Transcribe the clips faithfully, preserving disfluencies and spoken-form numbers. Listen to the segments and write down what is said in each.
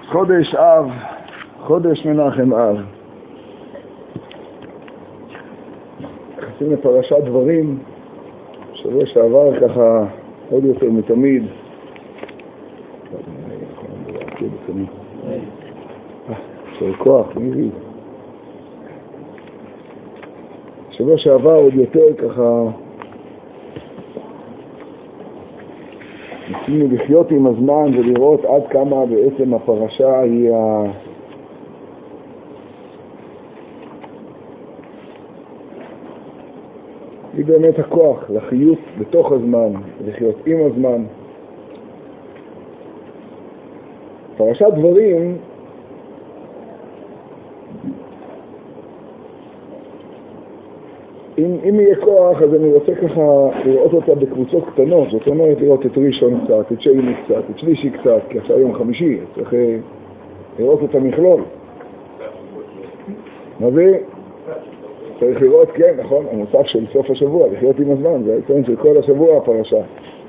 חודש אב, חודש מנחם אב. נכנסים לפרשת דברים, שבוע שעבר ככה עוד יותר מתמיד. של כוח, מירי. שבוע שעבר עוד יותר ככה ניסינו לחיות עם הזמן ולראות עד כמה בעצם הפרשה היא ה... היא באמת הכוח לחיות בתוך הזמן, לחיות עם הזמן. פרשת דברים אם, אם יהיה כוח, אז אני רוצה ככה לראות אותה בקבוצות קטנות. זאת אומרת, לראות את ראשון קצת, את שני קצת, את שלישי קצת, כי עכשיו יום חמישי, צריך לראות את המכלול. מה זה? צריך לראות, כן, נכון, המוסף של סוף השבוע, לחיות עם הזמן, זה העצון של כל השבוע הפרשה.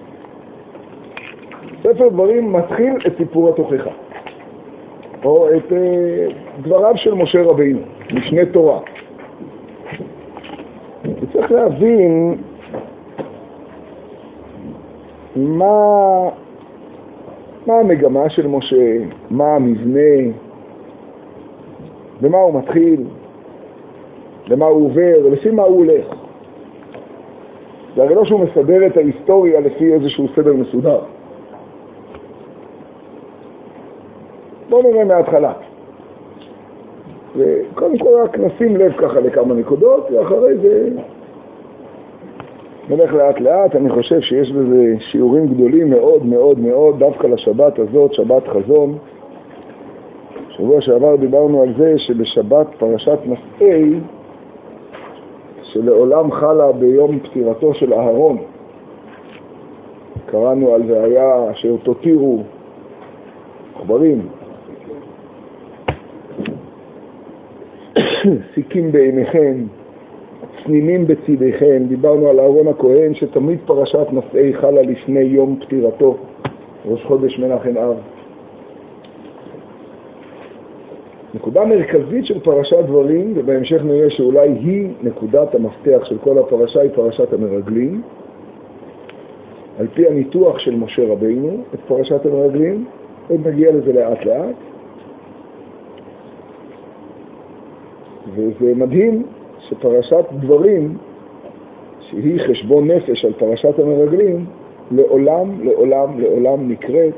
ספר דברים מתחיל את סיפור התוכחה, או את uh, דבריו של משה רבינו, משנה תורה. וצריך להבין מה, מה המגמה של משה, מה המבנה, במה הוא מתחיל, למה הוא עובר, לפי מה הוא הולך. זה הרי לא שהוא מסדר את ההיסטוריה לפי איזשהו סדר מסודר. בואו נראה מההתחלה. וקודם כל רק נשים לב ככה לכמה נקודות, ואחרי זה נלך לאט לאט. אני חושב שיש בזה שיעורים גדולים מאוד מאוד מאוד, דווקא לשבת הזאת, שבת חזון. שבוע שעבר דיברנו על זה שבשבת פרשת מסעי, שלעולם חלה ביום פטירתו של אהרון, קראנו על זה היה אשר תותירו עכברים, סיקים בעיניכם, צנינים בצדיכם. דיברנו על אהרון הכהן שתמיד פרשת מסעי חלה לפני יום פטירתו, ראש חודש מנחם אב. נקודה מרכזית של פרשת דברים, ובהמשך נראה שאולי היא נקודת המפתח של כל הפרשה, היא פרשת המרגלים. על פי הניתוח של משה רבינו את פרשת המרגלים, עוד נגיע לזה לאט לאט. וזה מדהים שפרשת דברים, שהיא חשבון נפש על פרשת המרגלים, לעולם, לעולם, לעולם נקראת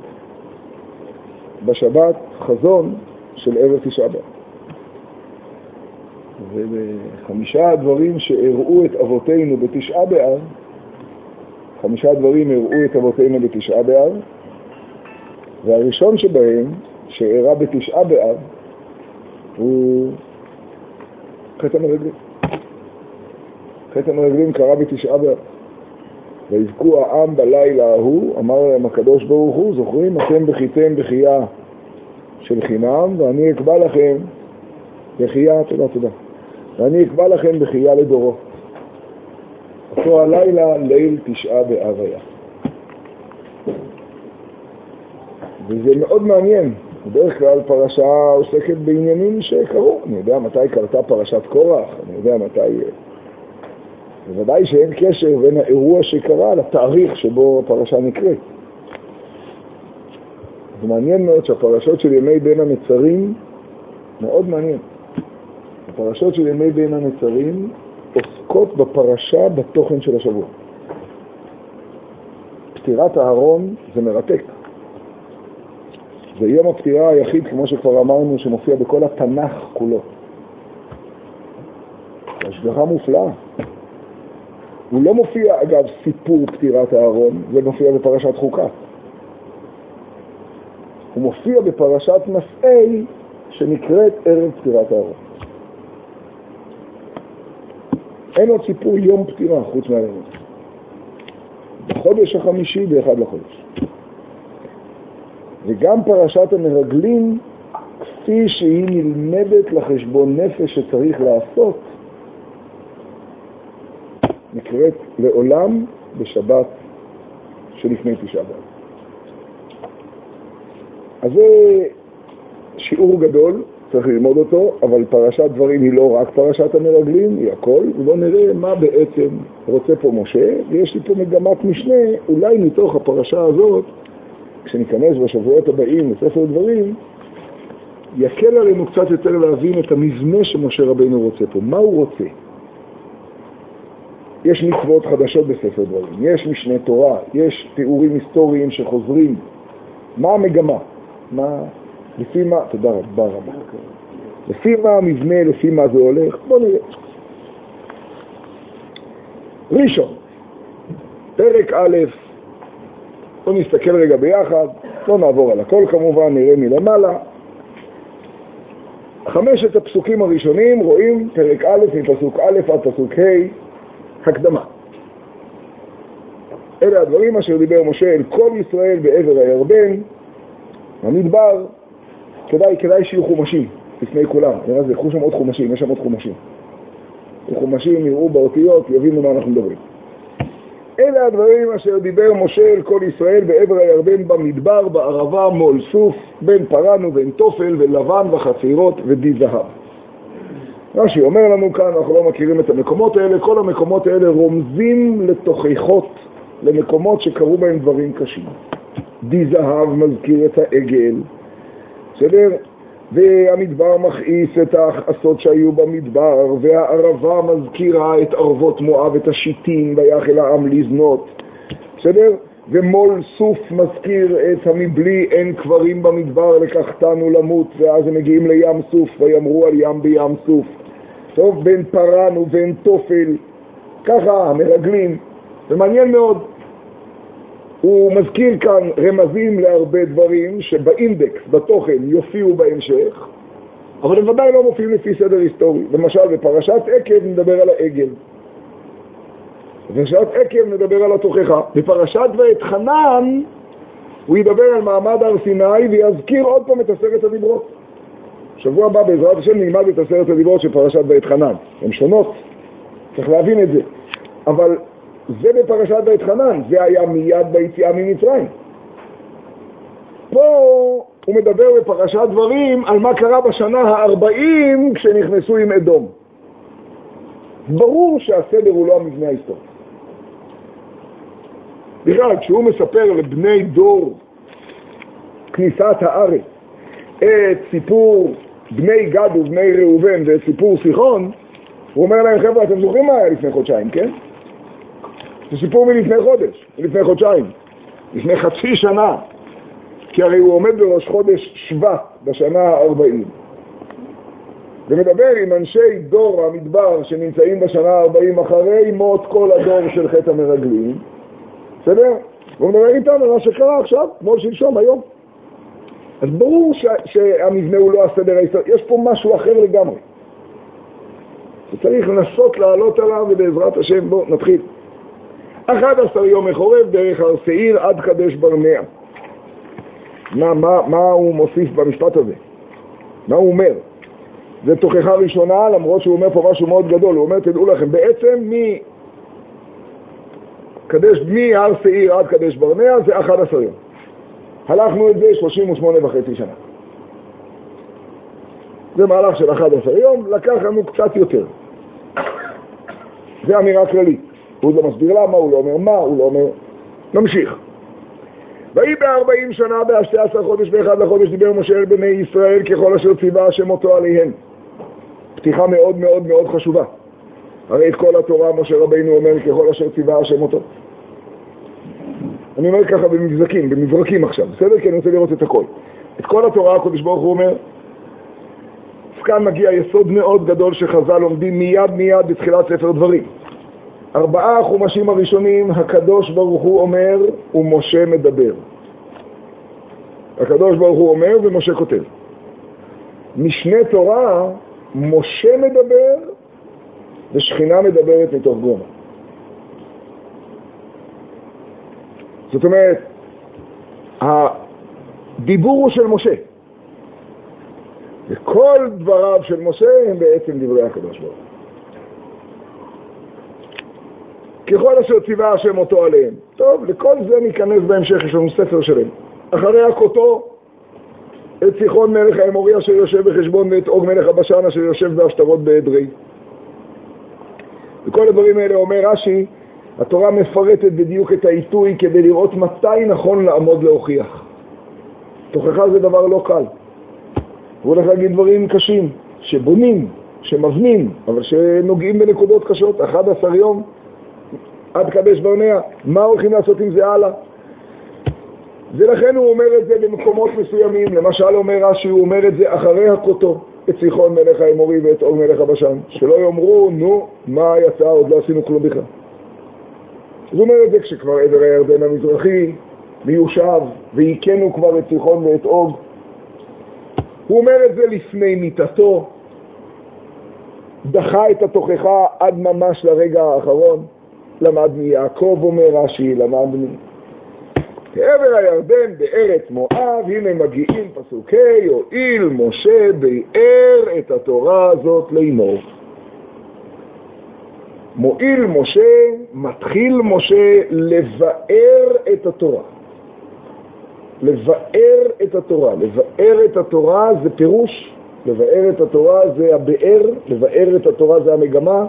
בשבת חזון של ערב תשעה באב. ובחמישה הדברים שהראו את אבותינו בתשעה באב, חמישה דברים הראו את אבותינו בתשעה באב, והראשון שבהם שהראה בתשעה באב הוא חטא המרגלים. חטא המרגלים קרה בתשעה באב. ויבכו העם בלילה ההוא, אמר להם הקדוש ברוך הוא, זוכרים, אתם בכיתם בחייה של חינם, ואני אקבע לכם בחייה, תודה, תודה, ואני אקבע לכם בחייה לדורו. אותו הלילה, ליל תשעה באב היה. וזה מאוד מעניין. בדרך כלל פרשה עוסקת בעניינים שקרו. אני יודע מתי קרתה פרשת קורח, אני יודע מתי... בוודאי שאין קשר בין האירוע שקרה לתאריך שבו הפרשה נקראת. זה מעניין מאוד שהפרשות של ימי בין המצרים, מאוד מעניין. הפרשות של ימי בין המצרים עוסקות בפרשה בתוכן של השבוע. פטירת אהרון זה מרתק. זה יום הפטירה היחיד, כמו שכבר אמרנו, שמופיע בכל התנ"ך כולו. השגחה מופלאה. הוא לא מופיע, אגב, סיפור פטירת אהרון, זה מופיע בפרשת חוקה. הוא מופיע בפרשת מסעי, שנקראת ערב פטירת אהרון. אין עוד סיפור יום פטירה חוץ מהערב. בחודש החמישי באחד לחודש. וגם פרשת המרגלים, כפי שהיא נלמדת לחשבון נפש שצריך לעשות, נקראת לעולם בשבת שלפני תשעה באב. אז זה שיעור גדול, צריך ללמוד אותו, אבל פרשת דברים היא לא רק פרשת המרגלים, היא הכל, ובואו נראה מה בעצם רוצה פה משה, ויש לי פה מגמת משנה, אולי מתוך הפרשה הזאת, כשניכנס בשבועות הבאים לספר דברים, יקל עלינו קצת יותר להבין את המבנה שמשה רבינו רוצה פה. מה הוא רוצה? יש מצוות חדשות בספר דברים, יש משנה תורה, יש תיאורים היסטוריים שחוזרים. מה המגמה? מה, לפי מה, תודה רבה רבה. לפי מה המבנה, לפי מה זה הולך? בוא נראה. ראשון, פרק א', בוא נסתכל רגע ביחד, לא נעבור על הכל כמובן, נראה מלמעלה. חמשת הפסוקים הראשונים רואים פרק א' מפסוק א' עד פסוק ה', הקדמה. אלה הדברים אשר דיבר משה אל כל ישראל בעבר הירדן, במדבר. כדאי, כדאי שיהיו חומשים לפני כולם. נראה זה, קחו שם עוד חומשים, יש שם עוד חומשים. חומשים יראו באותיות, יבינו מה אנחנו מדברים. אלה הדברים אשר דיבר משה אל כל ישראל בעבר הירדן במדבר, בערבה, מול סוף, בין פרן ובין תופל ולבן וחצירות ודי זהב. רש"י אומר לנו כאן, אנחנו לא מכירים את המקומות האלה, כל המקומות האלה רומזים לתוכחות, למקומות שקרו בהם דברים קשים. די זהב מזכיר את העגל, בסדר? והמדבר מכעיס את האסות שהיו במדבר, והערבה מזכירה את ערבות מואב, את השיטים, ויחל העם לזנות, בסדר? ומול סוף מזכיר את המבלי אין קברים במדבר, לקחתנו למות, ואז הם מגיעים לים סוף, ויאמרו על ים בים סוף. טוב, בין פרן ובין תופל, ככה המרגלים, זה מעניין מאוד. הוא מזכיר כאן רמזים להרבה דברים שבאינדקס, בתוכן, יופיעו בהמשך, אבל הם ודאי לא מופיעים לפי סדר היסטורי. למשל, בפרשת עקב נדבר על העגל. בפרשת עקב נדבר על התוכחה. בפרשת ואתחנן הוא ידבר על מעמד הר סיני ויזכיר עוד פעם את עשרת הדיברות. שבוע הבא בעזרת השם נלמד את עשרת הדיברות של פרשת ואתחנן. הן שונות, צריך להבין את זה. אבל זה בפרשת ואתחנן, זה היה מיד ביציאה ממצרים. פה הוא מדבר בפרשת דברים על מה קרה בשנה ה-ארבעים כשנכנסו עם אדום. ברור שהסדר הוא לא המבנה ההיסטורי. בכלל, כשהוא מספר לבני דור כניסת הארץ את סיפור בני גד ובני ראובן ואת סיפור סיחון, הוא אומר להם, חבר'ה, אתם זוכרים מה היה לפני חודשיים, כן? זה סיפור מלפני חודש, מלפני חודשיים, לפני חצי שנה, כי הרי הוא עומד בראש חודש שבט בשנה ה-ארבעים. ומדבר עם אנשי דור המדבר שנמצאים בשנה ה-ארבעים אחרי מות כל הדור של חטא המרגלים. בסדר? והוא מדבר איתם על מה שקרה עכשיו, כמו שלשום היום. אז ברור ש- שהמבנה הוא לא הסדר ההיסטורי, יש פה משהו אחר לגמרי. וצריך לנסות לעלות עליו, ובעזרת השם בואו נתחיל. אחד עשר יום מחורב דרך הר שעיר עד קדש ברנע. מה, מה, מה הוא מוסיף במשפט הזה? מה הוא אומר? זה תוכחה ראשונה, למרות שהוא אומר פה משהו מאוד גדול. הוא אומר, תדעו לכם, בעצם מי קדש, מי הר שעיר עד קדש ברנע זה אחד עשר יום. הלכנו את זה שלושים ושמונה וחצי שנה. זה מהלך של אחד עשר יום, לקח לנו קצת יותר. זה אמירה כללית. הוא לא מסביר למה, הוא לא אומר מה, הוא לא אומר... נמשיך. ויהי בארבעים שנה, בשתי עשר חודש באחד לחודש, דיבר משה אל בני ישראל ככל אשר ציווה השם אותו עליהם. פתיחה מאוד מאוד מאוד חשובה. הרי את כל התורה משה רבינו אומר ככל אשר ציווה השם אותו. אני אומר ככה במבזקים, במברקים עכשיו, בסדר? כי אני רוצה לראות את הכל. את כל התורה הקדוש ברוך הוא אומר, כאן מגיע יסוד מאוד גדול שחז"ל לומדים מיד מיד בתחילת ספר דברים. ארבעה החומשים הראשונים הקדוש ברוך הוא אומר ומשה מדבר. הקדוש ברוך הוא אומר ומשה כותב. משנה תורה משה מדבר ושכינה מדברת מתוך גרונה. זאת אומרת, הדיבור הוא של משה. וכל דבריו של משה הם בעצם דברי הקדוש ברוך הוא. ככל אשר ציווה השם אותו עליהם. טוב, לכל זה ניכנס בהמשך, יש לנו ספר שלם. אחרי הכותו, את סיחון מלך האמורי אשר יושב בחשבון ואת אוג מלך הבשן אשר יושב בהשטרות בעדרי. וכל הדברים האלה אומר רש"י, התורה מפרטת בדיוק את העיתוי כדי לראות מתי נכון לעמוד להוכיח. תוכחה זה דבר לא קל. הוא הולך להגיד דברים קשים, שבונים, שמבנים, אבל שנוגעים בנקודות קשות. אחד עשר יום עד קדש ברנע, מה הולכים לעשות עם זה הלאה? ולכן הוא אומר את זה במקומות מסוימים. למשל אומר רש"י, הוא אומר את זה אחרי הכותו, את סיחון מלך האמורי ואת אוג מלך הבשן, שלא יאמרו, נו, מה יצא, עוד לא עשינו כלום בכלל. אז הוא אומר את זה כשכבר עבר הירדן המזרחי מיושב, והיכנו כבר את סיחון ואת אוג. הוא אומר את זה לפני מיתתו, דחה את התוכחה עד ממש לרגע האחרון. למד מיעקב, אומר רש"י, למד מ... בעבר הירדן בארץ מואב, הנה מגיעים פסוקי, יועיל משה ביאר את התורה הזאת לאמור. מועיל משה, מתחיל משה לבאר את התורה. לבאר את התורה. לבאר את התורה זה פירוש, לבאר את התורה זה הבאר, לבאר את התורה זה המגמה.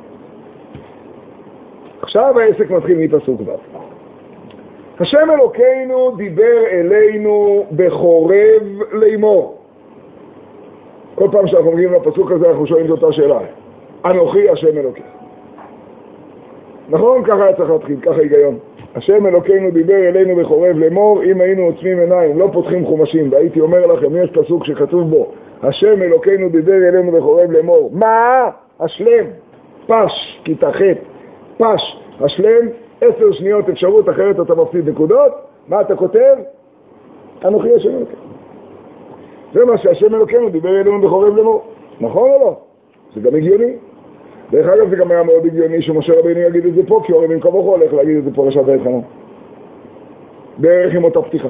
עכשיו העסק מתחיל מפסוק ו'. השם אלוקינו דיבר אלינו בחורב לאמור. כל פעם שאנחנו מגיעים לפסוק הזה אנחנו שואלים את אותה שאלה. אנוכי השם אלוקיך. נכון? ככה היה צריך להתחיל, ככה היגיון. השם אלוקינו דיבר אלינו בחורב לאמור, אם היינו עוצמים עיניים, לא פותחים חומשים, והייתי אומר לכם, יש פסוק שכתוב בו, השם אלוקינו דיבר אלינו בחורב לאמור. מה? השלם, פש, כיתה ח', פש, השלם, עשר שניות אפשרות, אחרת אתה מפסיד נקודות. מה אתה כותב? אנוכי השם אלוקינו. זה מה שהשם אלוקינו דיבר אלינו בחורב לאמור. נכון או לא? זה גם הגיוני. דרך אגב זה גם היה מאוד הגיוני שמשה רבינו יגיד את זה פה, כי הורים עם כמוך הולך להגיד את זה פה לשעת היתחנן. בערך עם אותה פתיחה.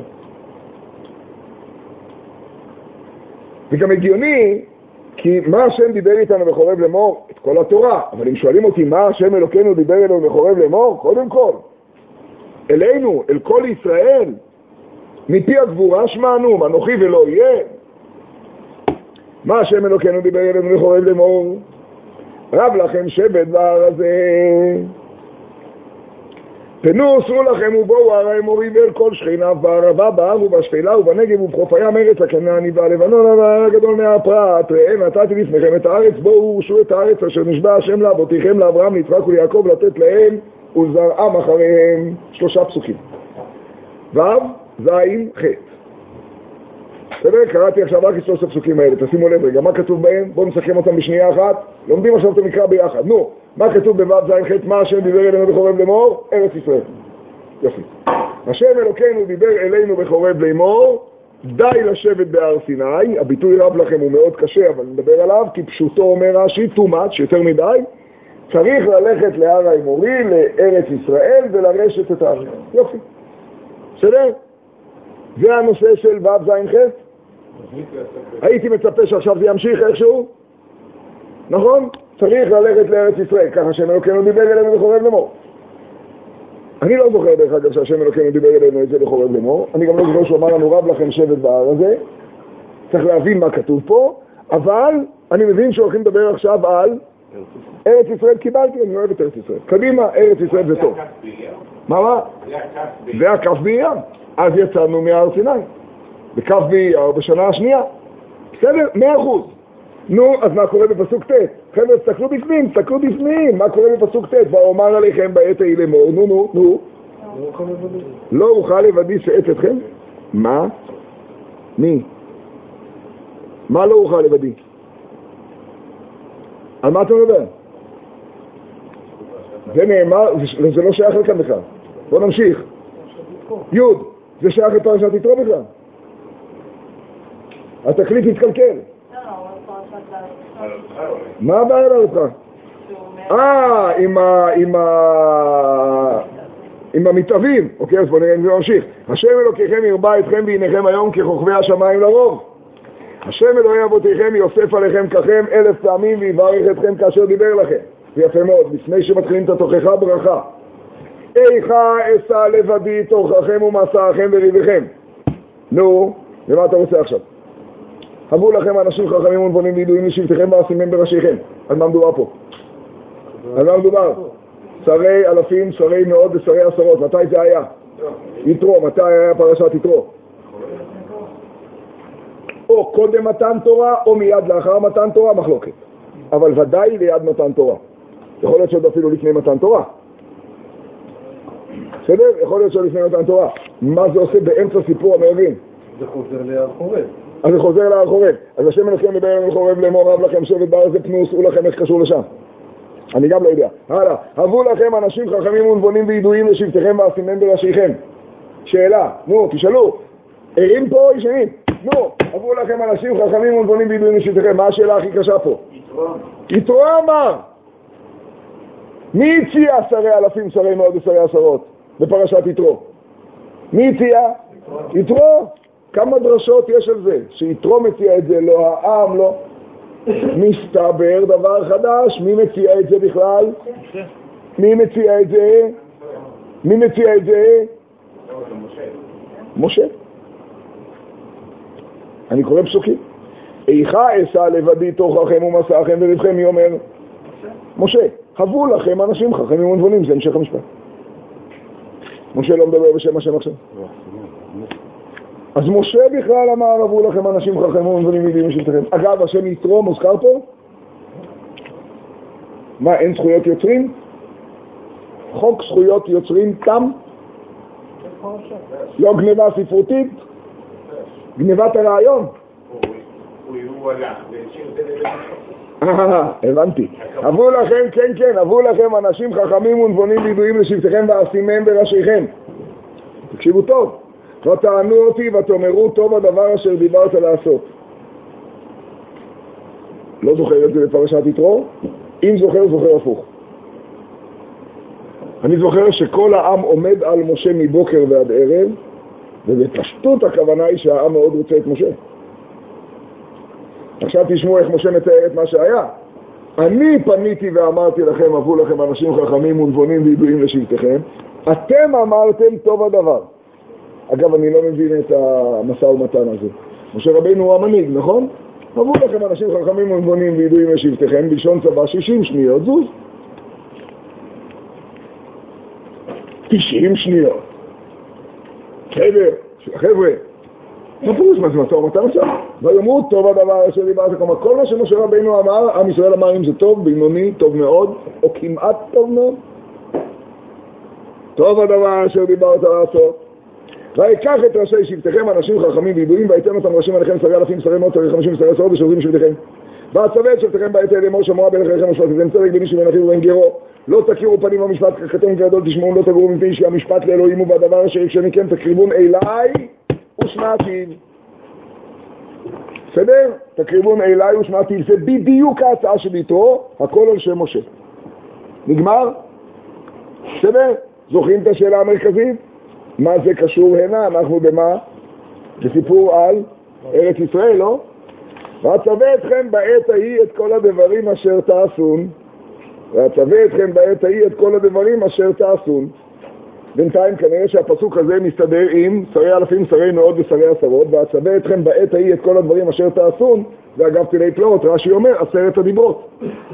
זה גם הגיוני, כי מה השם דיבר איתנו בחורב לאמור? את כל התורה. אבל אם שואלים אותי מה השם אלוקינו דיבר אלינו בחורב לאמור, קודם כל, אלינו, אל כל ישראל, מפי הגבורה שמענו, אנוכי ולא יהיה. מה השם אלוקינו דיבר אלינו בחורב לאמור? רב לכם שבט בהר הזה, פנו סרו לכם ובואו הר האמורי ואל כל שכיניו בערבה, בהר ובשפלה ובנגב ובחוף הים ארץ הכנעני והלבנון וההר הגדול מהפרת. ראה נתתי לפניכם את הארץ, בואו ורשו את הארץ אשר נשבע השם לאבותיכם לאברהם ליצחק וליעקב לתת להם ולזרעם אחריהם. שלושה פסוקים, ו' ז' ח'. בסדר, קראתי עכשיו רק את שלושת הפסוקים האלה, תשימו לב רגע, מה כתוב בהם? בואו נסכם אותם בשנייה אחת. לומדים עכשיו את המקרא ביחד. נו, מה כתוב בו' ז' ח'? מה השם דיבר אלינו בחורב לאמור? ארץ ישראל. יופי. השם אלוקינו דיבר אלינו בחורב לאמור, די לשבת בהר סיני. הביטוי רב לכם הוא מאוד קשה, אבל נדבר עליו, כי פשוטו אומר רש"י, too much, יותר מדי. צריך ללכת להר האמורי, לארץ ישראל, ולרשת את הארץ. יופי. בסדר? זה הנושא של ו' ז' ח'. הייתי מצפה שעכשיו זה ימשיך איכשהו. נכון? צריך ללכת לארץ ישראל, ככה שם אלוקינו דיבר אלינו בחורב לאמור. אני לא זוכר דרך אגב שהשם אלוקינו דיבר אלינו את זה בחורב לאמור. אני גם לא זוכר שהוא אמר לנו רב לכם שבט בהר הזה. צריך להבין מה כתוב פה, אבל אני מבין שהולכים לדבר עכשיו על ארץ ישראל. קיבלתי, אני אוהב את ארץ ישראל. קדימה, ארץ ישראל זה טוב. מה מה? זה הכף באייר. אז יצאנו מהר סיני. בכף באייר בשנה השנייה. בסדר? מאה אחוז. נו, אז מה קורה בפסוק ט'? חבר'ה, תסתכלו בפנים, תסתכלו בפנים, מה קורה בפסוק ט'? ואומר עליכם בעת ההיא לאמור, נו, נו, נו. לא אוכל לבדי שאת אתכם? מה? מי? מה לא אוכל לבדי? על מה אתה מדבר? זה נאמר, זה לא שייך לכאן בכלל. בוא נמשיך. יוד, זה שייך לפרשת יתרו בכלל. התקליט התקלקל. מה הבעיה לך? אה, עם ה... עם ה... עם המתאבים. אוקיי, אז בוא נראה אם זה ממשיך. השם אלוקיכם ירבה אתכם והנכם היום ככוכבי השמיים לרוב. השם אלוהי אבותיכם יוסף עליכם ככם אלף פעמים ויברך אתכם כאשר דיבר לכם. זה יפה מאוד, לפני שמתחילים את התוכחה ברכה. איכה אשא לבדי תוככם ומסעכם וריבכם. נו, ומה אתה רוצה עכשיו? הבו לכם אנשים חכמים ונבונים וידועים לשבטיכם ואשימם בראשיכם. על מה מדובר פה? על מה מדובר? שרי אלפים, שרי מאות ושרי עשרות. מתי זה היה? יתרו. מתי היה פרשת יתרו? או קודם מתן תורה או מיד לאחר מתן תורה, מחלוקת. אבל ודאי ליד מתן תורה. יכול להיות שעוד אפילו לפני מתן תורה. בסדר? יכול להיות שעוד לפני מתן תורה. מה זה עושה באמצע סיפור המרגלים? זה חוזר להר חורב. אז זה חוזר להר חורב. אז השם אלוהיכם מדבר אל חורב לאמור רב לכם שבט בהר הזה פנו וסעו לכם, איך קשור לשם? אני גם לא יודע. הלאה. הבו לכם אנשים חכמים ונבונים וידועים לשבטיכם ואשימם בראשיכם. שאלה. נו, תשאלו. ערים פה או ישנים? נו, הבו לכם אנשים חכמים ונבונים וידועים לשבטיכם. מה השאלה הכי קשה פה? יתרו. יתרו אמר. מי הציע שרי אלפים, שרי מאות ושרי עשרות בפרשת יתרו? מי הציע? יתרו. כמה דרשות יש על זה? שיתרו מציע את זה, לא העם, לא. מסתבר דבר חדש. מי מציע את זה בכלל? מי מציע את זה? מי מציע את זה? משה. אני קורא פסוקים. איכה אשא לבדי תוככם ומסעכם ולבכם, מי אומר? משה. הבו לכם אנשים חכמים ונבונים, זה המשך המשפט. משה לא מדבר בשם השם עכשיו. אז משה בכלל אמר, הבו לכם אנשים חכמים ונבונים וידועים לשבטיכם. אגב, השם יתרו מוזכר פה? מה, אין זכויות יוצרים? חוק זכויות יוצרים תם? לא גניבה ספרותית? גניבת הרעיון? הוא הלך והשאיר את זה לבית המשפט. אה, הבנתי. הבו לכם, כן, כן, הבו לכם אנשים חכמים ונבונים וידועים לשבטיכם ואשימם בראשיכם. תקשיבו טוב. ותענו אותי ותאמרו טוב הדבר אשר דיברת לעשות. לא זוכר את זה בפרשת יתרו? אם זוכר, זוכר הפוך. אני זוכר שכל העם עומד על משה מבוקר ועד ערב, ובפשטות הכוונה היא שהעם מאוד רוצה את משה. עכשיו תשמעו איך משה מתאר את מה שהיה. אני פניתי ואמרתי לכם, הבו לכם אנשים חכמים ונבונים וידועים לשבטיכם, אתם אמרתם טוב הדבר. אגב, אני לא מבין את המשא ומתן הזה. משה רבינו הוא המנהיג, נכון? הבו לכם אנשים חכמים ונבונים וידועים לשבטיכם, בלשון צבא שישים שניות, זוז. תשעים שניות. חבר'ה, חבר'ה. מה פירוש מה זה משא ומתן עכשיו? ויאמרו טוב הדבר אשר דיברת. כלומר, כל מה שמשה רבינו אמר, עם ישראל אמר אם זה טוב, בינוני, טוב מאוד, או כמעט טוב מאוד. טוב הדבר אשר דיברת לעשות. ויקח את ראשי שבטיכם אנשים חכמים וידועים, ויתן אותם ראשים עליכם שרי אלפים, שרי מאות, שרי חמישים, שרי עשרות ושעורים שבטיכם. ואצווה את שבטיכם בעת אלה אמור שמוע בלכיכם ושפטתם צדק בין איש ובין אחיו ובין גרו. לא תכירו פנים במשפט קטן וגדול תשמעו, לא תגורו מפני איש המשפט לאלוהים הוא והדבר אשר יקשה מכם תקריבון אליי ושמעתיו. בסדר? תקריבון אליי ושמעתיו. זה בדיוק ההצעה של יתרו, הכל על שם משה. נגמר? בסדר? זוכרים את השאלה המרכזית? מה זה קשור הנה? אנחנו במה? בסיפור על ארץ ישראל, לא? ואצווה אתכם בעת ההיא את כל הדברים אשר תעשון. ואצווה אתכם בעת ההיא את כל הדברים אשר תעשון. בינתיים כנראה שהפסוק הזה מסתדר עם שרי אלפים, שרי מאות ושרי עשרות. ואצווה אתכם בעת ההיא את כל הדברים אשר תעשון. ואגב תראי פלאות, רש"י אומר עשרת הדיברות.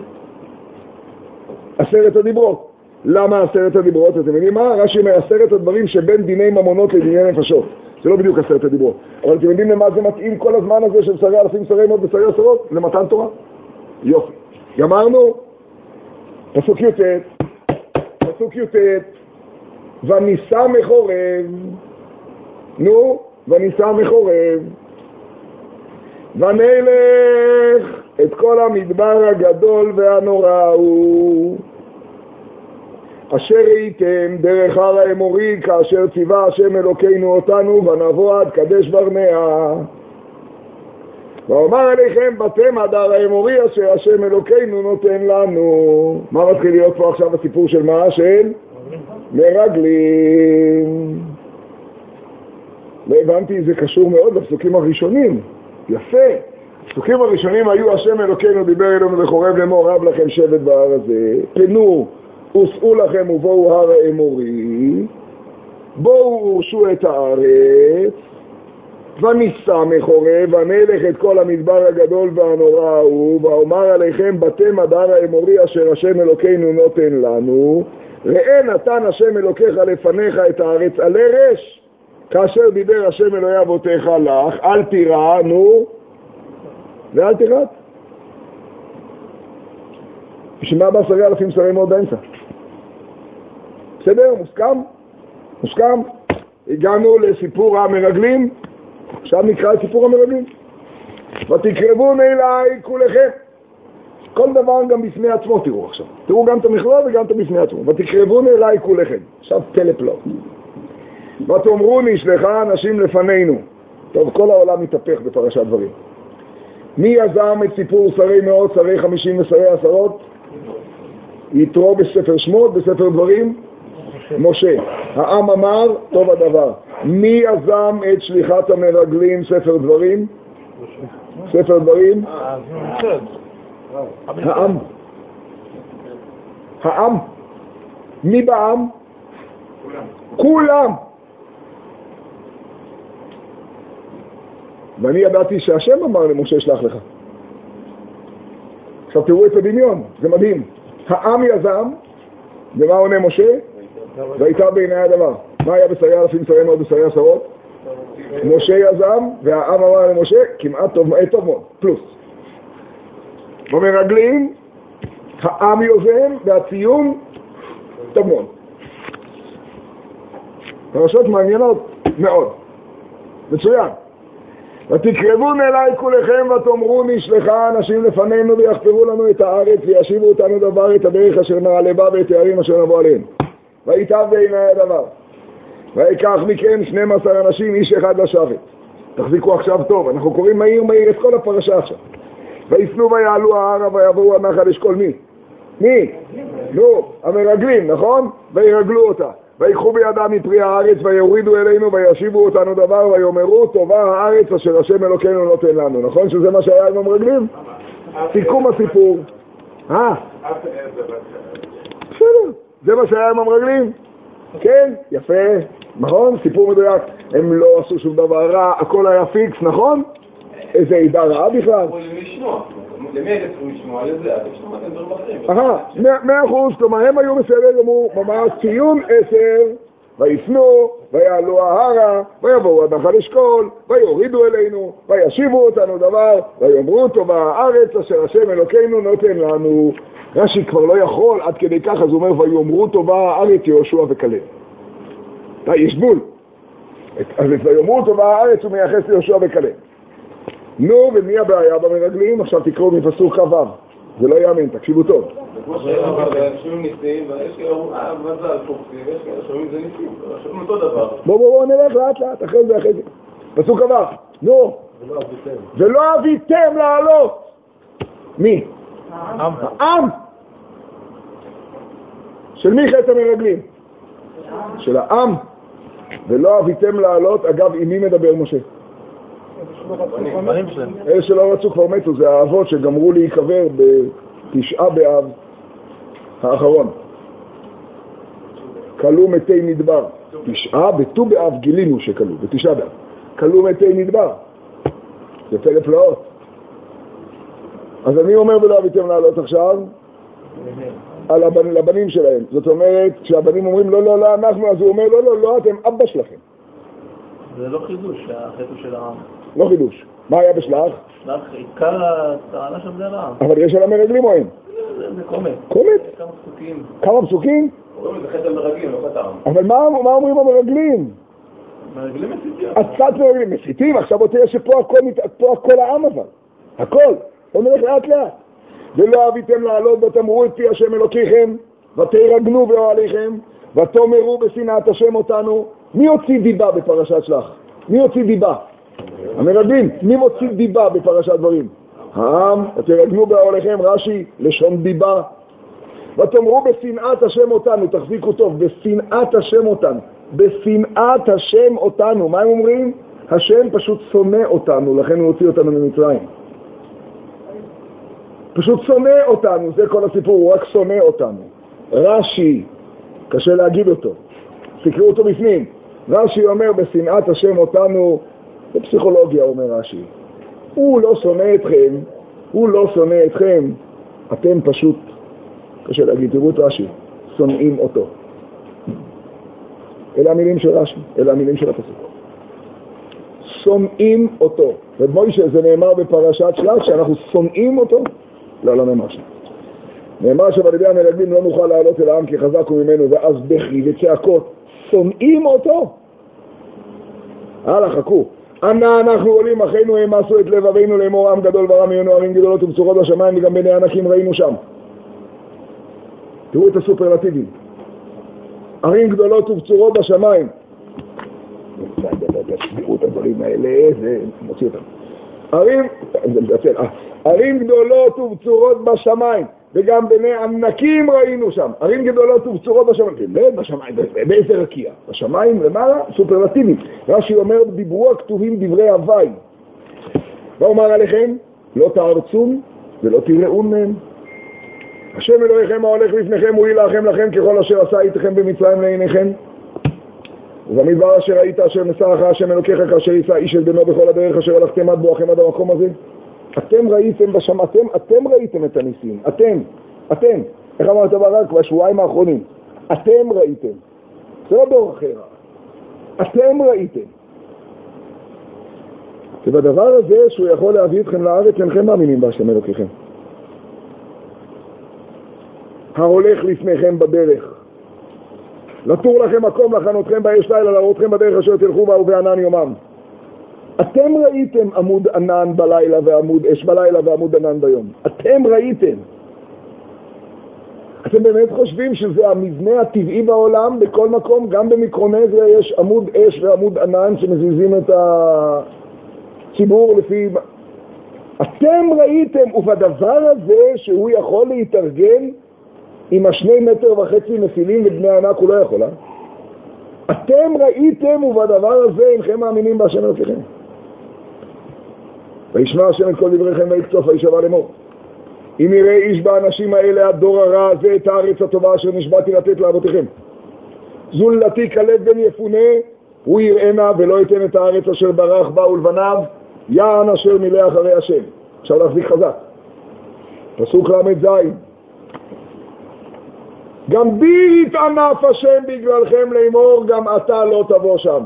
עשרת הדיברות. למה עשרת הדיברות? אתם יודעים מה? רש"י אומר עשרת הדברים שבין דיני ממונות לדיני נפשות. זה לא בדיוק עשרת הדיברות. אבל אתם יודעים למה זה מתאים כל הזמן הזה של שרי אלפים, שרי מאות ושרי עשרות? זה מתן תורה. יופי. גמרנו? פסוק י"ט. פסוק י"ט. וניסה מחורב. נו, וניסה מחורב. ונלך את כל המדבר הגדול והנורא הוא. אשר ראיתם דרך הר האמורי כאשר ציווה השם אלוקינו אותנו ונבוא עד קדש ברנע. ואומר עליכם בתם עד הר האמורי אשר השם אלוקינו נותן לנו. מה מתחיל להיות פה עכשיו הסיפור של מה? של מרגלים. לא הבנתי, זה קשור מאוד לפסוקים הראשונים. יפה. הפסוקים הראשונים היו השם אלוקינו דיבר אלינו בחורב לאמור רב לכם שבט בהר הזה. פנו וסעו לכם ובואו הר האמורי, בואו ורשו את הארץ, וניסה מחורה ונלך את כל המדבר הגדול והנורא ההוא, ואומר עליכם בתם הדר האמורי אשר השם אלוקינו נותן לנו, ראה נתן השם אלוקיך לפניך את הארץ על הרש, כאשר דיבר השם אלוהי אבותיך לך, אל תירא, נו, ואל תירא. בשביל מה בעשרי אלפים שרי מאוד באמצע? בסדר? מוסכם? מוסכם? הגענו לסיפור המרגלים, עכשיו נקרא את סיפור המרגלים. ותקרבון אליי כולכם. כל דבר גם בפני עצמו תראו עכשיו. תראו גם את המכלול וגם את בפני עצמו. ותקרבון אליי כולכם. עכשיו טלפלוט. ותאמרו נשלחה אנשים לפנינו. טוב, כל העולם מתהפך בפרשת דברים. מי יזם את סיפור שרי מאות, שרי חמישים ושרי עשרות? יתרו בספר שמות, בספר דברים? משה. העם אמר, טוב הדבר. מי יזם את שליחת המרגלים ספר דברים? ספר דברים? העם. העם. מי בעם? כולם. ואני ידעתי שהשם אמר למשה שלח לך. עכשיו תראו את הדמיון, זה מדהים. העם יזם, ומה עונה משה? והייתה בעיני הדבר. מה היה בשרי אלפים שרי מאות בשרי עשרות? משה יזם, והעם אמר למשה, כמעט טוב, טוב מאוד, פלוס. במרגלים, העם יוזם, והציון, טוב מאוד. פרשות מעניינות מאוד. מצוין. ותקרבון אליי כולכם ותאמרו נשלחה אנשים לפנינו ויחפרו לנו את הארץ וישיבו אותנו דבר את הדרך אשר נעלה בה ואת הערים אשר נבוא עליהם. ויטב בעיני הדבר. ויקח מכם שנים עשר אנשים איש אחד לשבת. תחזיקו עכשיו טוב, אנחנו קוראים מהיר מהיר את כל הפרשה עכשיו. ויפנו ויעלו ההרה ויבואו הנחל אשכול מי? מי? נו, המרגלים, נכון? וירגלו אותה. ויקחו בידם מפרי הארץ ויורידו אלינו וישיבו אותנו דבר ויאמרו טובה הארץ אשר השם אלוקינו נותן לנו. נכון שזה מה שהיה עם המרגלים? סיכום הסיפור. אה? בסדר, זה מה שהיה עם המרגלים? כן, יפה, נכון? סיפור מדויק. הם לא עשו שום דבר רע, הכל היה פיקס, נכון? איזה עידה רעה בכלל? למי הייתם צריכים לשמוע לזה? אתם שמעתם דברים אחרים. אהה, מאה אחוז, כלומר הם היו בסדר גמור, ממש ציון עשר, ויפנו, ויעלו ההרה, ויבואו עד נחל אשכול, ויורידו אלינו, וישיבו אותנו דבר, ויאמרו טובה הארץ אשר השם אלוקינו נותן לנו. רש"י כבר לא יכול, עד כדי כך, אז הוא אומר, ויאמרו טובה הארץ יהושע וכלב. יש גבול. אז את ויאמרו טובה הארץ הוא מייחס ליהושע וכלב. נו, ומי הבעיה במרגלים? עכשיו תקראו מפסוק כ"ו. זה לא יאמן, תקשיבו טוב. כמו ששומעים ניסים, ויש כאלה, אה, מזל פורסים, ויש כאלה שומעים זה ניסים, שומעים אותו דבר. בוא בוא בוא נלך לאט לאט, אחרי זה אחרי זה. פסוק כ"ו. נו. ולא אביתם לעלות. מי? העם. העם. של מי חטא המרגלים? של העם. ולא אביתם לעלות, אגב, עם מי מדבר משה? אלה שלא רצו כבר מתו, זה האבות שגמרו להיקבר בתשעה באב האחרון. קלו מתי מדבר. תשעה, בט"ו באב גילינו שקלו, בתשעה באב. קלו מתי מדבר. זה פלא פלאות. אז אני אומר ולא אביתם לעלות עכשיו על הבנ... לבנים שלהם. זאת אומרת, כשהבנים אומרים לא, לא, לא, אנחנו, אז הוא אומר לא, לא, לא, אתם אבא שלכם. זה לא חידוש, החטא של העם. לא חידוש. מה היה בשלח? שלח, עיקר הטענה שם זה על העם. אבל יש על המרגלים או אין? זה קומט. קומט? כמה פסוקים. כמה פסוקים? אומרים, זה חטא המרגלים, לא חטא העם. אבל מה, מה אומרים המרגלים? מרגלים מסיתים. עצת מרגלים מסיתים, עכשיו אותי יש שפה הכל, פה הכל העם אבל. הכל. בוא נלך לאט לאט. ולא אביתם לעלות ותאמרו את פי השם אלוקיכם, ותרגנו באוהליכם, ותאמרו בשנאת השם אותנו. מי הוציא דיבה בפרשת שלח? מי הוציא דיבה? המרגלים. מי מוציא דיבה בפרשת דברים? העם. ותרגנו באוהליכם, רש"י, לשון דיבה. ותאמרו בשנאת השם אותנו, תחזיקו טוב, בשנאת השם אותנו. בשנאת השם אותנו. מה הם אומרים? השם פשוט שונא אותנו, לכן הוא הוציא אותנו ממצרים. פשוט שונא אותנו, זה כל הסיפור, הוא רק שונא אותנו. רש"י, קשה להגיד אותו, תקראו אותו בפנים. רש"י אומר, בשנאת השם אותנו, בפסיכולוגיה אומר רש"י, הוא לא שונא אתכם, הוא לא שונא אתכם, אתם פשוט, קשה להגיד, תראו את רש"י, שונאים אותו. אלה המילים של רש"י, אלה המילים של הפסוק. שונאים אותו. ומוישה, זה נאמר בפרשת שלח, שאנחנו שונאים אותו? לא, לא נאמר שם. נאמר שעל ידי המרגלים לא נוכל לעלות אל העם כי חזק הוא ממנו, ואז בכי וצעקות, שונאים אותו? הלאה, חכו. אנה אנחנו עולים, אחינו הם עשו את לבבינו לאמור עם גדול ורם יהיו ערים גדולות ובצורות בשמיים, וגם בני ענקים ראינו שם. תראו את הסופרלטיבים. ערים גדולות ובצורות בשמיים. תשמעו את הדברים האלה, זה מוציא אותם. ערים, ערים גדולות ובצורות בשמיים, וגם בני ענקים ראינו שם. ערים גדולות ובצורות בשמיים. בשמיים, באיזה רקיע? בשמיים למעלה, סופרלטיבים. רש"י אומר, דיברו הכתובים דברי הווי. ואומר עליכם, לא תארצון ולא תראון מהם. השם אלוהיכם ההולך לפניכם, הוא ילחם לכם ככל אשר עשה איתכם במצרים לעיניכם. ובמדבר אשר ראית אשר נשא לך השם אלוקיך כאשר יישא איש אל בנו בכל הדרך אשר הלכתם עד בואכם עד המקום הזה. אתם ראיתם בשם, אתם, אתם ראיתם את הניסים, אתם, אתם, איך אמרת ברק בשבועיים האחרונים, אתם ראיתם, זה לא דור אחר, אתם ראיתם. ובדבר הזה שהוא יכול להביא אתכם לארץ, אינכם מאמינים בהשם אלוקיכם. ההולך לפניכם בדרך, לתור לכם מקום לחנותכם באש לילה, להראותכם בדרך אשר תלכו בה ובענן יומם. אתם ראיתם עמוד ענן בלילה ועמוד אש בלילה ועמוד ענן ביום. אתם ראיתם. אתם באמת חושבים שזה המבנה הטבעי בעולם? בכל מקום, גם במיקרונזיה יש עמוד אש ועמוד ענן שמזיזים את הציבור לפי... אתם ראיתם, ובדבר הזה שהוא יכול להתארגן עם השני מטר וחצי נפילים ובני ענק הוא לא יכול, אה? אתם ראיתם ובדבר הזה אינכם מאמינים בהשם אלוקיכם. וישמע השם את כל דבריכם ויקצוף וישבע לאמור. אם יראה איש באנשים האלה הדור הרע הזה את הארץ הטובה אשר נשבעתי לתת לאבותיכם. זולתי כלב בן יפונה, הוא יראנה ולא ייתן את הארץ אשר ברח בה ולבניו, יען אשר מילא אחרי השם. עכשיו להחזיק חזק. פסוק למד זין. גם בי יתענף השם בגללכם לאמור, גם אתה לא תבוא שם.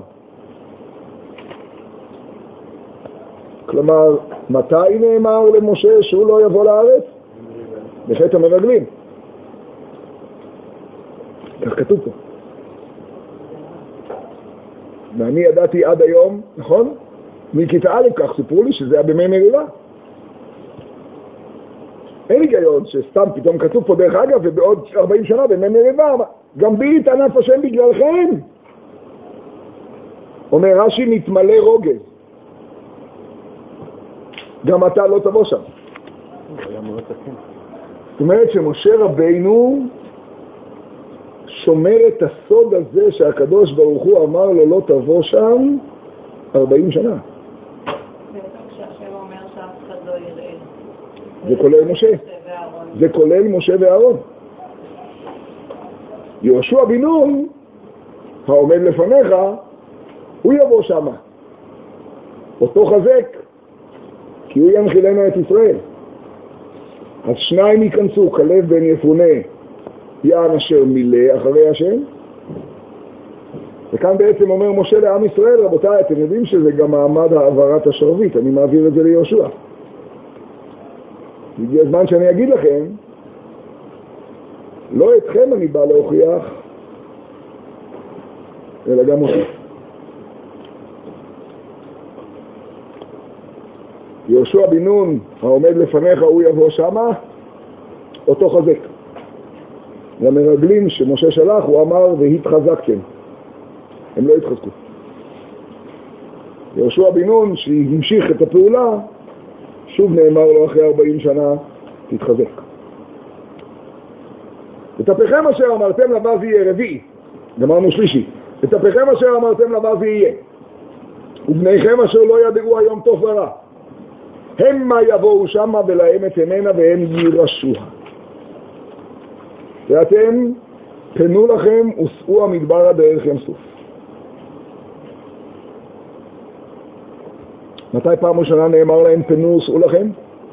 כלומר, מתי נאמר למשה שהוא לא יבוא לארץ? בחטא המרגלים. כך כתוב פה. ואני ידעתי עד היום, נכון? מכיתה א' כך סיפרו לי שזה היה במי מריבה. אין היגיון שסתם פתאום כתוב פה דרך אגב ובעוד ארבעים שנה במי מריבה. גם בי יתענף השם בגללכם. אומר רש"י נתמלא רוגז. גם אתה לא תבוא שם. זאת אומרת שמשה רבינו שומר את הסוד הזה שהקדוש ברוך הוא אמר לו לא תבוא שם ארבעים שנה. כשהשם אומר שאף אחד לא יראה. זה כולל משה. זה כולל משה ואהרון. יהושע בן נון העומד לפניך הוא יבוא שם. אותו חזק כי הוא ינחילנו את ישראל. אז שניים ייכנסו, כלב בן יפונה, יען אשר מילא אחרי השם. וכאן בעצם אומר משה לעם ישראל, רבותיי, אתם יודעים שזה גם מעמד העברת השרביט, אני מעביר את זה ליהושע. הגיע הזמן שאני אגיד לכם, לא אתכם אני בא להוכיח, אלא גם אותי. יהושע בן נון העומד לפניך הוא יבוא שמה, אותו חזק. למרגלים שמשה שלח הוא אמר והתחזקתם, הם לא התחזקו. יהושע בן נון שהמשיך את הפעולה שוב נאמר לו אחרי ארבעים שנה תתחזק. ותפיכם אשר אמרתם לבא יהיה רביעי, גמרנו שלישי. ותפיכם אשר אמרתם לבא יהיה, ובניכם אשר לא ידעו היום טוב ורע המה יבואו שמה ולהם את עיננה והם יירשוה. ואתם פנו לכם וסעו המדבר הדרך ים סוף. מתי פעם ראשונה נאמר להם פנו וסעו לכם?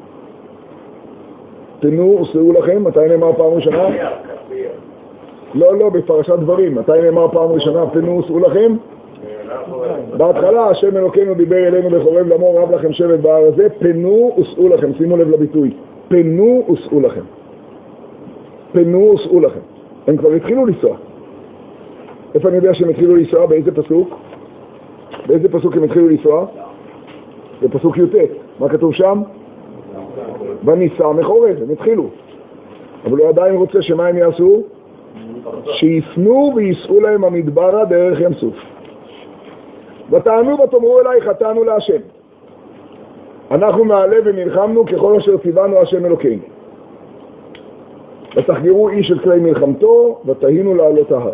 פנו וסעו לכם, מתי נאמר פעם ראשונה? לא, לא, בפרשת דברים. מתי נאמר פעם ראשונה פנו וסעו לכם? בהתחלה השם אלוקינו דיבר אלינו בחורב לאמור רב לכם שבט בהר הזה, פנו וסעו לכם. שימו לב לביטוי, פנו וסעו לכם. פנו וסעו לכם. הם כבר התחילו לנסוע. איפה אני יודע שהם התחילו לנסוע? באיזה פסוק? באיזה פסוק הם התחילו לנסוע? בפסוק י"ט. מה כתוב שם? וניסע מחורב. הם התחילו. אבל הוא עדיין רוצה שמה הם יעשו? שיפנו ויסעו להם המדברה דרך ים סוף. ותענו ותאמרו אליי חטאנו להשם. אנחנו מעלה ונלחמנו ככל אשר ציוונו השם אלוקינו. ותחגרו איש את כלי מלחמתו ותהינו לעלות ההרה.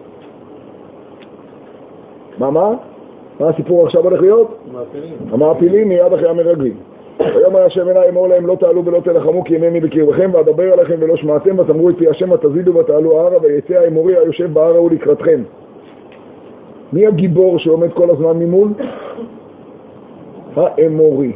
מה מה? מה הסיפור עכשיו הולך להיות? המעפילים מיד אחרי המרגלים. ויאמר השם אליי אמור להם לא תעלו ולא תלחמו כי הנני בקרבכם ואדבר עליכם ולא שמעתם ותאמרו את פי השם ותזידו ותעלו ההרה ויצא האמורי היושב בהר ההוא לקראתכם. מי הגיבור שעומד כל הזמן ממול? האמורי.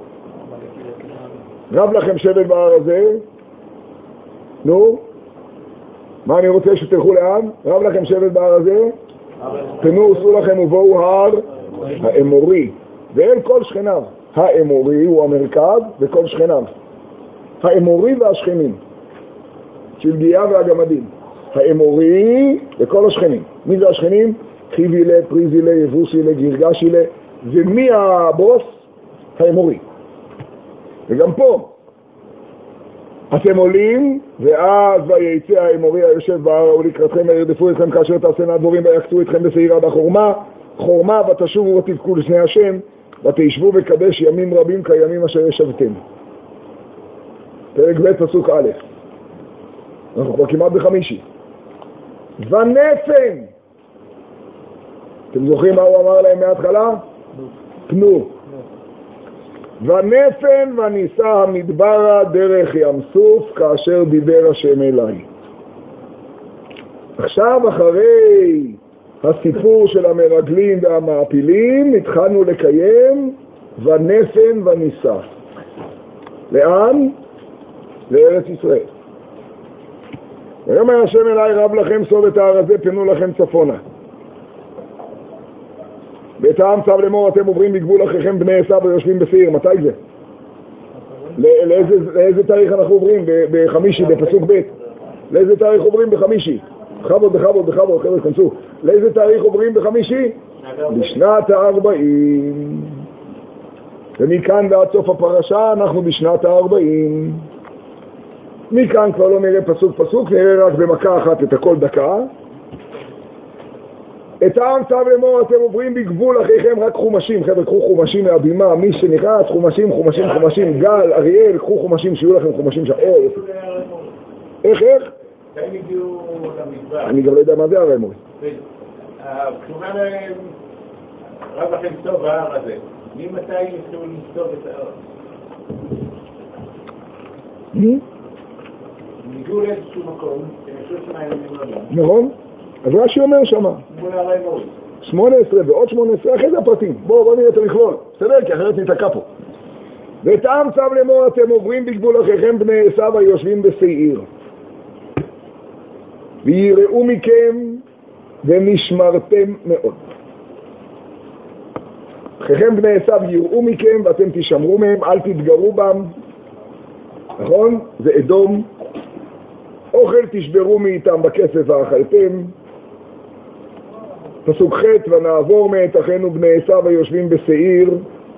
רב לכם שבט בהר הזה. נו, מה אני רוצה שתלכו לאן? רב לכם שבט בהר הזה. פנו וסעו לכם ובואו הר האמורי ואל כל שכניו. האמורי הוא המרכז וכל שכניו. האמורי והשכנים שלגיה והגמדים. האמורי וכל השכנים. מי זה השכנים? חיבילה, פריזילה, יבוסילה, גירגשילה. ומי הבוס? האמורי. וגם פה אתם עולים ואז ויצא האמורי היושב בהר ההוא לקראתכם וירדפו אתכם כאשר תעשינה הדבורים ויקצו אתכם בשעירה בחורמה חורמה ותשובו ותבכו לפני השם ותשבו וקדש ימים רבים כימים אשר ישבתם. פרק ב' פסוק א'. אנחנו כבר כמעט בחמישי. ונפן. אתם זוכרים מה הוא אמר להם מההתחלה? פנו. ונפן וניסע המדברה דרך ים סוף כאשר דיבר השם אליי. עכשיו אחרי הסיפור של המרגלים והמעפילים התחלנו לקיים ונפן וניסע. לאן? לארץ ישראל. ויאמר השם אליי רב לכם סוב את ההר הזה פנו לכם צפונה. ואת העם צו לאמור אתם עוברים בגבול אחיכם בני עשיו ויושבים בשעיר. מתי זה? לאיזה, לאיזה תאריך אנחנו עוברים? בחמישי, בפסוק ב'. לאיזה תאריך עוברים בחמישי? בכבוד, בכבוד, בכבוד, חבר'ה, כנסו. לאיזה תאריך עוברים בחמישי? בשנת הארבעים. ומכאן ועד סוף הפרשה אנחנו בשנת הארבעים. מכאן כבר לא נראה פסוק פסוק, נראה רק במכה אחת את הכל דקה. את העם צו לאמור אתם עוברים בגבול אחיכם, רק חומשים, חבר'ה, קחו חומשים מהבימה, מי שנכנס, חומשים, חומשים, חומשים, גל, אריאל, קחו חומשים, שיהיו לכם חומשים שם. איך, איך? הם הגיעו למדבר. אני גם לא יודע מה זה הרי מורי. כלומר, רב לכם סוב ההר הזה. ממתי יוכלו לסתוב את ההר? הם הגיעו לאיזשהו מקום, שמשהו שמיים למדבר. נכון? אז רש"י אומר שמה. מול הרי מורי. שמונה עשרה ועוד שמונה עשרה, אחרי זה הפרטים. בואו, בואו נראה את המכלול. בסדר, כי אחרת נתקע פה. ואת העם צו לאמור אתם עוברים בגבול אחיכם בני עשיו היושבים בשעיר. ויראו מכם ונשמרתם מאוד. אחיכם בני עשיו יראו מכם ואתם תשמרו מהם, אל תתגרו בם. נכון? זה אדום. אוכל תשברו מאיתם בכסף ואכלתם. פסוק ח' ונעבור מאת אחינו בני עשיו היושבים בשעיר.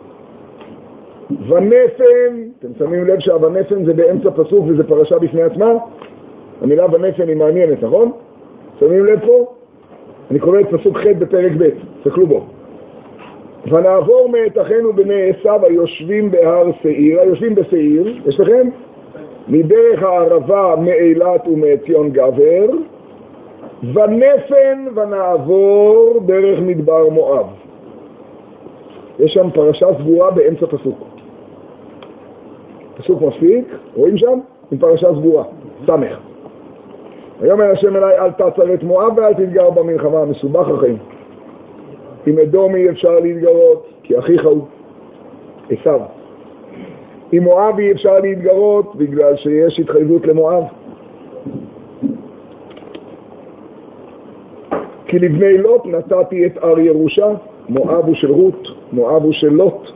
ונפן, אתם שמים לב שהוונפן זה באמצע פסוק וזה פרשה בפני עצמה? המילה ונפן היא מעניינת, נכון? שמים לב פה? אני קורא את פסוק ח' בפרק ב', תסתכלו בו. ונעבור מאת אחינו בני עשיו היושבים בהר שעיר, היושבים בשעיר, יש לכם? מדרך הערבה מאילת ומעציון גבר, ונפן ונעבור דרך מדבר מואב. יש שם פרשה סגורה באמצע פסוק. פסוק מספיק, רואים שם? עם פרשה סגורה, סמך. ויאמר השם אליי אל תעצר את מואב ואל תתגר במלחמה, מסובך החיים. עם אדום אי אפשר להתגרות, כי אחיך הוא. עשיו. עם מואב אי אפשר להתגרות בגלל שיש התחייבות למואב. כי לבני לוט נתתי את אר ירושה, מואב הוא של רות, מואב הוא של לוט.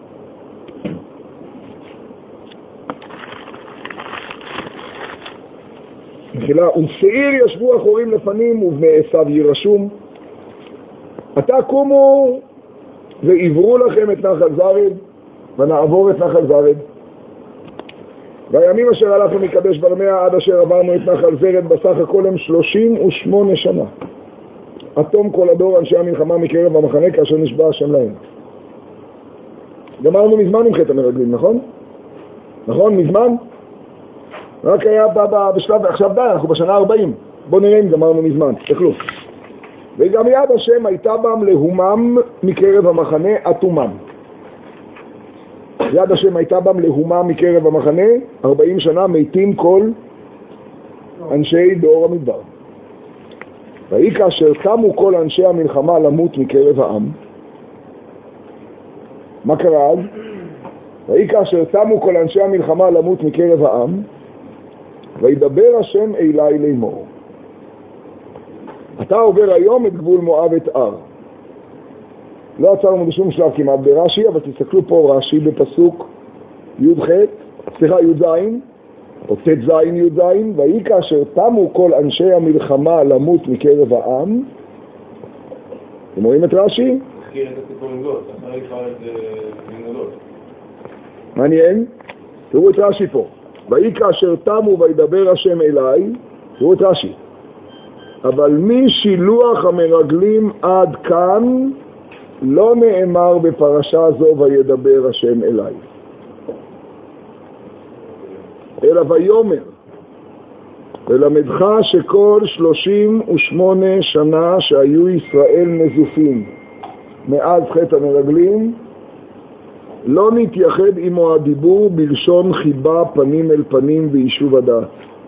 מחילה, ושעיר ישבו אחורים לפנים ובני עשיו ירשום. עתה קומו ועברו לכם את נחל זרד, ונעבור את נחל זרד. והימים אשר הלכנו מקדש ברנע עד אשר עברנו את נחל זרד בסך הכל הם שלושים ושמונה שנה. עתום כל הדור אנשי המלחמה מקרב המחנה כאשר נשבע השם להם. גמרנו מזמן עם חטא המרגלים, נכון? נכון, מזמן? רק היה בשלב, עכשיו די, אנחנו בשנה ארבעים. בואו נראה אם גמרנו מזמן, תקלו. וגם יד השם הייתה בם להומם מקרב המחנה אטומם. יד השם הייתה בם להומם מקרב המחנה, ארבעים שנה מתים כל אנשי דור המדבר. והיא כאשר תמו כל אנשי המלחמה למות מקרב העם. מה קרה אז? והיא כאשר תמו כל אנשי המלחמה למות מקרב העם, וידבר השם אליי לאמור. אתה עובר היום את גבול מואב את אר. לא עצרנו בשום שלב כמעט ברש"י, אבל תסתכלו פה רש"י בפסוק י' ח', סליחה י' ז', או ת' ז' י' ז', והיא כאשר תמו כל אנשי המלחמה למות מקרב העם. אתם רואים את רש"י? תזכיר את הסיפור עם לוט, אחרי כבר את בני לוט. מעניין? תראו את רש"י פה. והיא כאשר תמו וידבר השם אליי, תראו את רש"י. אבל משילוח המרגלים עד כאן לא נאמר בפרשה זו וידבר השם אליי, אלא ויאמר ולמדך שכל שלושים ושמונה שנה שהיו ישראל נזופים מאז חטא המרגלים לא נתייחד עמו הדיבור בלשון חיבה פנים אל פנים ויישוב הדעת.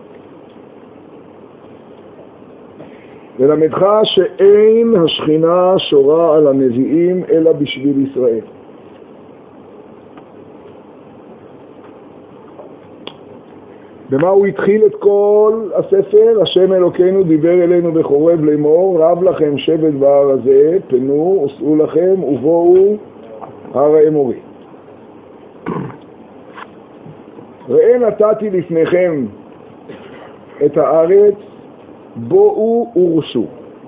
ולמדך שאין השכינה שורה על הנביאים אלא בשביל ישראל. במה הוא התחיל את כל הספר? השם אלוקינו דיבר אלינו בחורב לאמור, רב לכם שבט בהר הזה, פנו, עשו לכם ובואו הר האמורי. ראה נתתי לפניכם את הארץ, בואו ורשו.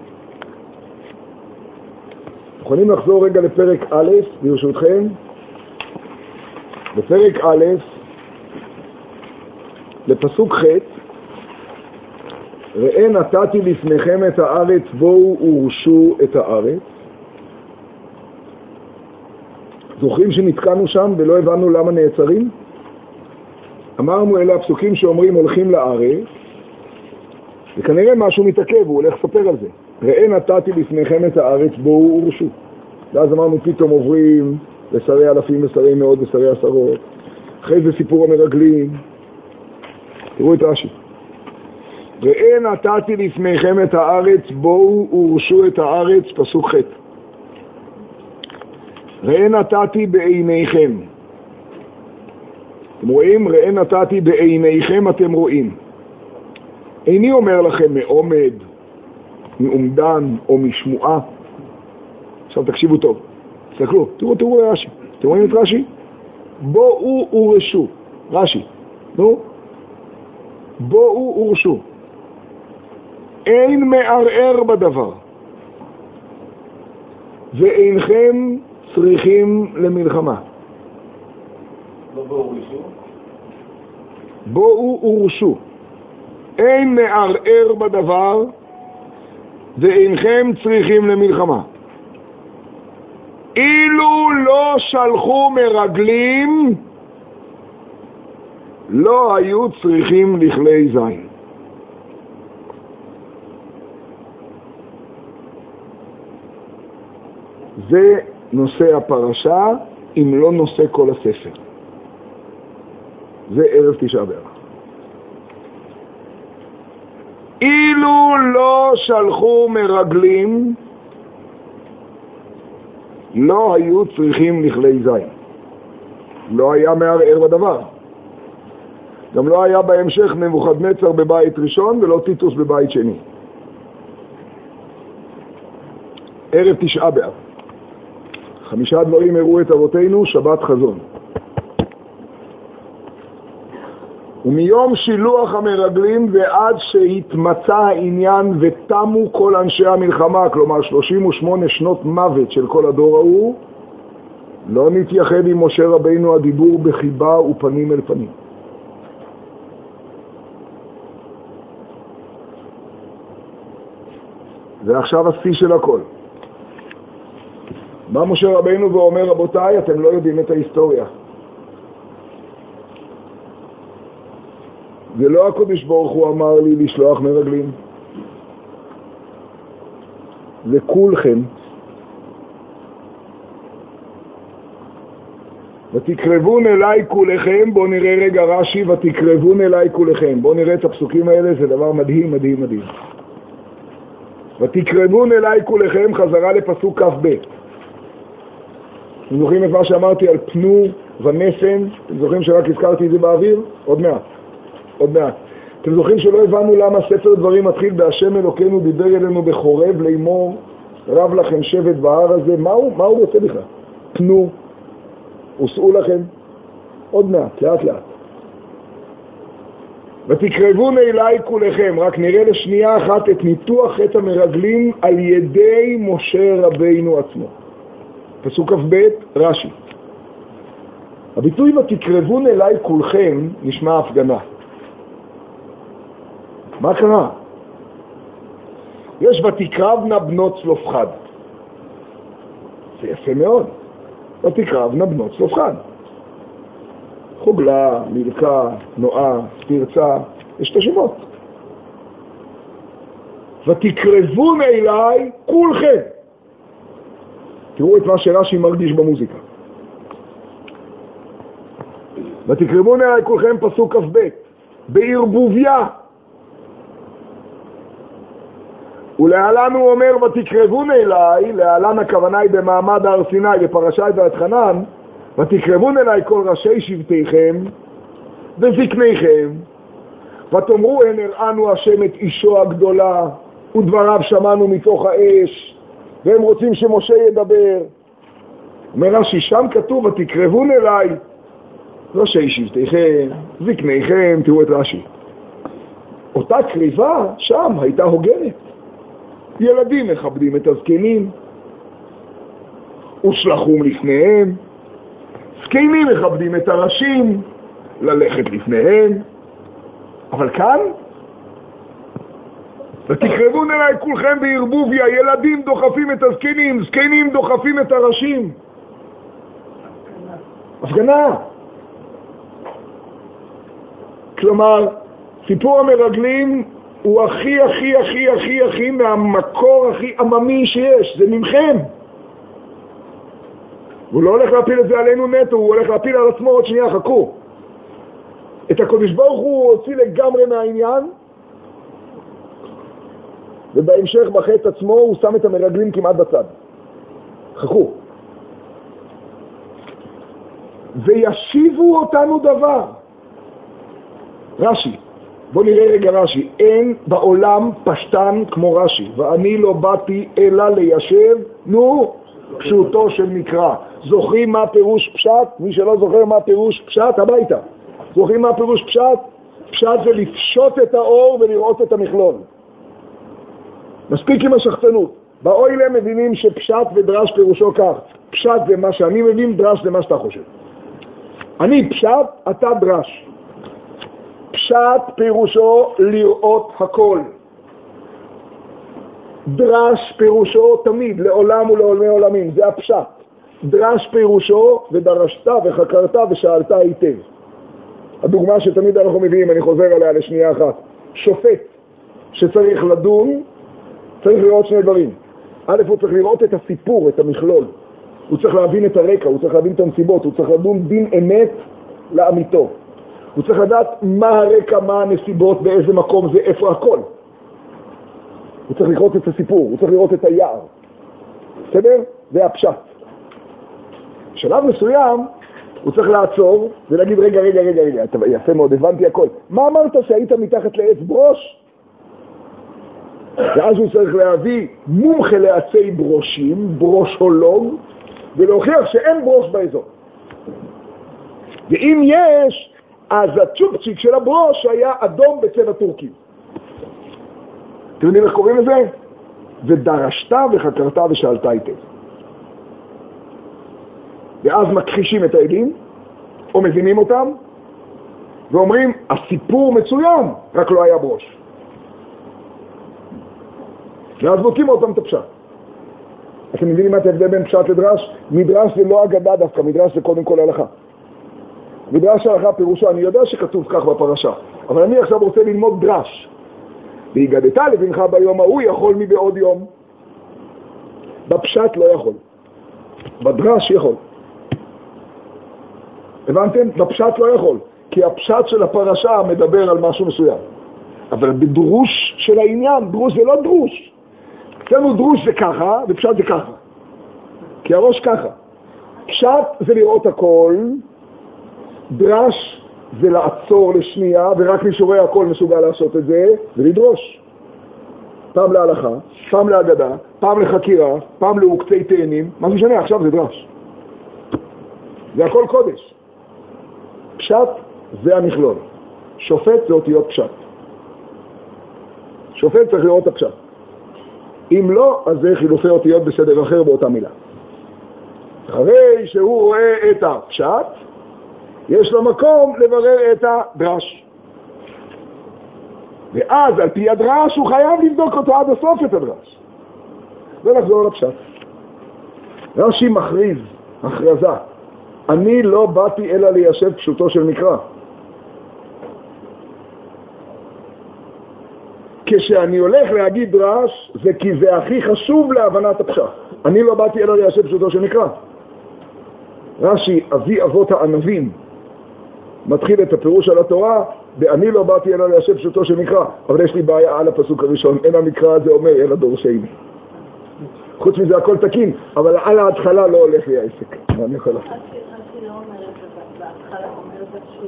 יכולים לחזור רגע לפרק א', ברשותכם. בפרק א', לפסוק ח', ראה נתתי לפניכם את הארץ, בואו ורשו את הארץ. זוכרים שנתקענו שם ולא הבנו למה נעצרים? אמרנו אלה הפסוקים שאומרים הולכים לארץ, וכנראה משהו מתעכב, הוא הולך לספר על זה. ראה נתתי לפניכם את הארץ, בואו ורשו. ואז אמרנו פתאום עוברים לשרי אלפים ושרי מאות ושרי עשרות. אחרי זה סיפור המרגלים. תראו את רש"י. ראה נתתי לפניכם את הארץ, בואו ורשו את הארץ, פסוק ח'. ראה נתתי בעיניכם. אתם רואים? ראה נתתי בעיניכם אתם רואים. איני אומר לכם מעומד, מעומדן או משמועה. עכשיו תקשיבו טוב. תסתכלו, תראו, תראו רש"י. אתם רואים את רש"י? בואו ורשו. רש"י. נו. בואו ורשו. אין מערער בדבר. ואינכם צריכים למלחמה. לא בואו ורשו? בואו ורשו. אין מערער בדבר ואינכם צריכים למלחמה. אילו לא שלחו מרגלים לא היו צריכים לכלי זין. זה נושא הפרשה, אם לא נושא כל הספר. זה ערב תשעה באב. אילו לא שלחו מרגלים לא היו צריכים לכלי זין. לא היה מערער בדבר. גם לא היה בהמשך נבוכדנצר בבית ראשון ולא טיטוס בבית שני. ערב תשעה באב. חמישה דברים הראו את אבותינו, שבת חזון. ומיום שילוח המרגלים ועד שהתמצא העניין ותמו כל אנשי המלחמה, כלומר שלושים ושמונה שנות מוות של כל הדור ההוא, לא נתייחד עם משה רבינו הדיבור בחיבה ופנים אל פנים. ועכשיו השיא של הכל. בא משה רבינו ואומר, רבותיי, אתם לא יודעים את ההיסטוריה. ולא הקדוש ברוך הוא אמר לי לשלוח מרגלים. לכולכם. ותקרבון אליי כולכם, בואו נראה רגע רש"י, ותקרבון אליי כולכם. בואו נראה את הפסוקים האלה, זה דבר מדהים, מדהים, מדהים. ותקרבון אליי כולכם, חזרה לפסוק כף ב'. אתם זוכרים את מה שאמרתי על פנו ונסן? אתם זוכרים שרק הזכרתי את זה באוויר? עוד מעט. עוד מעט. אתם זוכרים שלא הבנו למה ספר דברים מתחיל בהשם אלוקינו דיבר אלינו בחורב לאמור, רב לכם שבט בהר הזה? מה הוא, מה הוא רוצה בכלל? פנו, וסעו לכם. עוד מעט, לאט לאט. ותקרבון אליי כולכם, רק נראה לשנייה אחת את ניתוח חטא המרגלים על ידי משה רבינו עצמו. פסוק כף ב' רש"י. הביטוי ותקרבון אליי כולכם נשמע הפגנה. מה קרה? יש ותקרבנה בנות צלופחד. זה יפה מאוד. ותקרבנה בנות צלופחד. חוגלה, מלכה, נועה, תרצה, יש את השמות. ותקרבון אליי כולכם. תראו את מה שרש"י מרגיש במוזיקה. ותקרבון אליי כולכם, פסוק כף ב' בערבוביה. ולהלן הוא אומר ותקרבון אליי, להלן הכוונה היא במעמד הר סיני בפרשת ואתחנן, ותקרבון אליי כל ראשי שבטיכם וזקניכם, ותאמרו הן הראנו השם את אישו הגדולה ודבריו שמענו מתוך האש, והם רוצים שמשה ידבר. אומר רש"י, שם כתוב ותקרבון אליי ראשי שבטיכם, זקניכם. תראו את רש"י, אותה קריבה שם הייתה הוגנת. ילדים מכבדים את הזקנים ושלחום לפניהם, זקנים מכבדים את הראשים ללכת לפניהם. אבל כאן ותקרבון אליי כולכם בערבוביה, ילדים דוחפים את הזקנים, זקנים דוחפים את הראשים. הפגנה. כלומר, סיפור המרגלים הוא הכי הכי הכי הכי הכי מהמקור הכי עממי שיש, זה ממכם. הוא לא הולך להפיל את זה עלינו נטו, הוא הולך להפיל על עצמו. עוד שנייה, חכו. את הקדוש ברוך הוא הוציא לגמרי מהעניין, ובהמשך בחטא עצמו הוא שם את המרגלים כמעט בצד. חכו. וישיבו אותנו דבר. רש"י, בוא נראה רגע רש"י. אין בעולם פשטן כמו רש"י, ואני לא באתי אלא ליישב, נו, פשוטו של מקרא. זוכרים מה פירוש פשט? מי שלא זוכר מה פירוש פשט, הביתה. זוכרים מה פירוש פשט? פשט זה לפשוט את האור ולראות את המכלול. מספיק עם השחצנות. באוילה מבינים שפשט ודרש פירושו כך. פשט זה מה שאני מבין, דרש זה מה שאתה חושב. אני פשט, אתה דרש. פשט פירושו לראות הכל. דרש פירושו תמיד, לעולם ולעולמי עולמים, זה הפשט. דרש פירושו ודרשת וחקרת ושאלת היטב. הדוגמה שתמיד אנחנו מביאים, אני חוזר עליה לשנייה אחת. שופט שצריך לדון, צריך לראות שני דברים. א', הוא צריך לראות את הסיפור, את המכלול. הוא צריך להבין את הרקע, הוא צריך להבין את הנסיבות, הוא צריך לדון דין אמת לאמיתו. הוא צריך לדעת מה הרקע, מה הנסיבות, באיזה מקום זה, איפה הכל. הוא צריך לראות את הסיפור, הוא צריך לראות את היער. בסדר? זה הפשט. בשלב מסוים, הוא צריך לעצור ולהגיד רגע, רגע, רגע, רגע, אתה יפה מאוד, הבנתי הכל. מה אמרת שהיית מתחת לעץ ברוש? ואז הוא צריך להביא מומחה לעצי ברושים, ברושולוג, ולהוכיח שאין ברוש באזור. ואם יש, אז הצ'ופצ'יק של הברוש היה אדום בצבע טורקי. אתם יודעים איך קוראים לזה? ודרשת וחקרת ושאלת היטב. ואז מכחישים את העדים, או מבינים אותם, ואומרים, הסיפור מצוין, רק לא היה ברוש. ואז בודקים אותם את הפשט. אתם מבינים מה ההבדל בין פשט לדרש? מדרש זה לא אגדה דווקא, מדרש זה קודם כל הלכה. מדרש הלכה פירושו, אני יודע שכתוב כך בפרשה, אבל אני עכשיו רוצה ללמוד דרש. והגדת לבנך ביום ההוא יכול מבעוד יום. בפשט לא יכול. בדרש יכול. הבנתם? בפשט לא יכול. כי הפשט של הפרשה מדבר על משהו מסוים. אבל בדרוש של העניין, דרוש זה לא דרוש. אצלנו דרוש זה ככה, ופשט זה ככה. כי הראש ככה. פשט זה לראות הכל, דרש זה לעצור לשנייה, ורק מי שרואה הכל מסוגל לעשות את זה, ולדרוש. פעם להלכה, פעם להגדה, פעם לחקירה, פעם לעוקצי תאנים, מה משנה, עכשיו זה דרש. זה הכל קודש. פשט זה המכלול. שופט זה אותיות פשט. שופט צריך לראות את הפשט. אם לא, אז זה חילופי אותיות בסדר אחר באותה מילה. אחרי שהוא רואה את הפשט, יש לו מקום לברר את הדרש. ואז על פי הדרש הוא חייב לבדוק אותו עד הסוף את הדרש. ונחזור לפשט. רש"י מכריז, הכרזה, אני לא באתי אלא ליישב פשוטו של מקרא. כשאני הולך להגיד דרש, זה כי זה הכי חשוב להבנת הפשט. אני לא באתי אלא ליישב פשוטו של מקרא. רש"י, אבי אבות הענבים, מתחיל את הפירוש על התורה, ואני לא באתי אלא ליישב פשוטו של מקרא. אבל יש לי בעיה על הפסוק הראשון, אין המקרא הזה אומר אלא דורשני. חוץ מזה הכל תקין, אבל על ההתחלה לא הולך לי העסק. מה אני יכול לעשות? רש"י לא אומר את זה בהתחלה, אומר את זה פשוט,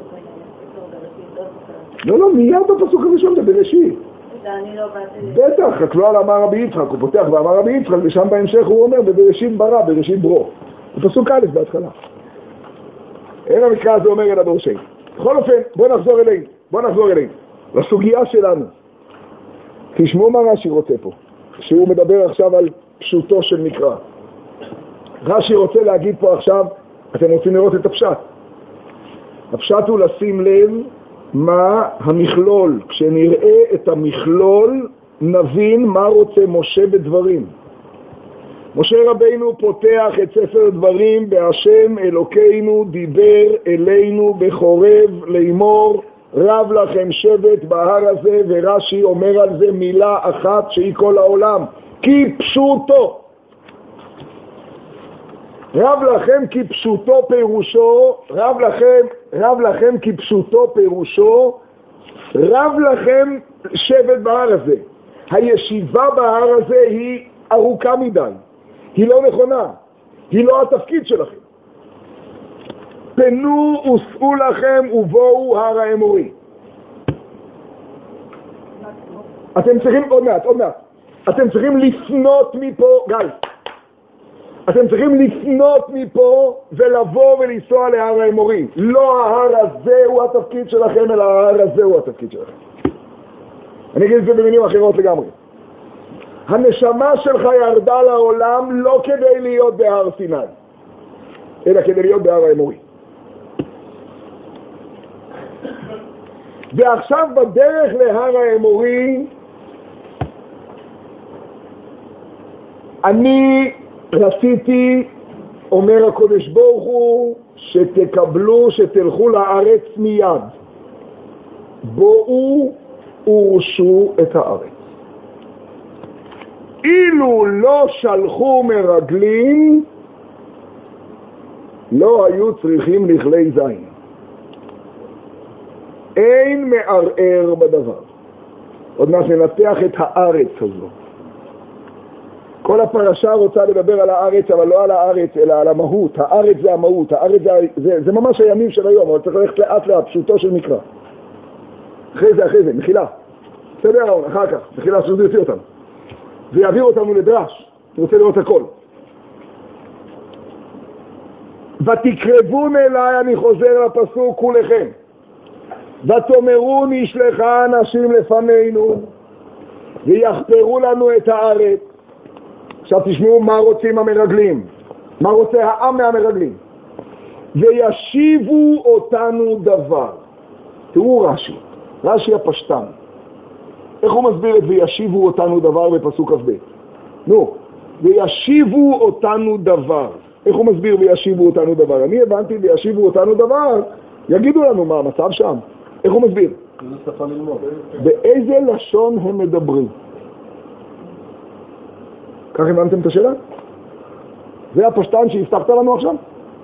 לא, לא, מיד בפסוק הראשון זה בראשית. אני לא באתי... בטח, רק לא על אמר רבי יצחק, הוא פותח ואמר רבי יצחק, ושם בהמשך הוא אומר, בבראשית ברא, בראשית ברו. בפסוק א' בהתחלה. אין המקרא הזה אומר אלא דורשני. בכל אופן, בוא נחזור אלינו, בוא נחזור אלינו, לסוגיה שלנו. תשמעו מה רש"י רוצה פה, שהוא מדבר עכשיו על פשוטו של מקרא. רש"י רוצה להגיד פה עכשיו, אתם רוצים לראות את הפשט. הפשט הוא לשים לב מה המכלול. כשנראה את המכלול, נבין מה רוצה משה בדברים. משה רבינו פותח את ספר דברים בהשם אלוקינו דיבר אלינו בחורב לאמור רב לכם שבט בהר הזה, ורש"י אומר על זה מילה אחת שהיא כל העולם, כי פשוטו. רב לכם כי פשוטו פירושו, רב לכם, רב לכם כי פשוטו פירושו, רב לכם שבט בהר הזה. הישיבה בהר הזה היא ארוכה מדי. היא לא נכונה, היא לא התפקיד שלכם. פנו וסעו לכם ובואו הר האמורי. אתם צריכים, עוד מעט, עוד מעט, אתם צריכים לפנות מפה, גל, אתם צריכים לפנות מפה ולבוא ולנסוע להר האמורי. לא ההר הזה הוא התפקיד שלכם, אלא ההר הזה הוא התפקיד שלכם. אני אגיד את זה במילים אחרות לגמרי. הנשמה שלך ירדה לעולם לא כדי להיות בהר סיני, אלא כדי להיות בהר האמורי. ועכשיו בדרך להר האמורי, אני רציתי, אומר הקודש ברוך הוא, שתקבלו, שתלכו לארץ מיד. בואו ורשו את הארץ. אילו לא שלחו מרגלים, לא היו צריכים לכלי זין. אין מערער בדבר. עוד מעט ננתח את הארץ הזו. כל הפרשה רוצה לדבר על הארץ, אבל לא על הארץ, אלא על המהות. הארץ זה המהות, הארץ זה, זה, זה ממש הימים של היום, אבל צריך ללכת לאט לאט, פשוטו של מקרא. אחרי זה, אחרי זה, מחילה. בסדר, רעון, אחר כך, מחילה שזה יוציא אותנו. זה יעביר אותנו לדרש, אני רוצה לראות הכל. ותקרבון אליי, אני חוזר לפסוק כולכם. ותאמרו נשלחה אנשים לפנינו, ויחפרו לנו את הארץ. עכשיו תשמעו מה רוצים המרגלים, מה רוצה העם מהמרגלים. וישיבו אותנו דבר. תראו רש"י, רש"י הפשטן. איך הוא מסביר את וישיבו אותנו דבר בפסוק כ"ב? נו, וישיבו אותנו דבר. איך הוא מסביר וישיבו אותנו דבר? אני הבנתי וישיבו אותנו דבר, יגידו לנו מה המצב שם. איך הוא מסביר? איזה שפה ללמוד? באיזה לשון הם מדברים? כך הבנתם את השאלה? זה הפשטן שהבטחת לנו עכשיו?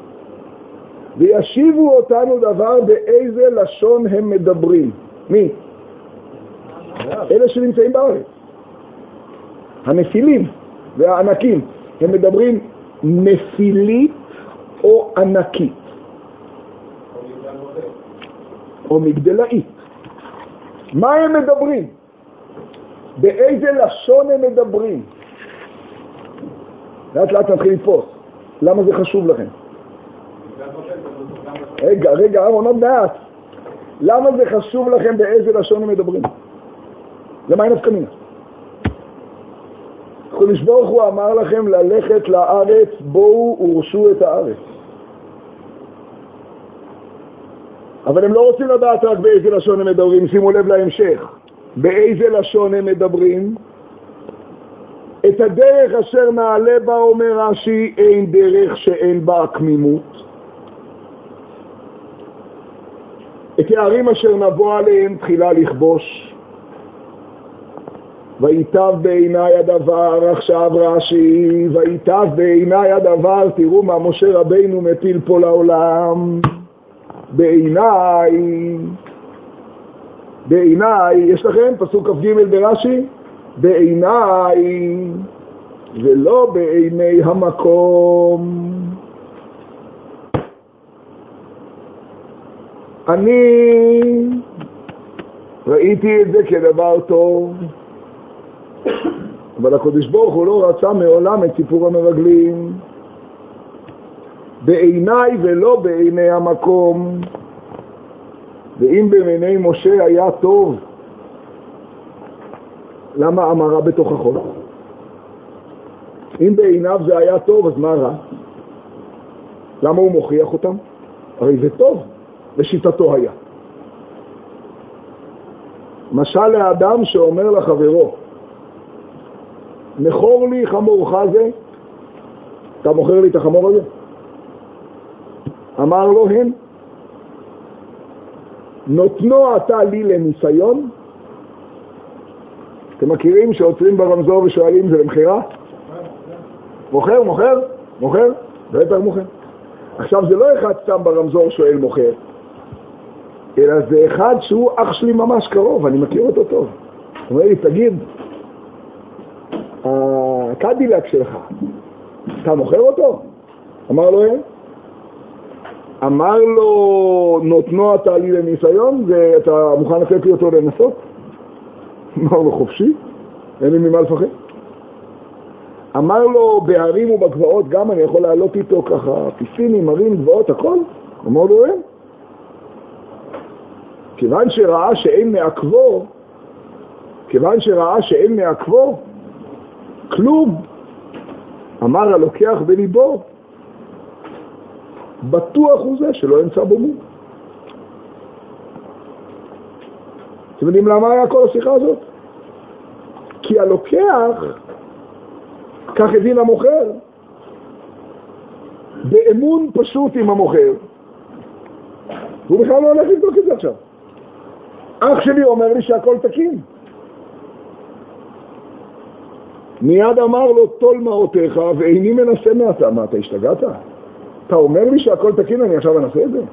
וישיבו אותנו דבר באיזה לשון הם מדברים. מי? אלה שנמצאים בארץ. הנפילים והענקים. הם מדברים נפילית או ענקית? או מגדלאית. מה הם מדברים? באיזה לשון הם מדברים? לאט לאט נתחיל לתפוס. למה זה חשוב לכם? רגע, רגע, אהרון, עוד מעט. למה זה חשוב לכם באיזה לשון הם מדברים? למה אין הפקמינה? הקדוש ברוך הוא אמר לכם ללכת לארץ, בואו ורשו את הארץ. אבל הם לא רוצים לדעת רק באיזה לשון הם מדברים, שימו לב להמשך. באיזה לשון הם מדברים? את הדרך אשר נעלה בה, אומר רש"י, אין דרך שאין בה עקמימות. את הערים אשר נבוא עליהם תחילה לכבוש. ויטב בעיניי הדבר, עכשיו רש"י, ויטב בעיניי הדבר, תראו מה משה רבינו מפיל פה לעולם. בעיניי, בעיניי, יש לכם פסוק כ"ג ברש"י? בעיניי ולא בעיני המקום. אני ראיתי את זה כדבר טוב, אבל הקדוש ברוך הוא לא רצה מעולם את סיפור המרגלים. בעיניי ולא בעיני המקום. ואם בעיני משה היה טוב, למה אמרה בתוך החול? אם בעיניו זה היה טוב, אז מה רע? למה הוא מוכיח אותם? הרי זה טוב, לשיטתו היה. משל לאדם שאומר לחברו, מכור לי חמורך זה, אתה מוכר לי את החמור הזה? אמר לו הן, נותנו אתה לי לניסיון. אתם מכירים שעוצרים ברמזור ושואלים זה למחירה? מוכר, מוכר, מוכר, בטח מוכר. עכשיו זה לא אחד סתם ברמזור שואל מוכר, אלא זה אחד שהוא אח שלי ממש קרוב, אני מכיר אותו טוב. הוא אומר לי, תגיד, הקדילק שלך, אתה מוכר אותו? אמר לו, אין. אמר לו, נותנו אתה לי לניסיון, ואתה מוכן לתת לי אותו לנסות? אמר לו, חופשי, אין לי ממה לפחד. אמר לו, בהרים ובגבעות גם אני יכול לעלות איתו ככה, פיסינים, הרים, גבעות, הכל? אמר לו, אין. כיוון שראה שאין מעכבו, כיוון שראה שאין מעכבו, כלום, אמר הלוקח בליבו, בטוח הוא זה שלא ימצא בו מום. אתם יודעים למה היה כל השיחה הזאת? כי הלוקח, כך הבין המוכר, באמון פשוט עם המוכר, והוא בכלל לא הולך לבדוק את זה עכשיו. אח שלי אומר לי שהכל תקין. מיד אמר לו, תול מעותיך ואיני מנסה מעתה. מה, אתה השתגעת? אתה אומר לי שהכל תקין, אני עכשיו אנסה את זה?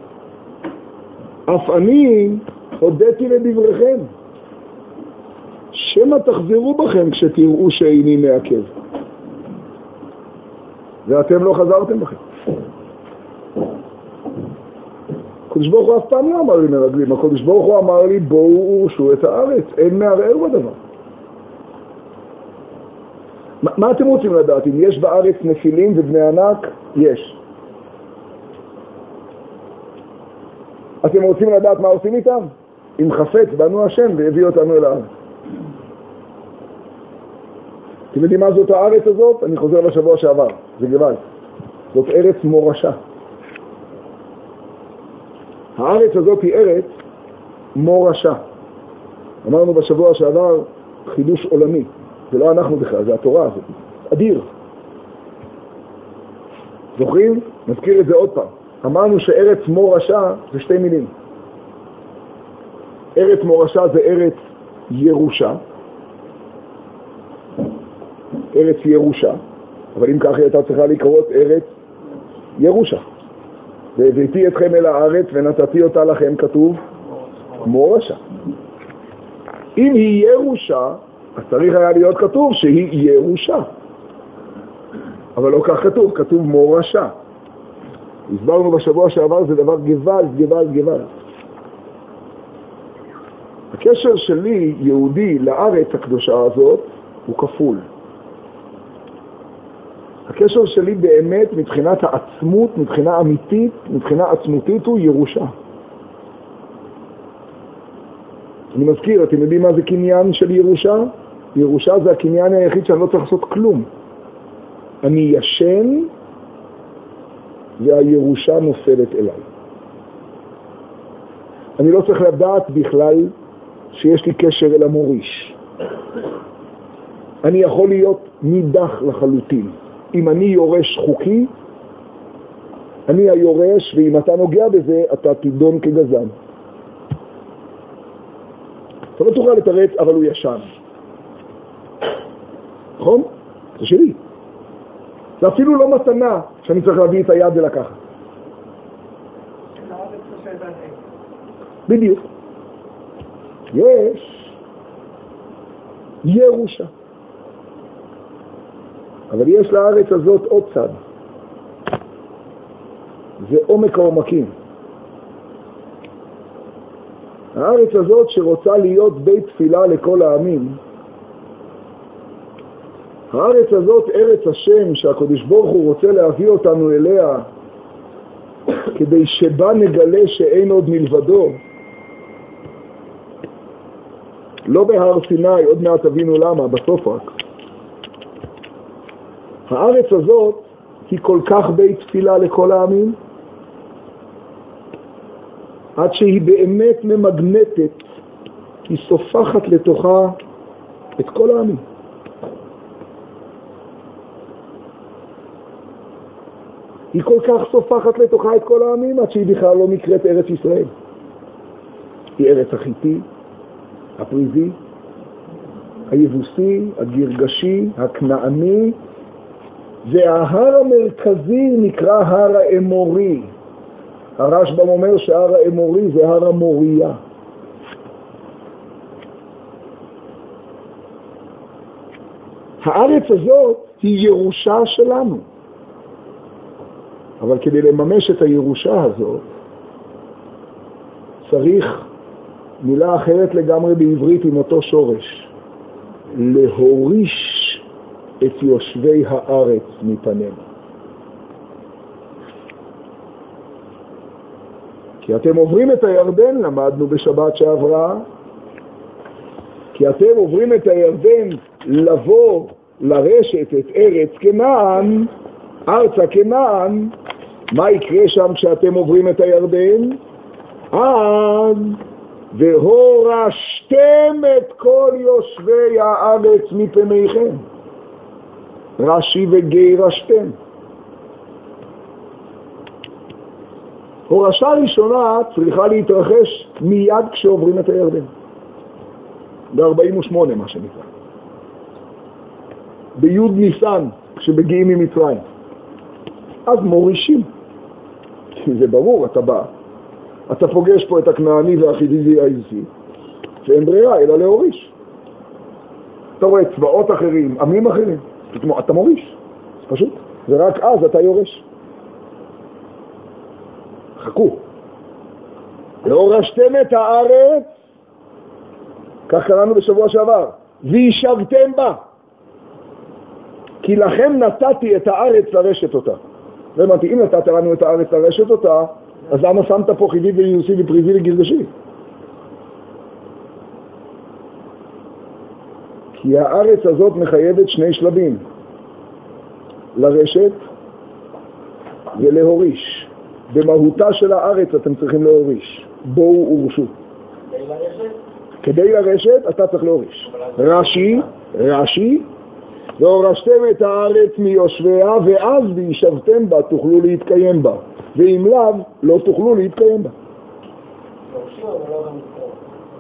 אף אני הודיתי לדבריכם שמה תחזרו בכם כשתראו שאיני מעכב. ואתם לא חזרתם בכם. הקדוש ברוך הוא אף פעם לא אמר לי מרגלים, הקדוש ברוך הוא אמר לי בואו ורשו את הארץ, אין מערער בדבר. מה, מה אתם רוצים לדעת? אם יש בארץ נפילים ובני ענק? יש. אתם רוצים לדעת מה עושים איתם? אם חפץ בנו השם והביא אותנו אל הארץ. אתם יודעים מה זאת הארץ הזאת? אני חוזר לשבוע שעבר, זה גבל. זאת ארץ מורשה. הארץ הזאת היא ארץ מורשה. אמרנו בשבוע שעבר חידוש עולמי. זה לא אנחנו בכלל, זה התורה הזאת. אדיר. זוכרים? נזכיר את זה עוד פעם. אמרנו שארץ מורשה זה שתי מילים. ארץ מורשה זה ארץ ירושה. ארץ ירושה. אבל אם ככה הייתה צריכה לקרות ארץ ירושה. והבאתי אתכם אל הארץ ונתתי אותה לכם, כתוב מורשה. אם היא ירושה, אז צריך היה להיות כתוב שהיא ירושה. אבל לא כך כתוב, כתוב מורשה. הסברנו בשבוע שעבר, זה דבר גבל, גבל, גבל. הקשר שלי, יהודי, לארץ הקדושה הזאת, הוא כפול. הקשר שלי באמת, מבחינת העצמות, מבחינה אמיתית, מבחינה עצמותית, הוא ירושה. אני מזכיר, אתם יודעים מה זה קניין של ירושה? ירושה זה הקניין היחיד שאני לא צריך לעשות כלום. אני ישן, והירושה נופלת אליי. אני לא צריך לדעת בכלל שיש לי קשר אל המוריש. אני יכול להיות נידח לחלוטין. אם אני יורש חוקי, אני היורש, ואם אתה נוגע בזה, אתה תידון כגזן. אתה לא תוכל לתרץ, אבל הוא ישן. נכון? זה שלי. זה אפילו לא מתנה שאני צריך להביא את היד ולקחת. בדיוק. יש ירושה. אבל יש לארץ הזאת עוד צד. זה עומק העומקים. הארץ הזאת שרוצה להיות בית תפילה לכל העמים, הארץ הזאת, ארץ השם, שהקדוש ברוך הוא רוצה להביא אותנו אליה, כדי שבה נגלה שאין עוד מלבדו. לא בהר סיני, עוד מעט תבינו למה, בסוף רק. הארץ הזאת היא כל כך בית תפילה לכל העמים, עד שהיא באמת ממגנטת, היא סופחת לתוכה את כל העמים. היא כל כך סופחת לתוכה את כל העמים, עד שהיא בכלל לא נקראת ארץ ישראל. היא ארץ החיטי, הפריזי, היבוסי, הגרגשי, הכנעני, וההר המרכזי נקרא הר האמורי. הרשב"ם אומר שההר האמורי זה הר המוריה. הארץ הזאת היא ירושה שלנו. אבל כדי לממש את הירושה הזאת, צריך מילה אחרת לגמרי בעברית עם אותו שורש. להוריש את יושבי הארץ מפנינו. כי אתם עוברים את הירדן, למדנו בשבת שעברה, כי אתם עוברים את הירדן לבוא לרשת את ארץ כנען, ארצה כנען, מה יקרה שם כשאתם עוברים את הירדן? עד והורשתם את כל יושבי הארץ מפניכם. רש"י וגירשתם. הורשה ראשונה צריכה להתרחש מיד כשעוברים את הירדן. ב-ארבעים ושמונה מה שנקרא. ביוד ניסן, כשמגיעים ממצרים. אז מורישים. זה ברור, אתה בא. אתה פוגש פה את הכנעני והחיזי היבוסי, שאין ברירה אלא להוריש. אתה רואה צבאות אחרים, עמים אחרים, אתה מוריש, פשוט, ורק אז אתה יורש. חכו. והורשתם את הארץ, כך קראנו בשבוע שעבר, וישבתם בה, כי לכם נתתי את הארץ לרשת אותה. ואמרתי, אם נתת לנו את הארץ לרשת אותה, אז למה שמת פה חיבי ויוסי ופריזי וגלגשי? כי הארץ הזאת מחייבת שני שלבים, לרשת ולהוריש. במהותה של הארץ אתם צריכים להוריש. בואו ורשו. כדי לרשת? כדי לרשת אתה צריך להוריש. רש"י, רש"י, והורשתם את הארץ מיושביה, ואז וישבתם בה תוכלו להתקיים בה, ואם לאו לא תוכלו להתקיים בה. יורשים אבל לא גם להתקיים.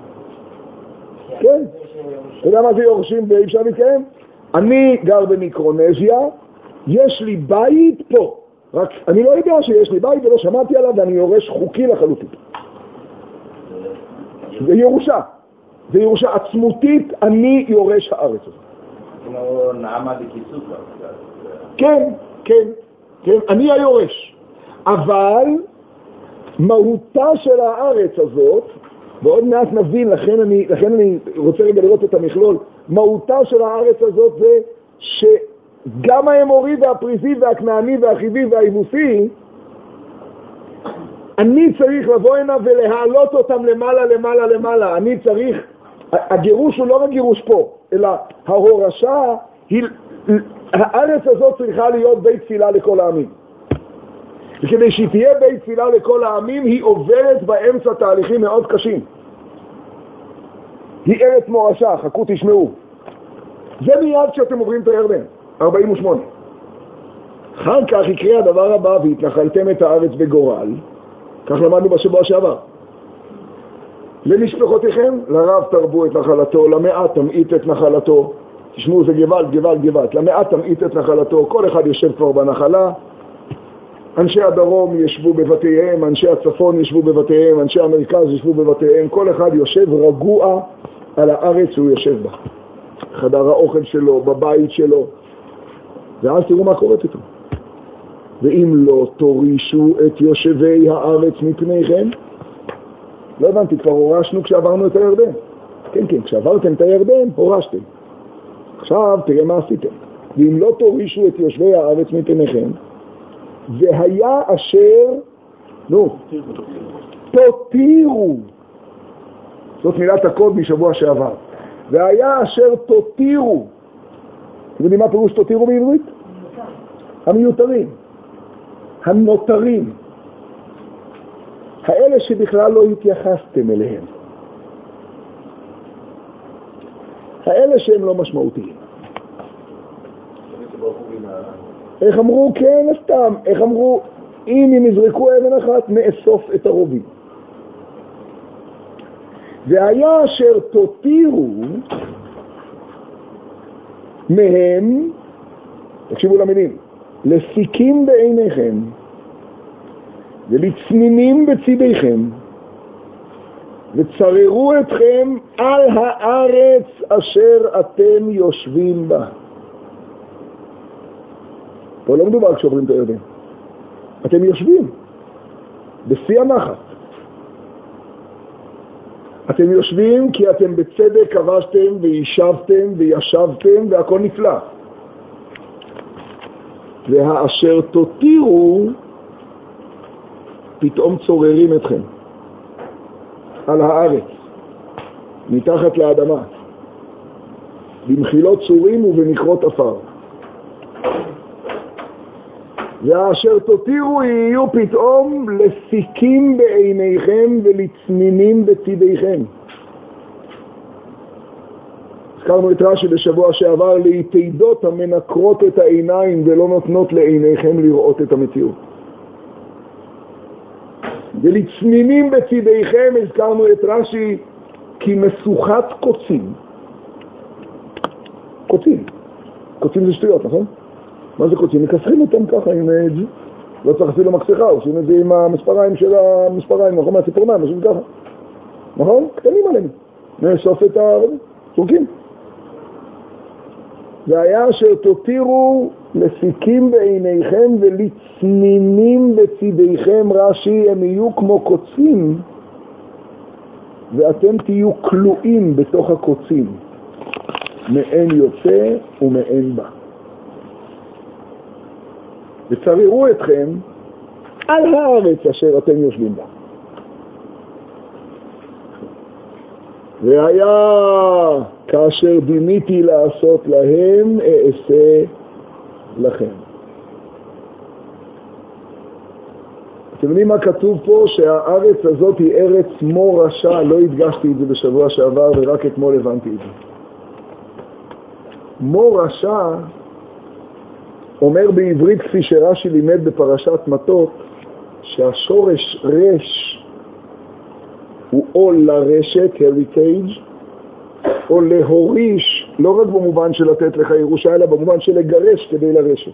כן. אתה יודע מה זה יורשים ואי אפשר להתקיים? אני גר במיקרונזיה, יש לי בית פה, רק אני לא יודע שיש לי בית ולא שמעתי עליו ואני יורש חוקי לחלוטין. זה ירושה, זה ירושה עצמותית, אני יורש הארץ הזאת. כמו נעמה דקיסות. כן, כן, כן, אני היורש. אבל מהותה של הארץ הזאת, ועוד מעט נבין, לכן אני, לכן אני רוצה רגע לראות את המכלול, מהותה של הארץ הזאת זה שגם האמורי והפריזי והכנעני והחיבי והיבוסי, אני צריך לבוא הנה ולהעלות אותם למעלה, למעלה, למעלה. אני צריך, הגירוש הוא לא רק גירוש פה, אלא ההורשה, היא, הארץ הזאת צריכה להיות בית תפילה לכל העמים. וכדי שהיא תהיה בית תפילה לכל העמים, היא עוברת באמצע תהליכים מאוד קשים. היא ארץ מורשה, חכו תשמעו. זה מיד כשאתם עוברים את הירדן, ארבעים ושמונה. אחר כך יקרה הדבר הבא, והתנחלתם את הארץ בגורל, כך למדנו בשבוע שעבר. למשפחותיכם, לרב תרבו את נחלתו, למעט תמעיט את נחלתו. תשמעו, זה גבלת, גבלת, גבלת. למעט תמעיט את נחלתו, כל אחד יושב כבר בנחלה. אנשי הדרום ישבו בבתיהם, אנשי הצפון ישבו בבתיהם, אנשי המרכז ישבו בבתיהם. כל אחד יושב רגוע על הארץ שהוא יושב בה. חדר האוכל שלו, בבית שלו. ואז תראו מה קוראת איתו. ואם לא תורישו את יושבי הארץ מפניכם, לא הבנתי, כבר הורשנו כשעברנו את הירדן. כן, כן, כשעברתם את הירדן, הורשתם. עכשיו תראה מה עשיתם. ואם לא תורישו את יושבי הארץ מפניכם, והיה אשר, נו, תותירו. זאת מילת הקוד משבוע שעבר. והיה אשר תותירו. אתם יודעים מה פירוש תותירו בעברית? המיותרים. הנותרים. האלה שבכלל לא התייחסתם אליהם. האלה שהם לא משמעותיים. איך אמרו? כן, סתם. איך אמרו? אם הם יזרקו אבן אחת, נאסוף את הרובים. והיה אשר תותירו מהם, תקשיבו למילים, לסיקים בעיניכם ולצנינים בצידיכם, וצררו אתכם על הארץ אשר אתם יושבים בה. פה לא מדובר כשעוברים את הירדן. אתם יושבים בשיא הנחת. אתם יושבים כי אתם בצדק כבשתם וישבתם וישבתם והכל נפלא. והאשר תותירו פתאום צוררים אתכם על הארץ, מתחת לאדמה, במחילות צורים ובמכרות אפר. והאשר תותירו יהיו פתאום לסיקים בעיניכם ולצנינים בצידיכם. הזכרנו את רש"י בשבוע שעבר, להתידות המנקרות את העיניים ולא נותנות לעיניכם לראות את המציאות. ולצנינים בצידיכם הזכרנו את רש"י, כי משוחת קוצים. קוצים. קוצים זה שטויות, נכון? מה זה קוצים? מכסחים אותם ככה עם ג'י. לא צריך אפילו מקסחה, עושים את זה עם המספריים של המספריים, נכון? מהציפורניים, עושים ככה. נכון? קטנים עליהם. נאסוף את הרבים, סורקים. והיה אשר תותירו לסיקים בעיניכם ולצנינים בצדיכם, רש"י, הם יהיו כמו קוצים ואתם תהיו כלואים בתוך הקוצים, מאין יוצא ומאין בא. וצררו אתכם על הארץ אשר אתם יושבים בה. והיה כאשר דימיתי לעשות להם אעשה לכם. אתם יודעים מה כתוב פה? שהארץ הזאת היא ארץ מורשה. לא הדגשתי את זה בשבוע שעבר ורק אתמול הבנתי את זה. מורשה אומר בעברית, כפי שרש"י לימד בפרשת מטות, שהשורש רש הוא או לרשת, heritage, או להוריש, לא רק במובן של לתת לך ירושה, אלא במובן של לגרש כדי לרשת.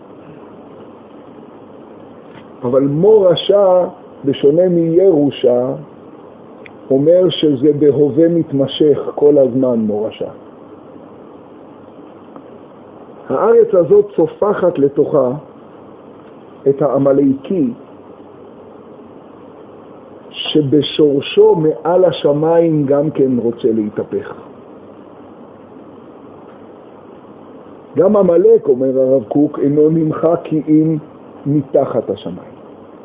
אבל מורשה, בשונה מירושה, אומר שזה בהווה מתמשך כל הזמן מורשה. הארץ הזאת צופחת לתוכה את העמלקי, שבשורשו מעל השמיים גם כן רוצה להתהפך. גם עמלק, אומר הרב קוק, אינו נמחק כי אם מתחת השמיים.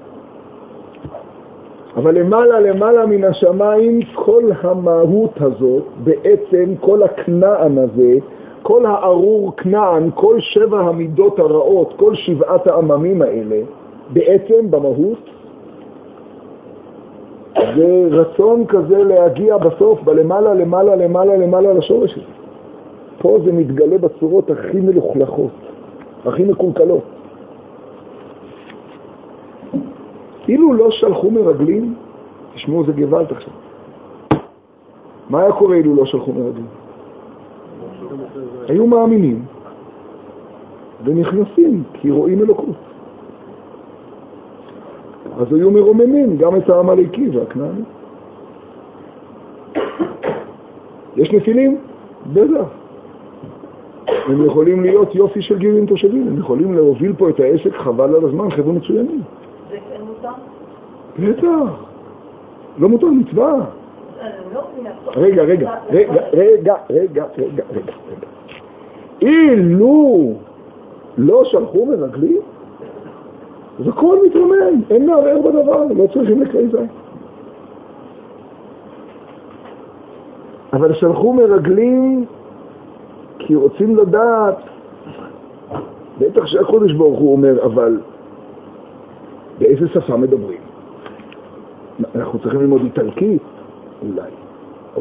אבל למעלה למעלה מן השמיים כל המהות הזאת, בעצם כל הכנען הזה, כל הארור כנען, כל שבע המידות הרעות, כל שבעת העממים האלה, בעצם במהות זה רצון כזה להגיע בסוף בלמעלה למעלה למעלה למעלה לשורש הזה. פה זה מתגלה בצורות הכי מלוכלכות, הכי מקולקלות. אילו לא שלחו מרגלים, תשמעו, זה גוואלד עכשיו. מה היה קורה אילו לא שלחו מרגלים? היו מאמינים ונכנסים כי רואים אלוקות. אז היו מרוממים גם את העמלקי והכנעני. יש נפילים? בטח. הם יכולים להיות יופי של גרים תושבים, הם יכולים להוביל פה את העסק חבל על הזמן, חבר'ה מצוינים. זה כן מותר? בטח. לא מותר, מצווה. לא, רגע, רגע, רגע, רגע, רגע, רגע, רגע. אילו לא שלחו מרגלים, אז הכל מתרומם, אין מערער בדבר, לא צריכים לקרוא זה. אבל שלחו מרגלים כי רוצים לדעת, בטח שהקודש ברוך הוא אומר, אבל באיזה שפה מדברים? אנחנו צריכים ללמוד איטלקית, אולי, או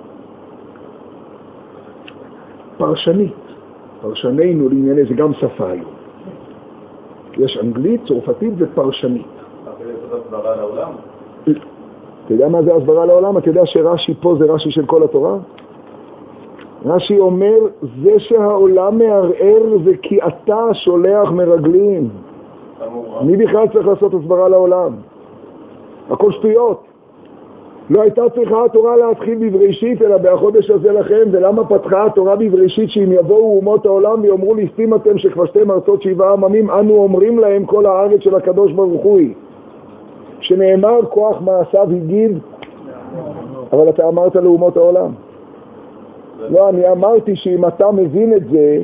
פרשנית. פרשנינו לענייני זה גם שפה היום. יש אנגלית, צרפתית ופרשנית. זה הסברה לעולם? אתה יודע מה זה הסברה לעולם? אתה יודע שרש"י פה זה רש"י של כל התורה? רש"י אומר, זה שהעולם מערער זה כי אתה שולח מרגלים. מי בכלל צריך לעשות הסברה לעולם? הכל שטויות. לא הייתה צריכה התורה להתחיל בבראשית, אלא בחודש הזה לכם. ולמה פתחה התורה בבראשית? שאם יבואו אומות העולם ויאמרו ליסטים אתם שכבשתם ארצות שבעה עממים, אנו אומרים להם כל הארץ של הקדוש ברוך הוא היא. שנאמר כוח מעשיו הגיד, אבל אתה אמרת לאומות העולם. לא, אני אמרתי שאם אתה מבין את זה,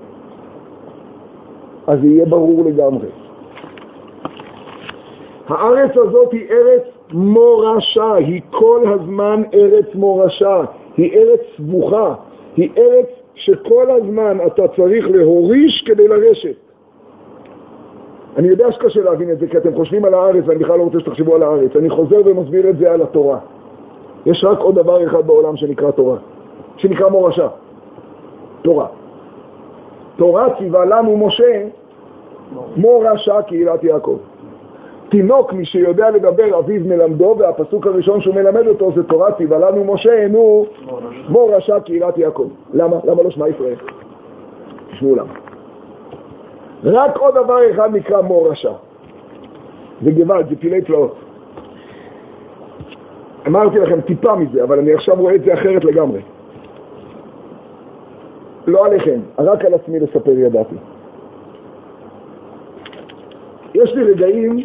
אז יהיה ברור לגמרי. הארץ הזאת היא ארץ מורשה, היא כל הזמן ארץ מורשה, היא ארץ סבוכה, היא ארץ שכל הזמן אתה צריך להוריש כדי לרשת. אני יודע שקשה להבין את זה, כי אתם חושבים על הארץ, ואני בכלל לא רוצה שתחשבו על הארץ. אני חוזר ומסביר את זה על התורה. יש רק עוד דבר אחד בעולם שנקרא תורה, שנקרא מורשה. תורה. תורה ציווה לנו משה, מורשה קהילת יעקב. תינוק, מי שיודע לדבר אביו מלמדו, והפסוק הראשון שהוא מלמד אותו זה תורה ציווה לנו משה, נו, מורשה קהילת יעקב. למה? למה לא שמע ישראל? תשמעו למה. רק עוד דבר אחד נקרא מורשה. זה גוואלד, זה פילי פלאות. אמרתי לכם טיפה מזה, אבל אני עכשיו רואה את זה אחרת לגמרי. לא עליכם, רק על עצמי לספר ידעתי. יש לי רגעים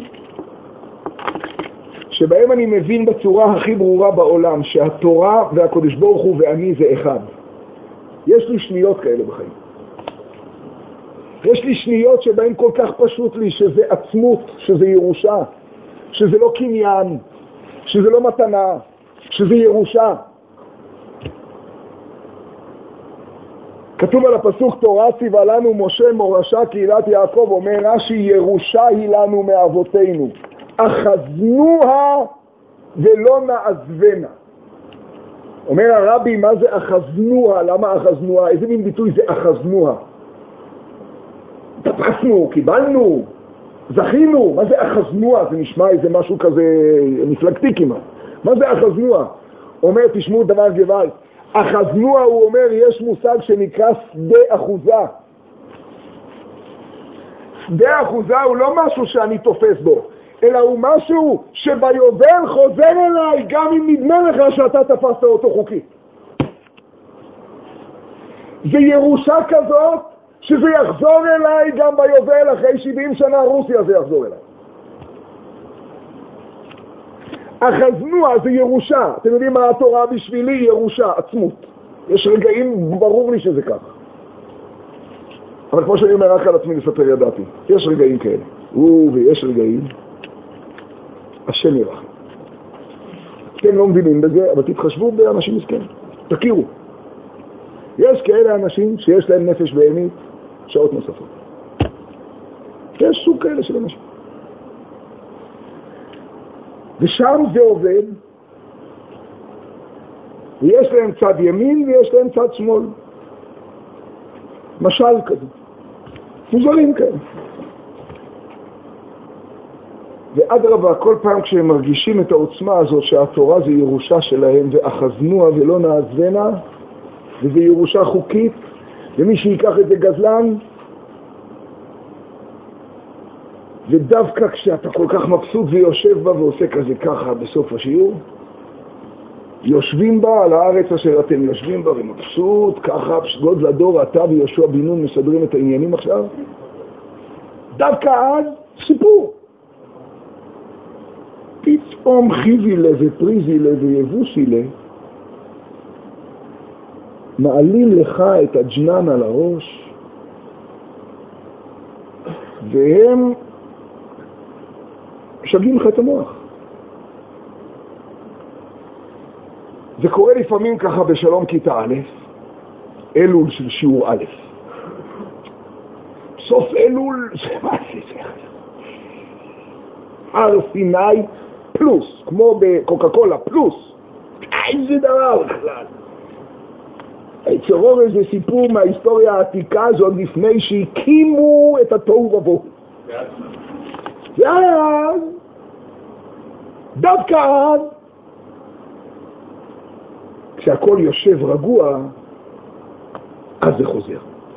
שבהם אני מבין בצורה הכי ברורה בעולם שהתורה והקדוש ברוך הוא ואני זה אחד. יש לי שניות כאלה בחיים. יש לי שניות שבהם כל כך פשוט לי שזה עצמות, שזה ירושה, שזה לא קניין, שזה לא מתנה, שזה ירושה. כתוב על הפסוק תורה ציווה לנו משה מורשה קהילת יעקב, אומר רש"י ירושה היא לנו מאבותינו, אחזנוה ולא נעזבנה. אומר הרבי, מה זה אחזנוה? למה אחזנוה? איזה מין ביטוי זה אחזנוה? תפסנו, קיבלנו, זכינו. מה זה אחזנוה? זה נשמע איזה משהו כזה מפלגתי כמעט. מה זה אחזנוה? אומר, תשמעו דבר גבל, אחזנוה הוא אומר, יש מושג שנקרא שדה אחוזה. שדה אחוזה הוא לא משהו שאני תופס בו, אלא הוא משהו שביובל חוזר אליי, גם אם נדמה לך שאתה תפסת אותו חוקי. זה ירושה כזאת שזה יחזור אליי גם ביובל, אחרי שבעים שנה רוסיה זה יחזור אליי. אחזנוה זה ירושה. אתם יודעים מה התורה בשבילי? ירושה, עצמות. יש רגעים, ברור לי שזה כך. אבל כמו שאני אומר, רק על עצמי לספר ידעתי. יש רגעים כאלה. ויש רגעים. השם ירחם. אתם לא מבינים בזה, אבל תתחשבו באנשים מסכנים. תכירו. יש כאלה אנשים שיש להם נפש בהמית שעות נוספות. יש סוג כאלה של אנשים. ושם זה עובד, ויש להם צד ימין ויש להם צד שמאל. משל כזה. מוזרים כאלה. ועד רבה, כל פעם כשהם מרגישים את העוצמה הזאת שהתורה זה ירושה שלהם, ואחזנוה ולא נעזבנה, וזה ירושה חוקית, ומי שיקח את זה גזלן, ודווקא כשאתה כל כך מבסוט ויושב בה ועושה כזה ככה בסוף השיעור, יושבים בה על הארץ אשר אתם יושבים בה ומבסוט ככה, גודל הדור אתה ויהושע בן נון מסדרים את העניינים עכשיו, דווקא אז סיפור. פתאום חיבי לה ופריזי לה ויבוסי לה מעלים לך את הג'נן על הראש, והם משגעים לך את המוח. זה קורה לפעמים ככה בשלום כיתה א', אלול של שיעור א'. סוף אלול זה מה זה זה? הר סיני פלוס, כמו בקוקה קולה פלוס. איזה דבר בכלל. צרור איזה סיפור מההיסטוריה העתיקה הזאת לפני שהקימו את התוהו ובוהו. ואז, דווקא אז, כשהכל יושב רגוע, אז זה חוזר.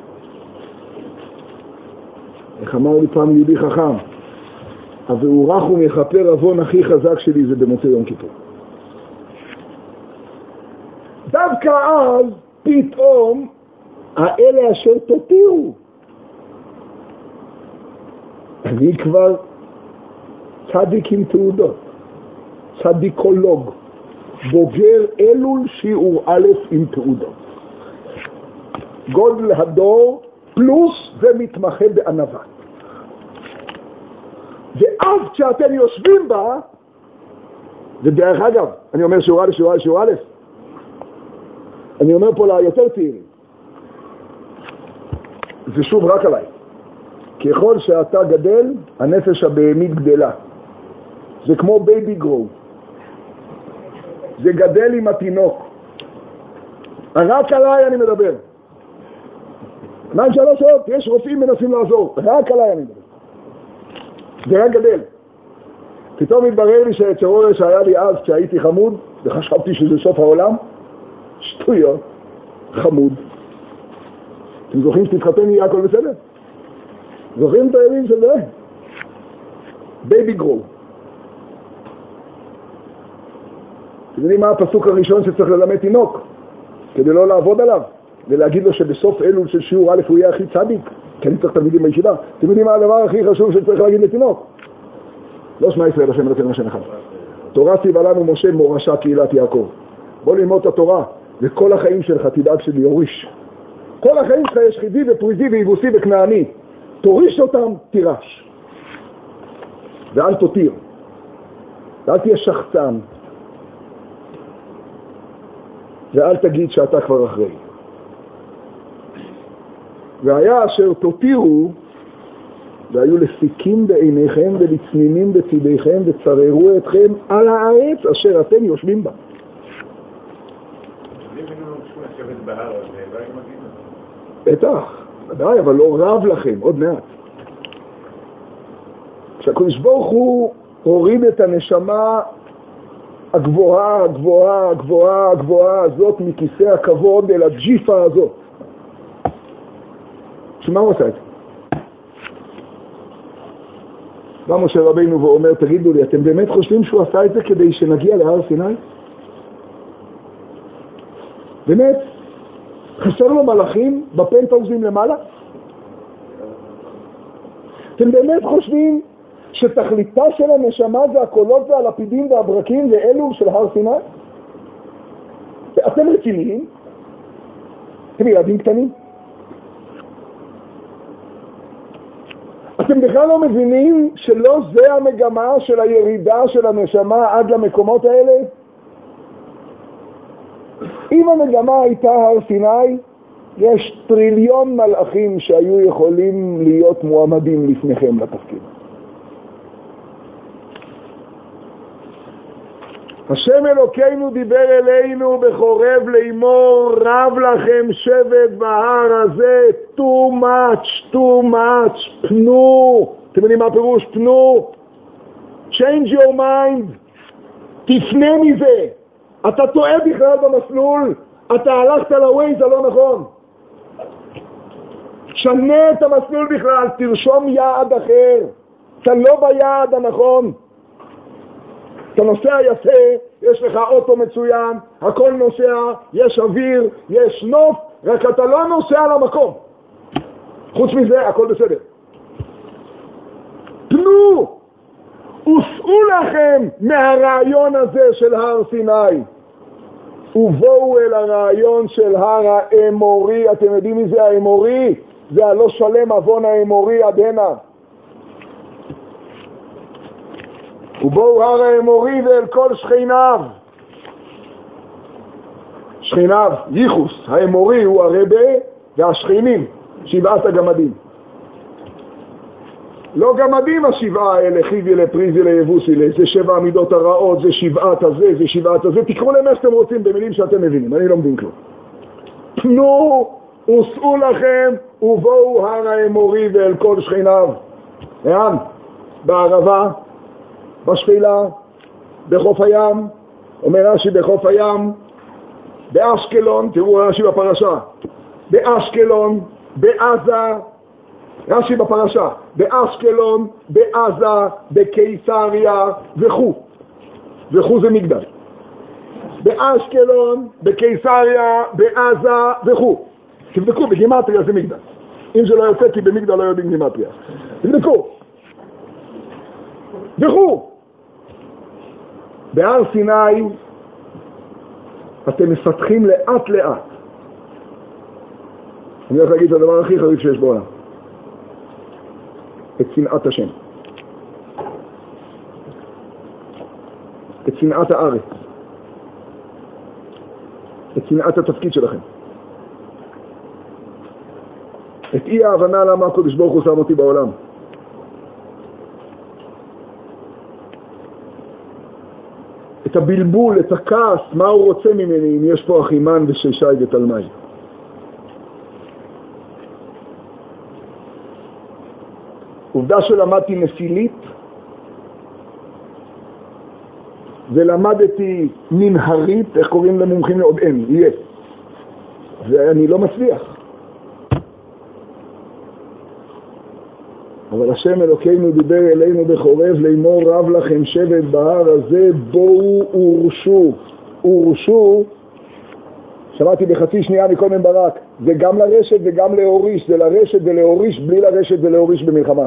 איך אמר לי פעם יהודי חכם, והוא ומכפר עוון הכי חזק שלי זה במוצאי יום כיפור. דווקא אז, פתאום, האלה אשר תותירו. אני כבר צדיק עם תעודות, צדיקולוג, בוגר אלול שיעור א' עם תעודות. גודל הדור פלוס ומתמחה בענווה. ואז כשאתם יושבים בה, ודרך אגב, אני אומר שיעור א', שיעור א', שיעור א', אני אומר פה ליותר צעירים, זה שוב רק עליי. ככל שאתה גדל, הנפש הבהמית גדלה. זה כמו בייבי גרו. זה גדל עם התינוק. רק עליי אני מדבר. מה שלוש שעות? יש רופאים מנסים לעזור. רק עליי אני מדבר. זה רק גדל. פתאום התברר לי שהצ'רור שהיה לי אז כשהייתי חמוד, וחשבתי שזה סוף העולם, שטויות, חמוד. אתם זוכרים שתתחתן יהיה הכל בסדר? זוכרים את הימים של זה? בייבי גרו. אתם יודעים מה הפסוק הראשון שצריך ללמד תינוק? כדי לא לעבוד עליו. ולהגיד לו שבסוף אלול של שיעור א' הוא יהיה הכי צדיק, כי אני צריך תלמידים בישיבה. אתם יודעים מה הדבר הכי חשוב שצריך להגיד לתינוק? לא שמע ישראל השם אלוקינו השם אחד. תורה ציווה לנו משה מורשה קהילת יעקב. בוא ללמוד את התורה, וכל החיים שלך תדאג שליוריש. כל החיים שלך יש חידי ופריזי ויבוסי וכנעני. תוריש אותם, תירש. ואל תותיר. ואל תהיה שחצן. ואל תגיד שאתה כבר אחרי. והיה אשר תותירו, והיו לסיקים בעיניכם ולצנינים בצידיכם וצררו אתכם על הארץ אשר אתם יושבים בה. בטח, ודאי, אבל לא רב לכם, עוד מעט. כשהקדוש ברוך הוא הוריד את הנשמה הגבוהה, הגבוהה, הגבוהה, הגבוהה הזאת מכיסא הכבוד אל הג'יפה הזאת. שמה הוא עושה את זה? בא משה רבינו ואומר, תגידו לי, אתם באמת חושבים שהוא עשה את זה כדי שנגיע להר סיני? באמת? חסר לו מלאכים בפנטהאוזים למעלה? אתם באמת חושבים שתכליתה של הנשמה זה הקולות והלפידים והברקים ואלו של הר סיני? אתם רציניים? אתם ילדים קטנים? אתם בכלל לא מבינים שלא זה המגמה של הירידה של הנשמה עד למקומות האלה? אם המגמה הייתה הר סיני, יש טריליון מלאכים שהיו יכולים להיות מועמדים לפניכם לתפקיד. השם אלוקינו דיבר אלינו בחורב לאמור, רב לכם שבט בהר הזה, too much, too much, פנו. אתם יודעים מה פירוש פנו? change your mind, תפנה מזה. אתה טועה בכלל במסלול, אתה הלכת לווייז הלא נכון. שנה את המסלול בכלל, תרשום יעד אחר, אתה לא ביעד הנכון. אתה נוסע יפה, יש לך אוטו מצוין, הכל נוסע, יש אוויר, יש נוף, רק אתה לא נוסע למקום. חוץ מזה, הכל בסדר. פנו, וסעו לכם מהרעיון הזה של הר סיני. ובואו אל הרעיון של הר האמורי. אתם יודעים מי זה האמורי? זה הלא שלם אבון האמורי עד הנה. ובואו הר האמורי ואל כל שכניו. שכניו, ייחוס, האמורי הוא הרבה והשכנים, שבעת הגמדים. לא גמדים השבעה האלה, חיבי לפריזי ליבוסי, זה שבע המידות הרעות, זה שבעת הזה, זה שבעת הזה, תקראו למה שאתם רוצים במילים שאתם מבינים, אני לא מבין כלום. פנו וסעו לכם ובואו הר האמורי ואל כל שכניו. לאן? בערבה, בשפילה, בחוף הים, אומר רש"י בחוף הים, באשקלון, תראו רש"י בפרשה, באשקלון, בעזה, רש"י בפרשה, באשקלון, בעזה, בקיסריה וכו'. וכו' זה מגדל. באשקלון, בקיסריה, בעזה וכו'. תבדקו, בגימטריה זה מגדל. אם זה לא יוצא, כי במגדל לא יודעים גימטריה. תבדקו. וכו'. בהר סיני אתם מפתחים לאט לאט. אני הולך להגיד את הדבר הכי חריף שיש בעולם. את שנאת השם. את שנאת הארץ. את שנאת התפקיד שלכם. את אי ההבנה למה הקדוש ברוך הוא שם אותי בעולם. את הבלבול, את הכעס, מה הוא רוצה ממני אם יש פה אחימן וששי ותלמי. עובדה שלמדתי נפילית ולמדתי מנהרית, איך קוראים למומחים? עוד אין, יהיה. ואני לא מצליח. אבל השם אלוקינו דיבר אלינו בחורב לאמור רב לכם שבט בהר הזה בואו ורשו. ורשו שמעתי בחצי שנייה מכל בן ברק, זה גם לרשת וגם להוריש, זה לרשת ולהוריש, בלי לרשת ולהוריש במלחמה.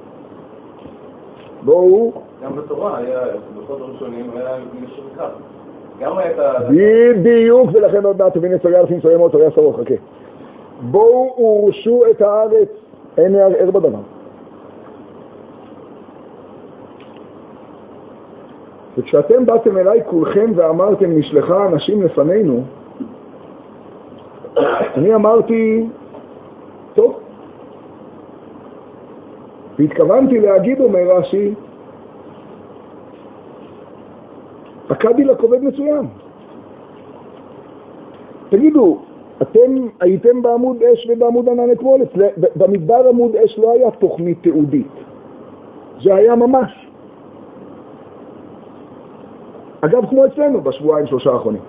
בואו. גם בתורה היה, בכל הראשונים היה משהו כך. גם היה את ה... בדיוק, ולכן עוד מעט תבין את סוגיה לפי מסוים אותו, היה סרוך, חכה. בואו הורשו את הארץ, אין מערער בדבר. וכשאתם באתם אליי כולכם ואמרתם נשלחה אנשים לפנינו, אני אמרתי, טוב. והתכוונתי להגיד, אומר רש"י, הקדי לקובד מצוין. תגידו, אתם הייתם בעמוד אש ובעמוד ענן אתמול, במדבר עמוד אש לא היה תוכנית תיעודית. זה היה ממש. אגב, כמו אצלנו בשבועיים שלושה האחרונים.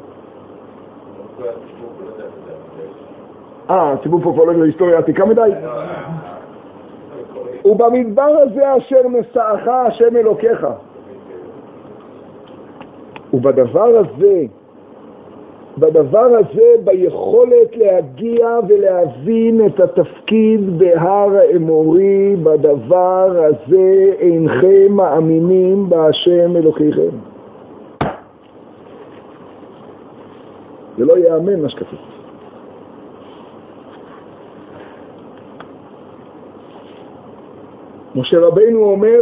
אה, הציבור פה פולג להיסטוריה עתיקה מדי. ובמדבר הזה אשר נשאך השם אלוקיך. ובדבר הזה, בדבר הזה, ביכולת להגיע ולהבין את התפקיד בהר האמורי, בדבר הזה אינכם מאמינים בהשם אלוקיכם. זה לא יאמן מה שכתוב. משה רבינו אומר,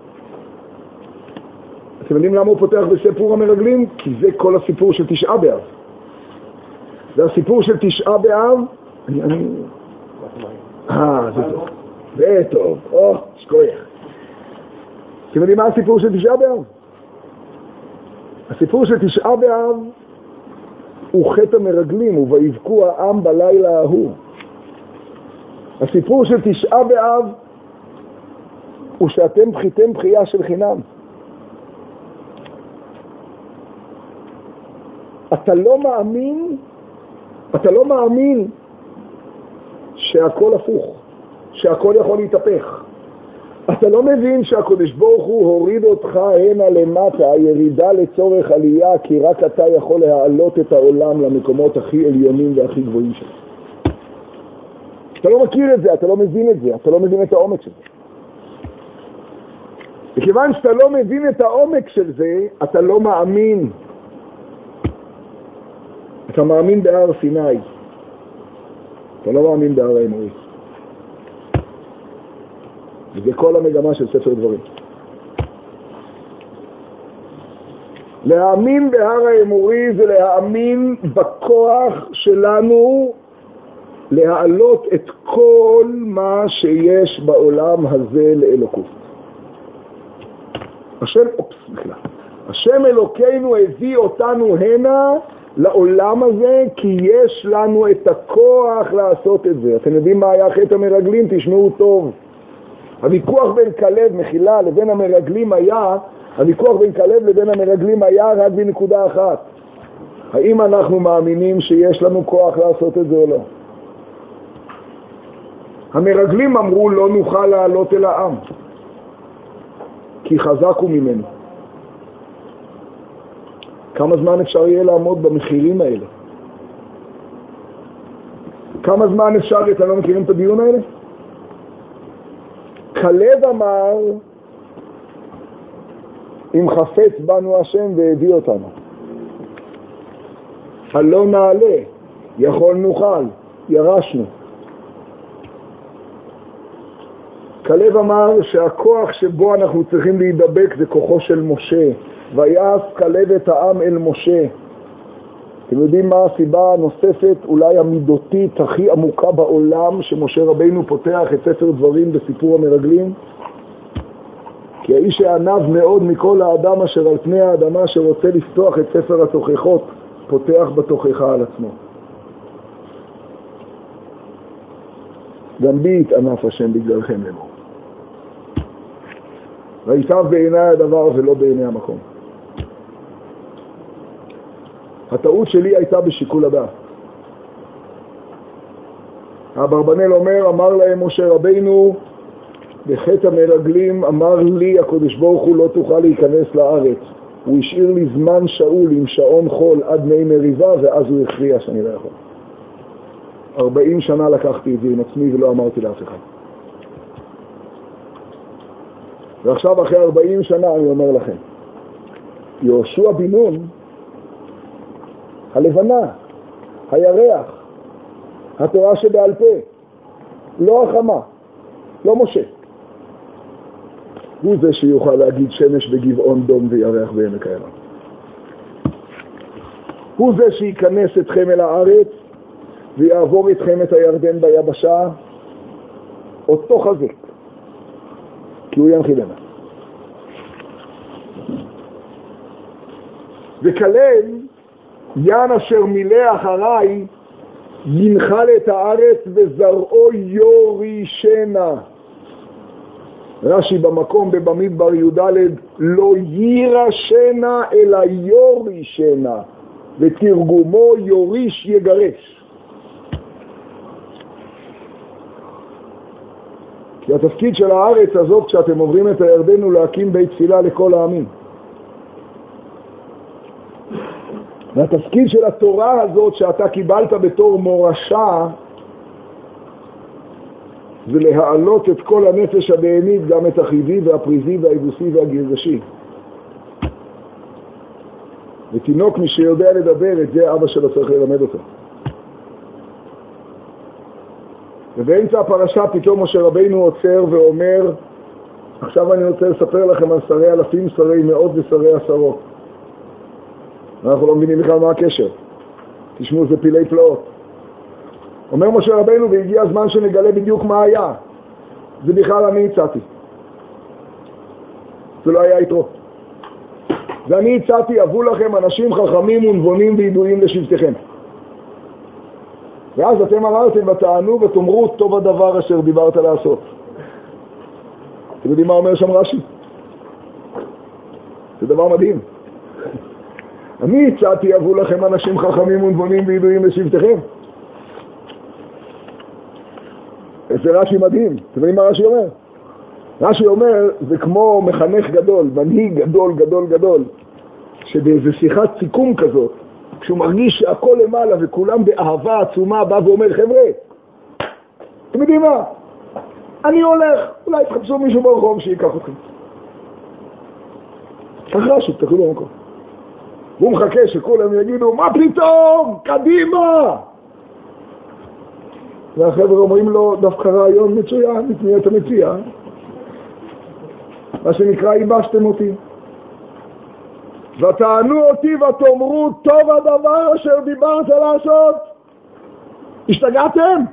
אתם יודעים למה הוא פותח בסיפור המרגלים? כי זה כל הסיפור של תשעה באב. זה הסיפור של תשעה באב. אני, אני... אה, זה טוב. זה טוב. או, שכוייך. אתם יודעים מה הסיפור של תשעה באב? הסיפור של תשעה באב הוא חטא המרגלים, ובהבכו העם בלילה ההוא. הסיפור של תשעה באב הוא שאתם בחיתם בחייה של חינם. אתה לא מאמין, אתה לא מאמין שהכל הפוך, שהכל יכול להתהפך. אתה לא מבין שהקדוש ברוך הוא הוריד אותך הנה למטה, ירידה לצורך עלייה, כי רק אתה יכול להעלות את העולם למקומות הכי עליונים והכי גבוהים שלו. אתה לא מכיר את זה, אתה לא מבין את זה, אתה לא מבין את העומק של זה. וכיוון שאתה לא מבין את העומק של זה, אתה לא מאמין. אתה מאמין בהר סיני. אתה לא מאמין בהר האמורי. וזה כל המגמה של ספר דברים. להאמין בהר האמורי זה להאמין בכוח שלנו להעלות את כל מה שיש בעולם הזה לאלוקות. השם, אופס, בכלל. השם אלוקינו הביא אותנו הנה לעולם הזה, כי יש לנו את הכוח לעשות את זה. אתם יודעים מה היה חטא המרגלים? תשמעו טוב. הוויכוח בין כלב, מחילה, לבין המרגלים היה, הוויכוח בין כלב לבין המרגלים היה רק בנקודה אחת. האם אנחנו מאמינים שיש לנו כוח לעשות את זה או לא? המרגלים אמרו לא נוכל לעלות אל העם, כי חזק הוא ממנו. כמה זמן אפשר יהיה לעמוד במחירים האלה? כמה זמן אפשר, אתם לא מכירים את הדיון האלה? כלב אמר, אם חפץ בנו השם והביא אותנו. הלא נעלה, יכול נוכל, ירשנו. כלב אמר שהכוח שבו אנחנו צריכים להידבק זה כוחו של משה. ויעש כלב את העם אל משה. אתם יודעים מה הסיבה הנוספת, אולי המידותית הכי עמוקה בעולם, שמשה רבינו פותח את ספר דברים בסיפור המרגלים? כי האיש הענב מאוד מכל האדם אשר על פני האדמה שרוצה לפתוח את ספר התוכחות, פותח בתוכחה על עצמו. גם בי התענף השם בגללכם לאמור. ויטב בעיני הדבר ולא בעיני המקום. הטעות שלי הייתה בשיקול הדעת. האברבנאל אומר, אמר להם משה רבינו, בחטא המרגלים אמר לי הקדוש ברוך הוא לא תוכל להיכנס לארץ. הוא השאיר לי זמן שאול עם שעון חול עד מי מריבה, ואז הוא הכריע שאני לא יכול. ארבעים שנה לקחתי את זה עם עצמי ולא אמרתי לאף אחד. ועכשיו אחרי ארבעים שנה אני אומר לכם, יהושע בן נון, הלבנה, הירח, התורה שבעל פה, לא החמה, לא משה. הוא זה שיוכל להגיד שמש בגבעון דום וירח בעמק הירדן. הוא זה שייכנס אתכם אל הארץ ויעבור אתכם את הירדן ביבשה, אותו חזק, כי הוא ינחילנה. וכלב, ין אשר מילא אחריי, ינחל את הארץ וזרעו יורישנה. רש"י במקום בבמדבר י"ד, לא יירשנה אלא יורישנה, ותרגומו יוריש יגרש. כי התפקיד של הארץ הזאת כשאתם עוברים את הירדן הוא להקים בית תפילה לכל העמים. והתפקיד של התורה הזאת שאתה קיבלת בתור מורשה זה להעלות את כל הנפש הבהמית, גם את החיבי והפריזי והיבוסי והגרגשי. ותינוק מי שיודע לדבר, את זה אבא שלו צריך ללמד אותו. ובאמצע הפרשה פתאום משה רבינו עוצר ואומר, עכשיו אני רוצה לספר לכם על שרי אלפים, שרי מאות ושרי עשרות. אנחנו לא מבינים בכלל מה הקשר. תשמעו, זה פילי פלאות. אומר משה רבינו, והגיע הזמן שנגלה בדיוק מה היה. זה בכלל אני הצעתי. זה לא היה יתרו. ואני הצעתי, אבו לכם אנשים חכמים ונבונים וידועים לשבטכם. ואז אתם אמרתם ותענו ותאמרו טוב הדבר אשר דיברת לעשות. אתם יודעים מה אומר שם רש"י? זה דבר מדהים. אני הצעתי, אבו לכם אנשים חכמים ונבונים וידועים לשבטכם. זה רש"י מדהים. אתם יודעים מה רש"י אומר? רש"י אומר, זה כמו מחנך גדול, מנהיג גדול גדול גדול, שבאיזו שיחת סיכום כזאת, כשהוא מרגיש שהכל למעלה וכולם באהבה עצומה, בא ואומר, חבר'ה, אתם יודעים מה? אני הולך, אולי תחפשו מישהו ברחוב שיקח אתכם. כך רש"י, תקלו במקום. והוא מחכה שכולם יגידו, מה פתאום? קדימה! והחבר'ה אומרים לו, דווקא רעיון מצוין, את מי אתה מציע? מה שנקרא, ייבשתם אותי. ותענו אותי ותאמרו, טוב הדבר אשר דיברת לעשות. השתגעתם?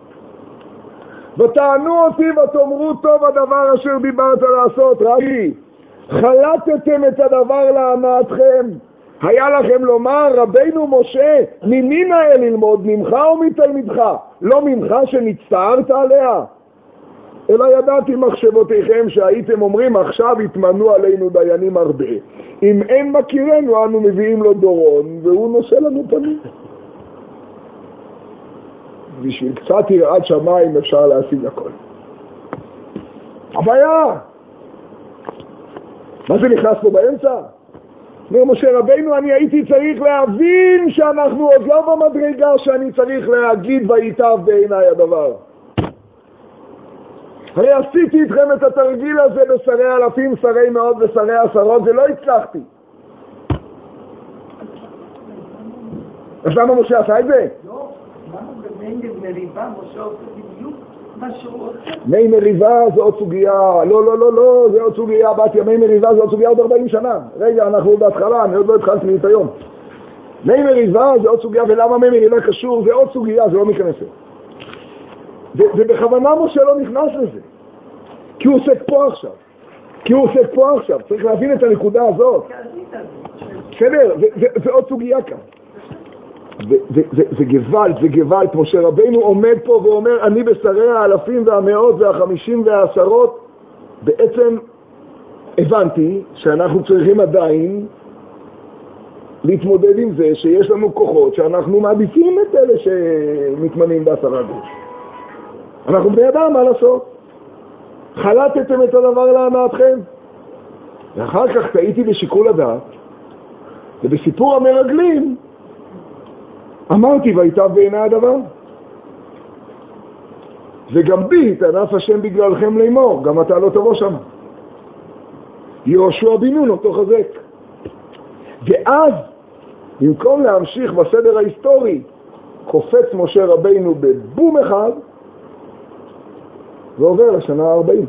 ותענו אותי ותאמרו, טוב הדבר אשר דיברת לעשות. ראי, חלטתם את הדבר להנאתכם. היה לכם לומר, רבינו משה, ממי נאה ללמוד, ממך או מתלמידך? לא ממך שנצטערת עליה? אלא ידעתי מחשבותיכם שהייתם אומרים, עכשיו התמנו עלינו דיינים הרבה. אם אין מכירנו, אנו מביאים לו דורון, והוא נושא לנו פנים. בשביל קצת יראת שמיים אפשר להשיג הכל. הבעיה! מה זה נכנס פה באמצע? אומר משה רבינו, אני הייתי צריך להבין שאנחנו עוד לא במדרגה שאני צריך להגיד ויטב בעיניי הדבר. הרי עשיתי איתכם את התרגיל הזה בשרי אלפים, שרי מאות ושרי עשרות, ולא הצלחתי. אז למה משה עשה את זה? לא, למה במי מריבה משה עושה בדיוק מה שהוא עושה? מי מריבה זה עוד סוגיה, לא, לא, לא, לא, זה עוד סוגיה, באתי, מי מריבה זה עוד סוגיה עוד ארבעים שנה. רגע, אנחנו עוד בהתחלה, אני עוד לא התחלתי את היום. מי מריבה זה עוד סוגיה, ולמה מי מריבה קשור, זה עוד סוגיה, זה לא מכנס. ובכוונה משה לא נכנס לזה, כי הוא עוסק פה עכשיו, כי הוא עוסק פה עכשיו, צריך להבין את הנקודה הזאת. בסדר, זה עוד סוגיה כאן. זה גוואלד, זה גוואלד. משה רבינו עומד פה ואומר, אני בשרי האלפים והמאות והחמישים והעשרות, בעצם הבנתי שאנחנו צריכים עדיין להתמודד עם זה שיש לנו כוחות שאנחנו מעדיפים את אלה שמתמנים בעשרה גוש. אנחנו בני אדם, מה לעשות? חלטתם את הדבר להנאתכם. ואחר כך טעיתי בשיקול הדעת, ובסיפור המרגלים אמרתי והייתה בעיני הדבר. וגם בי התענף השם בגללכם לאמור, גם אתה לא תבוא שם. יהושע בן נון אותו חזק. ואז במקום להמשיך בסדר ההיסטורי, קופץ משה רבינו בבום אחד ועובר לשנה ה-ארבעים.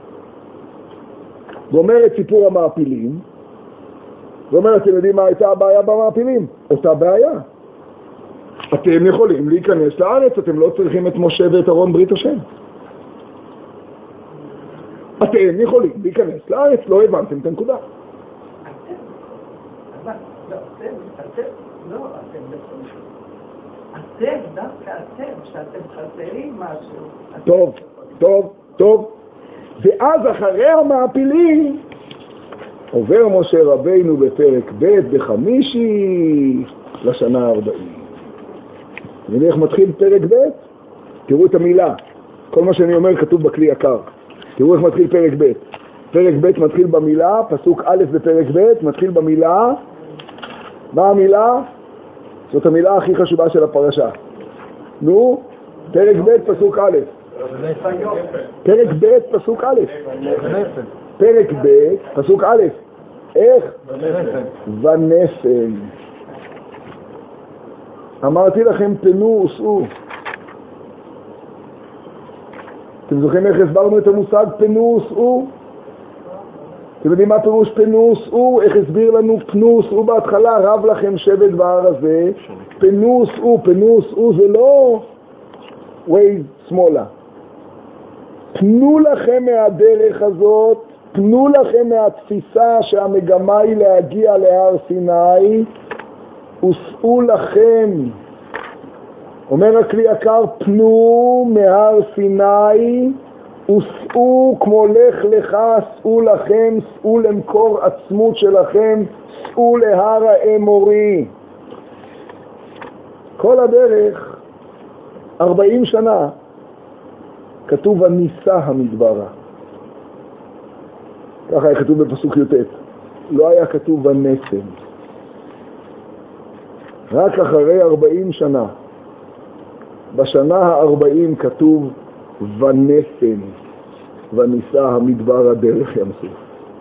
ואומר את סיפור המעפילים, ואומר, אתם יודעים מה הייתה הבעיה במעפילים? אותה בעיה. אתם יכולים להיכנס לארץ, אתם לא צריכים את משה ואת ארון ברית השם. אתם יכולים להיכנס לארץ, לא הבנתם את הנקודה. אתם, אתם, לא, אתם לפעמים. אתם, דווקא אתם, שאתם חסרים משהו. טוב, טוב, טוב. ואז אחרי המעפילים, עובר משה רבינו בפרק ב' בחמישי לשנה ה-ארבעים. ואני איך מתחיל פרק ב'? תראו את המילה. כל מה שאני אומר כתוב בכלי יקר. תראו איך מתחיל פרק ב'. פרק ב' מתחיל במילה, פסוק א' בפרק ב', מתחיל במילה. מה המילה? זאת המילה הכי חשובה של הפרשה. נו, פרק ב' פסוק א'. פרק ב' פסוק א'. פרק ב' פסוק א'. איך? ונפן. אמרתי לכם פנו וסעו. אתם זוכרים איך הסברנו את המושג פנו וסעו? אתם יודעים מה פירוש פנו וסעו? איך הסביר לנו פנו וסעו בהתחלה? רב לכם שבט בהר הזה. פנו וסעו, פנו וסעו זה לא וייז שמאלה. פנו לכם מהדרך הזאת, פנו לכם מהתפיסה שהמגמה היא להגיע להר סיני, וסעו לכם. אומר הכלי יקר, פנו מהר סיני, וסעו כמו לך לך, סעו לכם, סעו למקור עצמות שלכם, סעו להר האמורי. כל הדרך, ארבעים שנה, כתוב הניסה המדברה. ככה היה כתוב בפסוק י"ט. לא היה כתוב הנסם. רק אחרי ארבעים שנה, בשנה הארבעים כתוב ונסם, וניסה המדבר הדרך ים סוף.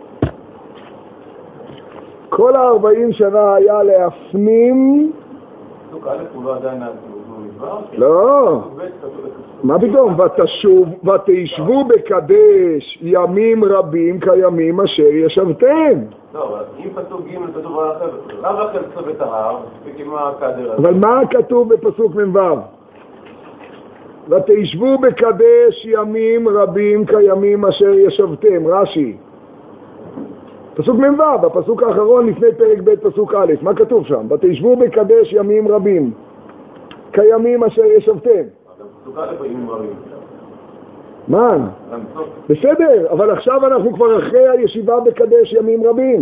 כל הארבעים שנה היה להפנים. פסוק א' הוא לא עדיין מדבר? לא. מה פתאום? ותשוב, ותשבו בקדש ימים רבים כימים אשר ישבתם. לא, אבל אם פסוק ג' כתוב רב לכם צוות ההר, וכמה הקדר הזה. אבל מה כתוב בפסוק מ"ו? ותשבו בקדש ימים רבים כימים אשר ישבתם. רש"י. פסוק מ"ו, הפסוק האחרון לפני פרק ב' פסוק א', מה כתוב שם? ותשבו בקדש ימים רבים כימים אשר ישבתם. פסוק א' ימים רבים. מה? בסדר, אבל עכשיו אנחנו כבר אחרי הישיבה בקדש ימים רבים.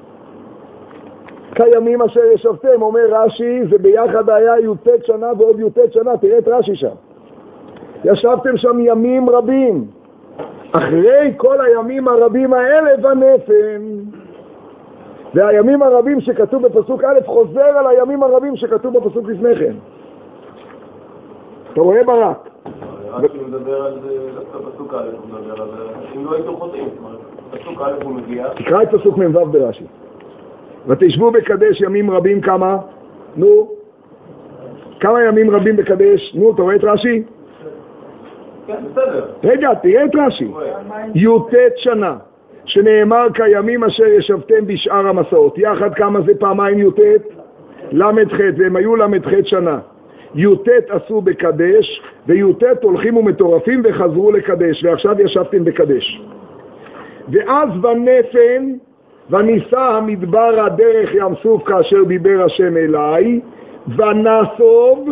כימים אשר ישבתם, אומר רש"י, זה ביחד היה י"ט שנה ועוד י"ט שנה, תראה את רש"י שם. ישבתם שם ימים רבים. אחרי כל הימים הרבים האלה ונפן. והימים הרבים שכתוב בפסוק א' חוזר על הימים הרבים שכתוב בפסוק לפני כן. אתה רואה ברק? רק אם מדבר על זה, דווקא פסוק א' הוא מדבר על זה, אם לא הייתו חוטאים, פסוק א' הוא מגיע. תקרא את פסוק מ"ו ברש"י. ותשבו בקדש ימים רבים כמה? נו. כמה ימים רבים בקדש? נו, אתה רואה את רש"י? כן, בסדר. רגע, תראה את רש"י. י"ט שנה, שנאמר כימים אשר ישבתם בשאר המסעות. יחד כמה זה פעמיים י"ט? למ"ח, והם היו למ"ח שנה. י"ט עשו בקדש, וי"ט הולכים ומטורפים וחזרו לקדש, ועכשיו ישבתם בקדש. ואז ונפן, וניסה המדבר הדרך ים סוף כאשר דיבר השם אליי, ונסוב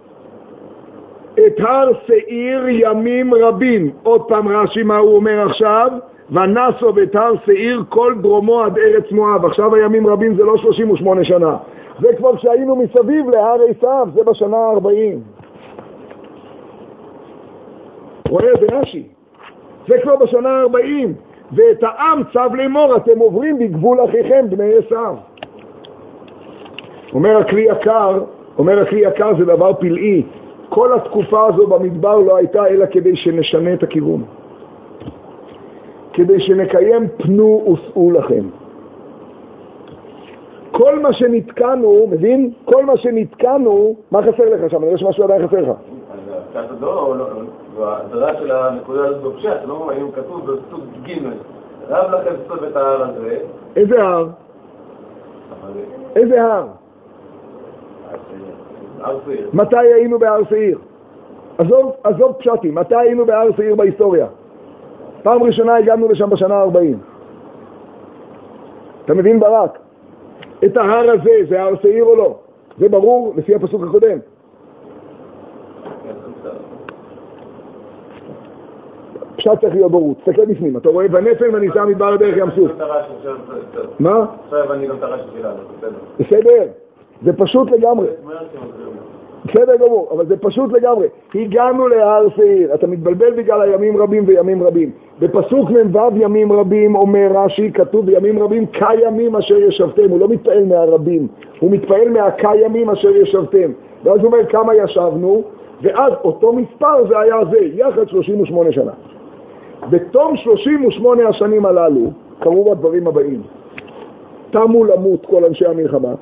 את הר שעיר ימים רבים. עוד פעם רש"י מה הוא אומר עכשיו? ונסוב את הר שעיר כל דרומו עד ארץ מואב. עכשיו הימים רבים זה לא שלושים ושמונה שנה, זה כבר כשהיינו מסביב להר עשיו, זה בשנה ה-ארבעים. רואה את רש"י, זה כבר בשנה ה-ארבעים. ואת העם צו לאמור, אתם עוברים בגבול אחיכם בני עשיו. אומר הכלי יקר, אומר הכלי יקר זה דבר פלאי. כל התקופה הזו במדבר לא הייתה אלא כדי שנשנה את הכיוון. כדי שנקיים פנו וסעו לכם. כל מה שנתקנו, מבין? כל מה שנתקנו, מה חסר לך שם? אני רואה שמשהו עדיין חסר לך. אז קצת הדור, ההדרה של הנקודה הזאת בפשט, לא אם כתוב בסוג ג' רב לכם סוף את ההר הזה. איזה הר? איזה הר? הר שעיר. מתי היינו בהר שעיר? עזוב, עזוב פשטים, מתי היינו בהר שעיר בהיסטוריה? פעם ראשונה הגענו לשם בשנה ה-ארבעים. אתה מבין ברק? את ההר הזה, זה הר שעיר או לא? זה ברור לפי הפסוק הקודם. פשט צריך להיות ברור, תסתכל בפנים, אתה רואה בנפל וניסה מדבר דרך ים סוף. מה? עכשיו הבנתי גם את הרשת שלנו, בסדר. בסדר, זה פשוט לגמרי. בסדר גמור, אבל זה פשוט לגמרי. הגענו להר שעיר, אתה מתבלבל בגלל הימים רבים וימים רבים. בפסוק מ"ו ימים רבים אומר רש"י, כתוב בימים רבים כימים אשר ישבתם. הוא לא מתפעל מהרבים, הוא מתפעל מהכימים אשר ישבתם. ואז הוא אומר כמה ישבנו, ואז אותו מספר זה היה זה, יחד שלושים ושמונה שנה. בתום שלושים ושמונה השנים הללו קרו הדברים הבאים. תמו למות כל אנשי המלחמה.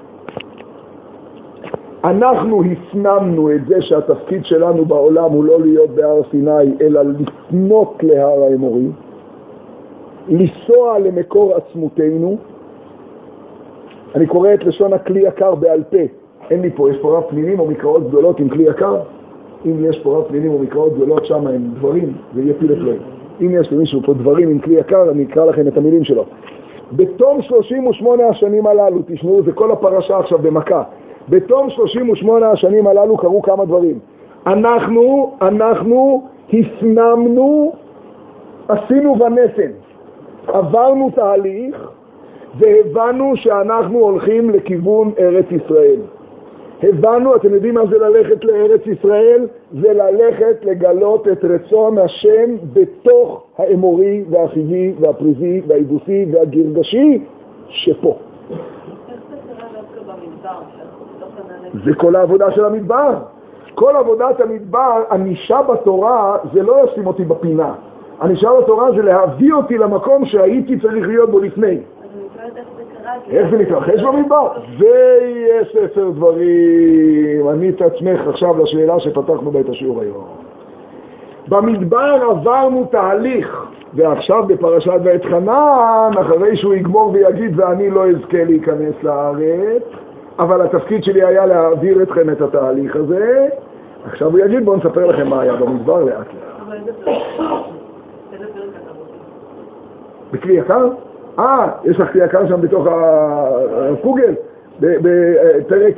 אנחנו הפנמנו את זה שהתפקיד שלנו בעולם הוא לא להיות בהר סיני, אלא לפנות להר האמורי, לנסוע למקור עצמותנו. אני קורא את לשון הכלי יקר בעל פה. אין לי פה, יש פה רב פנינים או מקראות גדולות עם כלי יקר? אם יש פה רב פנינים או מקראות גדולות שם עם דברים, זה יהיה פיל אפלואים. אם יש למישהו פה דברים עם כלי יקר, אני אקרא לכם את המילים שלו. בתום שלושים ושמונה השנים הללו, תשמעו, זה כל הפרשה עכשיו במכה. בתום שלושים ושמונה השנים הללו קרו כמה דברים. אנחנו, אנחנו הפנמנו, עשינו בנפן, עברנו תהליך, והבנו שאנחנו הולכים לכיוון ארץ ישראל. הבנו, אתם יודעים מה זה ללכת לארץ ישראל? זה ללכת לגלות את רצון השם בתוך האמורי והחיבי והפריזי והיבוסי והגרגשי שפה. איך זה קרה דווקא במדבר? זה כל העבודה של המדבר. כל עבודת המדבר, הנישה בתורה זה לא לשים אותי בפינה. הנישה בתורה זה להביא אותי למקום שהייתי צריך להיות בו לפני. איך זה מתרחש במדבר? זה יהיה ספר דברים. אני את עצמך עכשיו לשאלה שפתחנו בה את השיעור היום. במדבר עברנו תהליך, ועכשיו בפרשת ואת חנן, אחרי שהוא יגמור ויגיד ואני לא אזכה להיכנס לארץ, אבל התפקיד שלי היה להעביר אתכם את התהליך הזה, עכשיו הוא יגיד בואו נספר לכם מה היה במדבר לאט לאט. אבל איזה פרק? איזה פרק אתה רוצה? בכלי יקר? אה, יש לך כלי יקר שם בתוך הקוגל, בפרק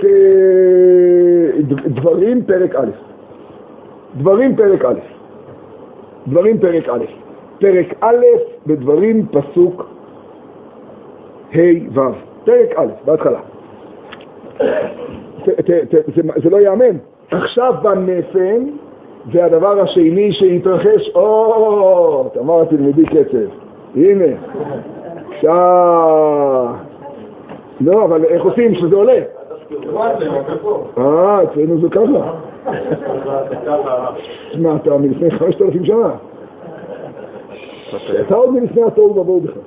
דברים פרק א'. דברים פרק א'. דברים פרק א'. פרק א' בדברים פסוק ה' ו'. פרק א', בהתחלה. זה לא יאמן. עכשיו בנפן, והדבר השני שהתרחש, או, תאמר תלמדי קצב. הנה. שעה. לא, אבל איך עושים שזה עולה? אה, אצלנו זה ככה. מה, אתה מלפני חמשת אלפים שנה? אתה עוד מלפני התוהו ובוהו בכלל.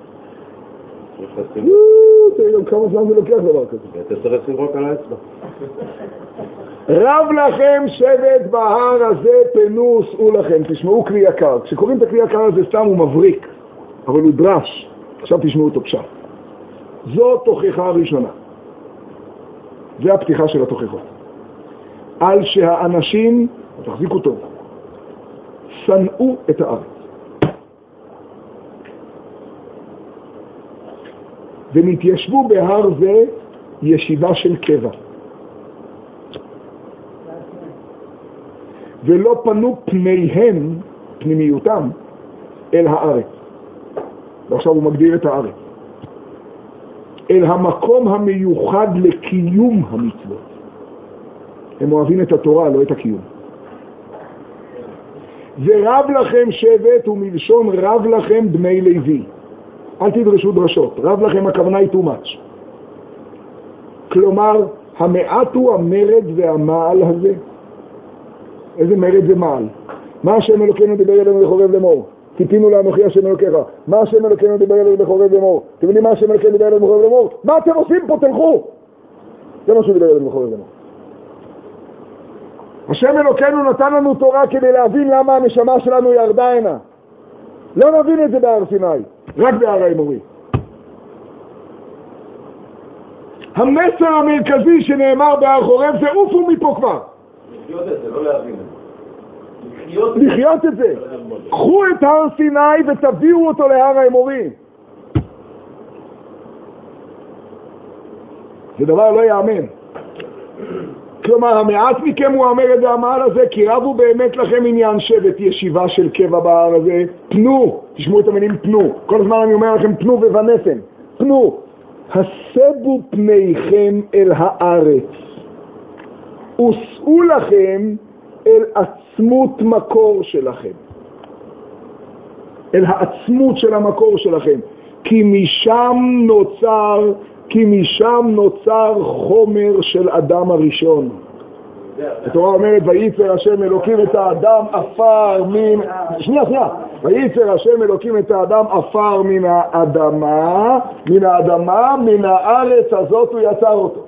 תראי גם כמה זמן זה לוקח דבר כזה. אתה צריך לזרוק על האצבע. רב לכם שבט בהר הזה פנו סעו לכם. תשמעו כלי יקר. כשקוראים את הכלי יקר הזה סתם הוא מבריק, אבל הוא דרש. עכשיו תשמעו אותו פשט. זו תוכחה הראשונה. זה הפתיחה של התוכחות. על שהאנשים, תחזיקו טוב, שנאו את הארץ. ונתיישבו בהר זה ישיבה של קבע. ולא פנו פניהם, פנימיותם, אל הארץ. ועכשיו הוא מגדיר את הארץ. אל המקום המיוחד לקיום המצוות. הם אוהבים את התורה, לא את הקיום. ורב לכם שבט ומלשון רב לכם בני לוי. אל תדרשו דרשות, רב לכם הכוונה היא too much. כלומר, המעט הוא המרד והמעל הזה. איזה מרד זה מעל? מה השם אלוקינו דיבר אלינו לחורב לאמור? ציפינו לאנוכי השם אלוקיך. מה השם אלוקינו דיבר אלינו לחורב לאמור? אתם יודעים מה השם אלוקינו דיבר אלינו לחורב לאמור? מה אתם עושים פה? תלכו! זה מה שהוא דיבר אלינו לחורב לאמור. השם אלוקינו נתן לנו תורה כדי להבין למה הנשמה שלנו ירדה הנה. לא נבין את זה בהר סיני, רק בהר האמורי. המסר המרכזי שנאמר בהר חורב זה עופו מפה כבר. לחיות את זה, לא להבין את זה. לחיות את זה. קחו את הר סיני ותביאו אותו להר האמורי. זה דבר לא יאמן. כלומר, המעט מכם הוא המרד והמעל הזה, כי רבו באמת לכם עניין שבט ישיבה של קבע בהר הזה. פנו, תשמעו את המילים פנו. כל הזמן אני אומר לכם פנו ובנפן. פנו. הסבו פניכם אל הארץ. וסעו לכם אל עצמות מקור שלכם. אל העצמות של המקור שלכם. כי משם נוצר... כי משם נוצר חומר של אדם הראשון. התורה אומרת, וייצר השם אלוקים את האדם אפר מן... שנייה, שנייה. וייצר השם אלוקים את האדם אפר מן האדמה, מן האדמה, מן הארץ הזאת הוא יצר אותו.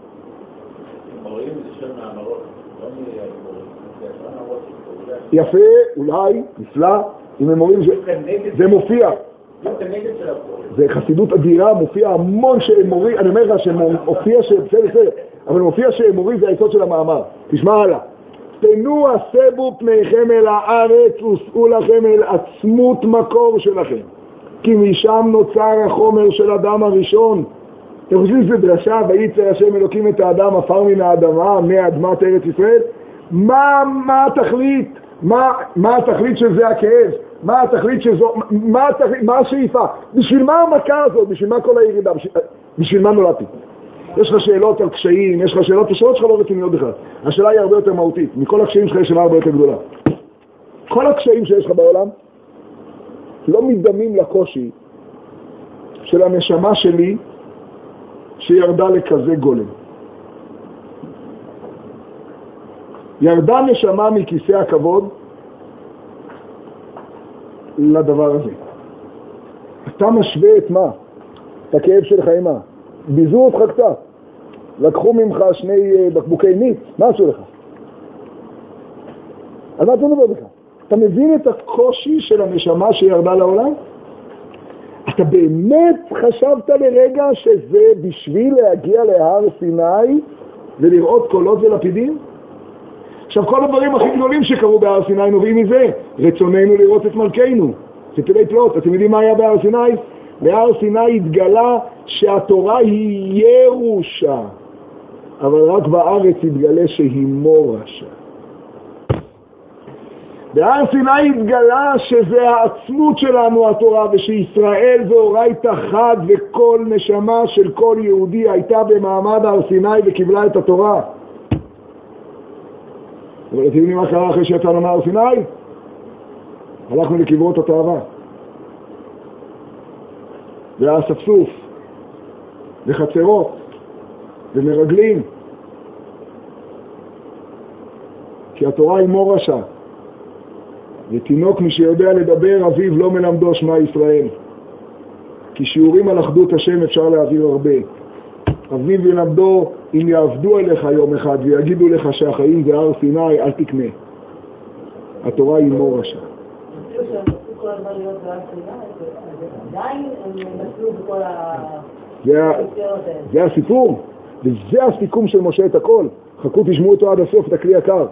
יפה, אולי, נפלא, אם הם אומרים זה מופיע. זה חסידות אדירה, מופיע המון שאמורי, אני אומר לך שמופיע ש... בסדר, בסדר, אבל מופיע שאמורי זה היסוד של המאמר. תשמע הלאה. פנו הסבו פניכם אל הארץ וסעו לכם אל עצמות מקור שלכם. כי משם נוצר החומר של אדם הראשון. אתם חושבים שזה דרשה, וייצר השם אלוקים את האדם אפר מן האדמה, מאדמת ארץ ישראל? מה, מה התכלית? מה, מה התכלית של זה הכאב? מה התכלית שזו, מה התכלית, מה השאיפה? בשביל מה המכה הזאת? בשביל מה כל הירידה? בשביל, בשביל מה נולדתי? יש לך שאלות על קשיים, יש לך שאלות, השאלות שלך לא רציניות בכלל. השאלה היא הרבה יותר מהותית. מכל הקשיים שלך יש שאלה הרבה יותר גדולה. כל הקשיים שיש לך בעולם לא מתדמים לקושי של הנשמה שלי שירדה לכזה גולם. ירדה נשמה מכיסא הכבוד לדבר הזה. אתה משווה את מה? את הכאב שלך עם מה? ביזו אותך קצת. לקחו ממך שני בקבוקי מיץ, מה עשו לך? אז מה אתה מדבר בך? אתה מבין את הקושי של הנשמה שירדה לעולם? אתה באמת חשבת לרגע שזה בשביל להגיע להר סיני ולראות קולות ולפידים? עכשיו, כל הדברים הכי גדולים שקרו בהר סיני נובעים מזה. רצוננו לראות את מלכנו. זה פלאי פלאות. אתם יודעים מה היה בהר סיני? בהר סיני התגלה שהתורה היא ירושה, אבל רק בארץ התגלה שהיא מורשה. בהר סיני התגלה שזה העצמות שלנו התורה, ושישראל ואורייתא חד, וכל נשמה של כל יהודי הייתה במעמד הר סיני וקיבלה את התורה. אבל אתם יודעים מה קרה אחרי שיצאנו מהר סיני? הלכנו לקברות התאווה. והאספסוף, וחצרות, ומרגלים. כי התורה היא מורשה. ותינוק מי שיודע לדבר, אביו לא מלמדו שמע ישראל. כי שיעורים על אחדות השם אפשר להעביר הרבה. אביו ילמדו, אם יעבדו אליך יום אחד ויגידו לך שהחיים זה הר סיני, אל תקנה. התורה היא מורשה. זה הסיפור, וזה הסיכום של משה את הכל. חכו תשמעו אותו עד הסוף, את הכלי יקר.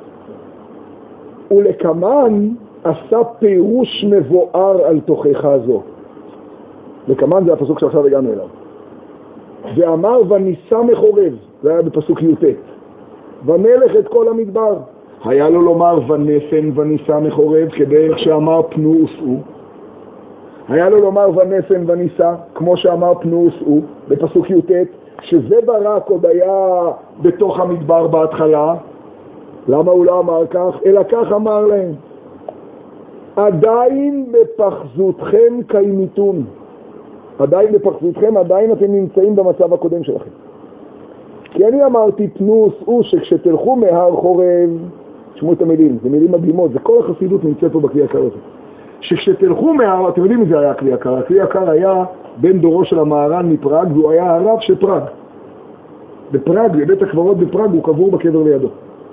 ולקמן עשה פירוש מבואר על תוכחה זו. לקמן זה הפסוק שעכשיו הגענו אליו. ואמר וניסה מחורב, זה היה בפסוק י"ט, ונלך את כל המדבר. היה לו לומר ונפן וניסה מחורב, כדי שאמר פנו וסעו. היה לו לומר ונפן וניסה, כמו שאמר פנו וסעו, בפסוק י"ט, שזה ברק עוד היה בתוך המדבר בהתחלה. למה הוא לא אמר כך? אלא כך אמר להם. עדיין בפחזותכם קיימיתון. עדיין בפחזותכם, עדיין אתם נמצאים במצב הקודם שלכם. כי אני אמרתי, תנו סעו שכשתלכו מהר חורב, תשמעו את המילים, זה מילים מדהימות, זה כל החסידות נמצאת פה בכלי יקר הזה. שכשתלכו מהר, אתם יודעים אם זה היה הכלי יקר, הכלי יקר היה בן דורו של המהר"ן מפראג, והוא היה הרב של פראג. בפראג, בבית הקברות בפראג, הוא קבור בקבר לידו.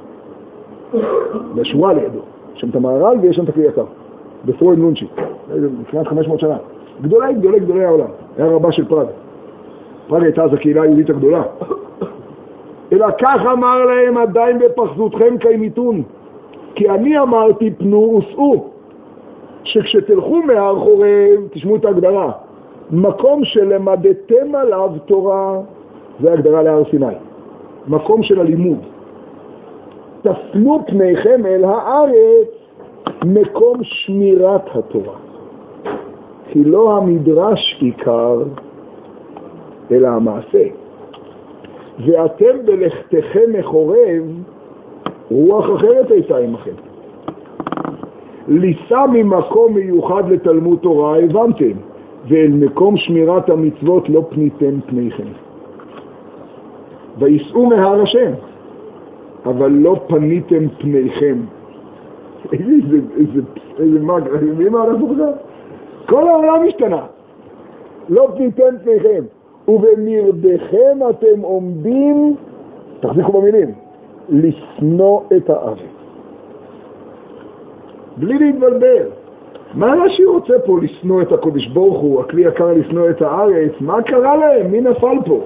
בשורה לידו. יש שם את המהר"ל ויש שם את הכלי יקר. בפרויד לונצ'יק, לפני חמש מאות שנה. גדולי, גדולי, גדולי העולם. היה רבה של פראג. פראג הייתה אז הקהילה היהודית הגדולה. אלא כך אמר להם, עדיין בפחזותכם קיימיתון. כי אני אמרתי, פנו וסעו. שכשתלכו מהר חורב, תשמעו את ההגדרה, מקום שלמדתם עליו תורה, זה הגדרה להר סיני. מקום של הלימוד. תפנו פניכם אל הארץ, מקום שמירת התורה. כי לא המדרש עיקר, אלא המעשה. ואתם בלכתכם מחורב, רוח אחרת הייתה עמכם. ליסה ממקום מיוחד לתלמוד תורה, הבנתם, ואל מקום שמירת המצוות לא פניתם פניכם. ויסעו מהר השם, אבל לא פניתם פניכם. איזה, איזה, איזה, איזה מג, מי מה אנחנו חושב? כל העולם השתנה. לא פניתם פניכם. ובמרדכם אתם עומדים, תחזיקו במילים, לשנוא את הארץ. בלי להתבלבל. מה רש"י רוצה פה לשנוא את הקודש ברוך הוא, הכלי יקר לשנוא את הארץ? מה קרה להם? מי נפל פה?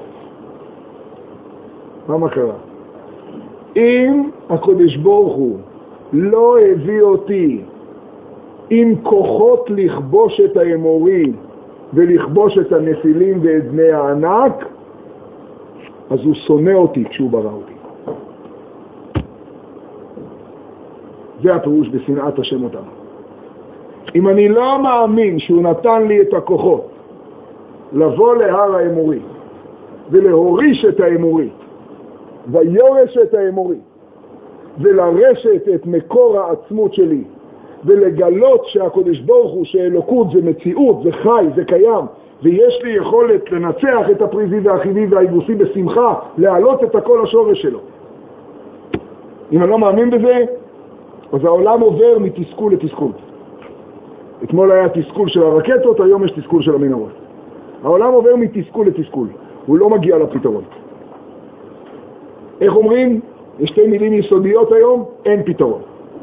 מה מה קרה? אם הקודש ברוך הוא לא הביא אותי עם כוחות לכבוש את האמורים ולכבוש את הנפילים ואת בני הענק, אז הוא שונא אותי כשהוא ברא אותי. זה הפירוש בשנאת השם אותנו. אם אני לא מאמין שהוא נתן לי את הכוחות לבוא להר האמורי ולהוריש את האמורי ויורש את האמורי ולרשת את מקור העצמות שלי ולגלות שהקודש ברוך הוא שאלוקות זה מציאות, זה חי, זה קיים, ויש לי יכולת לנצח את הפריזי והחיבי והאיבוסי בשמחה, להעלות את הכל השורש שלו. אם אני לא מאמין בזה, אז העולם עובר מתסכול לתסכול. אתמול היה תסכול של הרקטות, היום יש תסכול של המנהרות. העולם עובר מתסכול לתסכול, הוא לא מגיע לפתרון. איך אומרים? יש שתי מילים יסודיות היום, אין פתרון.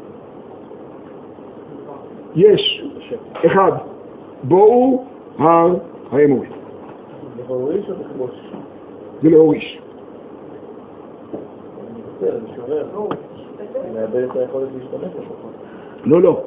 יש, אחד, בואו הר האמורי. להוריש או לכבוש? זה להוריש. אני שומר, לא, אני מאבד את היכולת להשתמש בכוחות. לא, לא.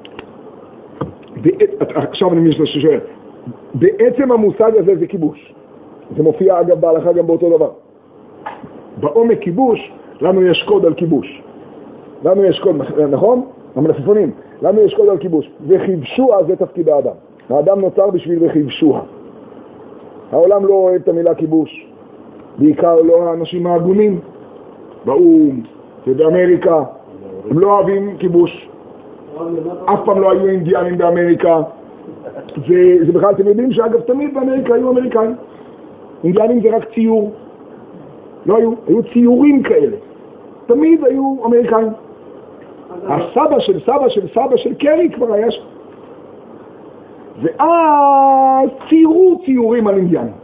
עכשיו אני משנה ששואל. בעצם המושג הזה זה כיבוש. זה מופיע אגב בהלכה גם באותו דבר. בעומק כיבוש, לנו יש קוד על כיבוש. לנו יש קוד, נכון? המלפפונים. לנו יש קוד על כיבוש. וכיבשוה זה תפקיד האדם. האדם נוצר בשביל וכיבשוה. העולם לא אוהב את המילה כיבוש. בעיקר לא האנשים ההגונים. באום ובאמריקה. הם לא אוהבים כיבוש. אף פעם לא היו אינדיאנים באמריקה. זה, זה בכלל, אתם יודעים שאגב תמיד באמריקה היו אמריקאים. אינדיאנים זה רק ציור. לא היו, היו ציורים כאלה. תמיד היו אמריקאים. הסבא של סבא של סבא של קרי כבר היה שם. ואז ציירו ציורים על אינדיאנים.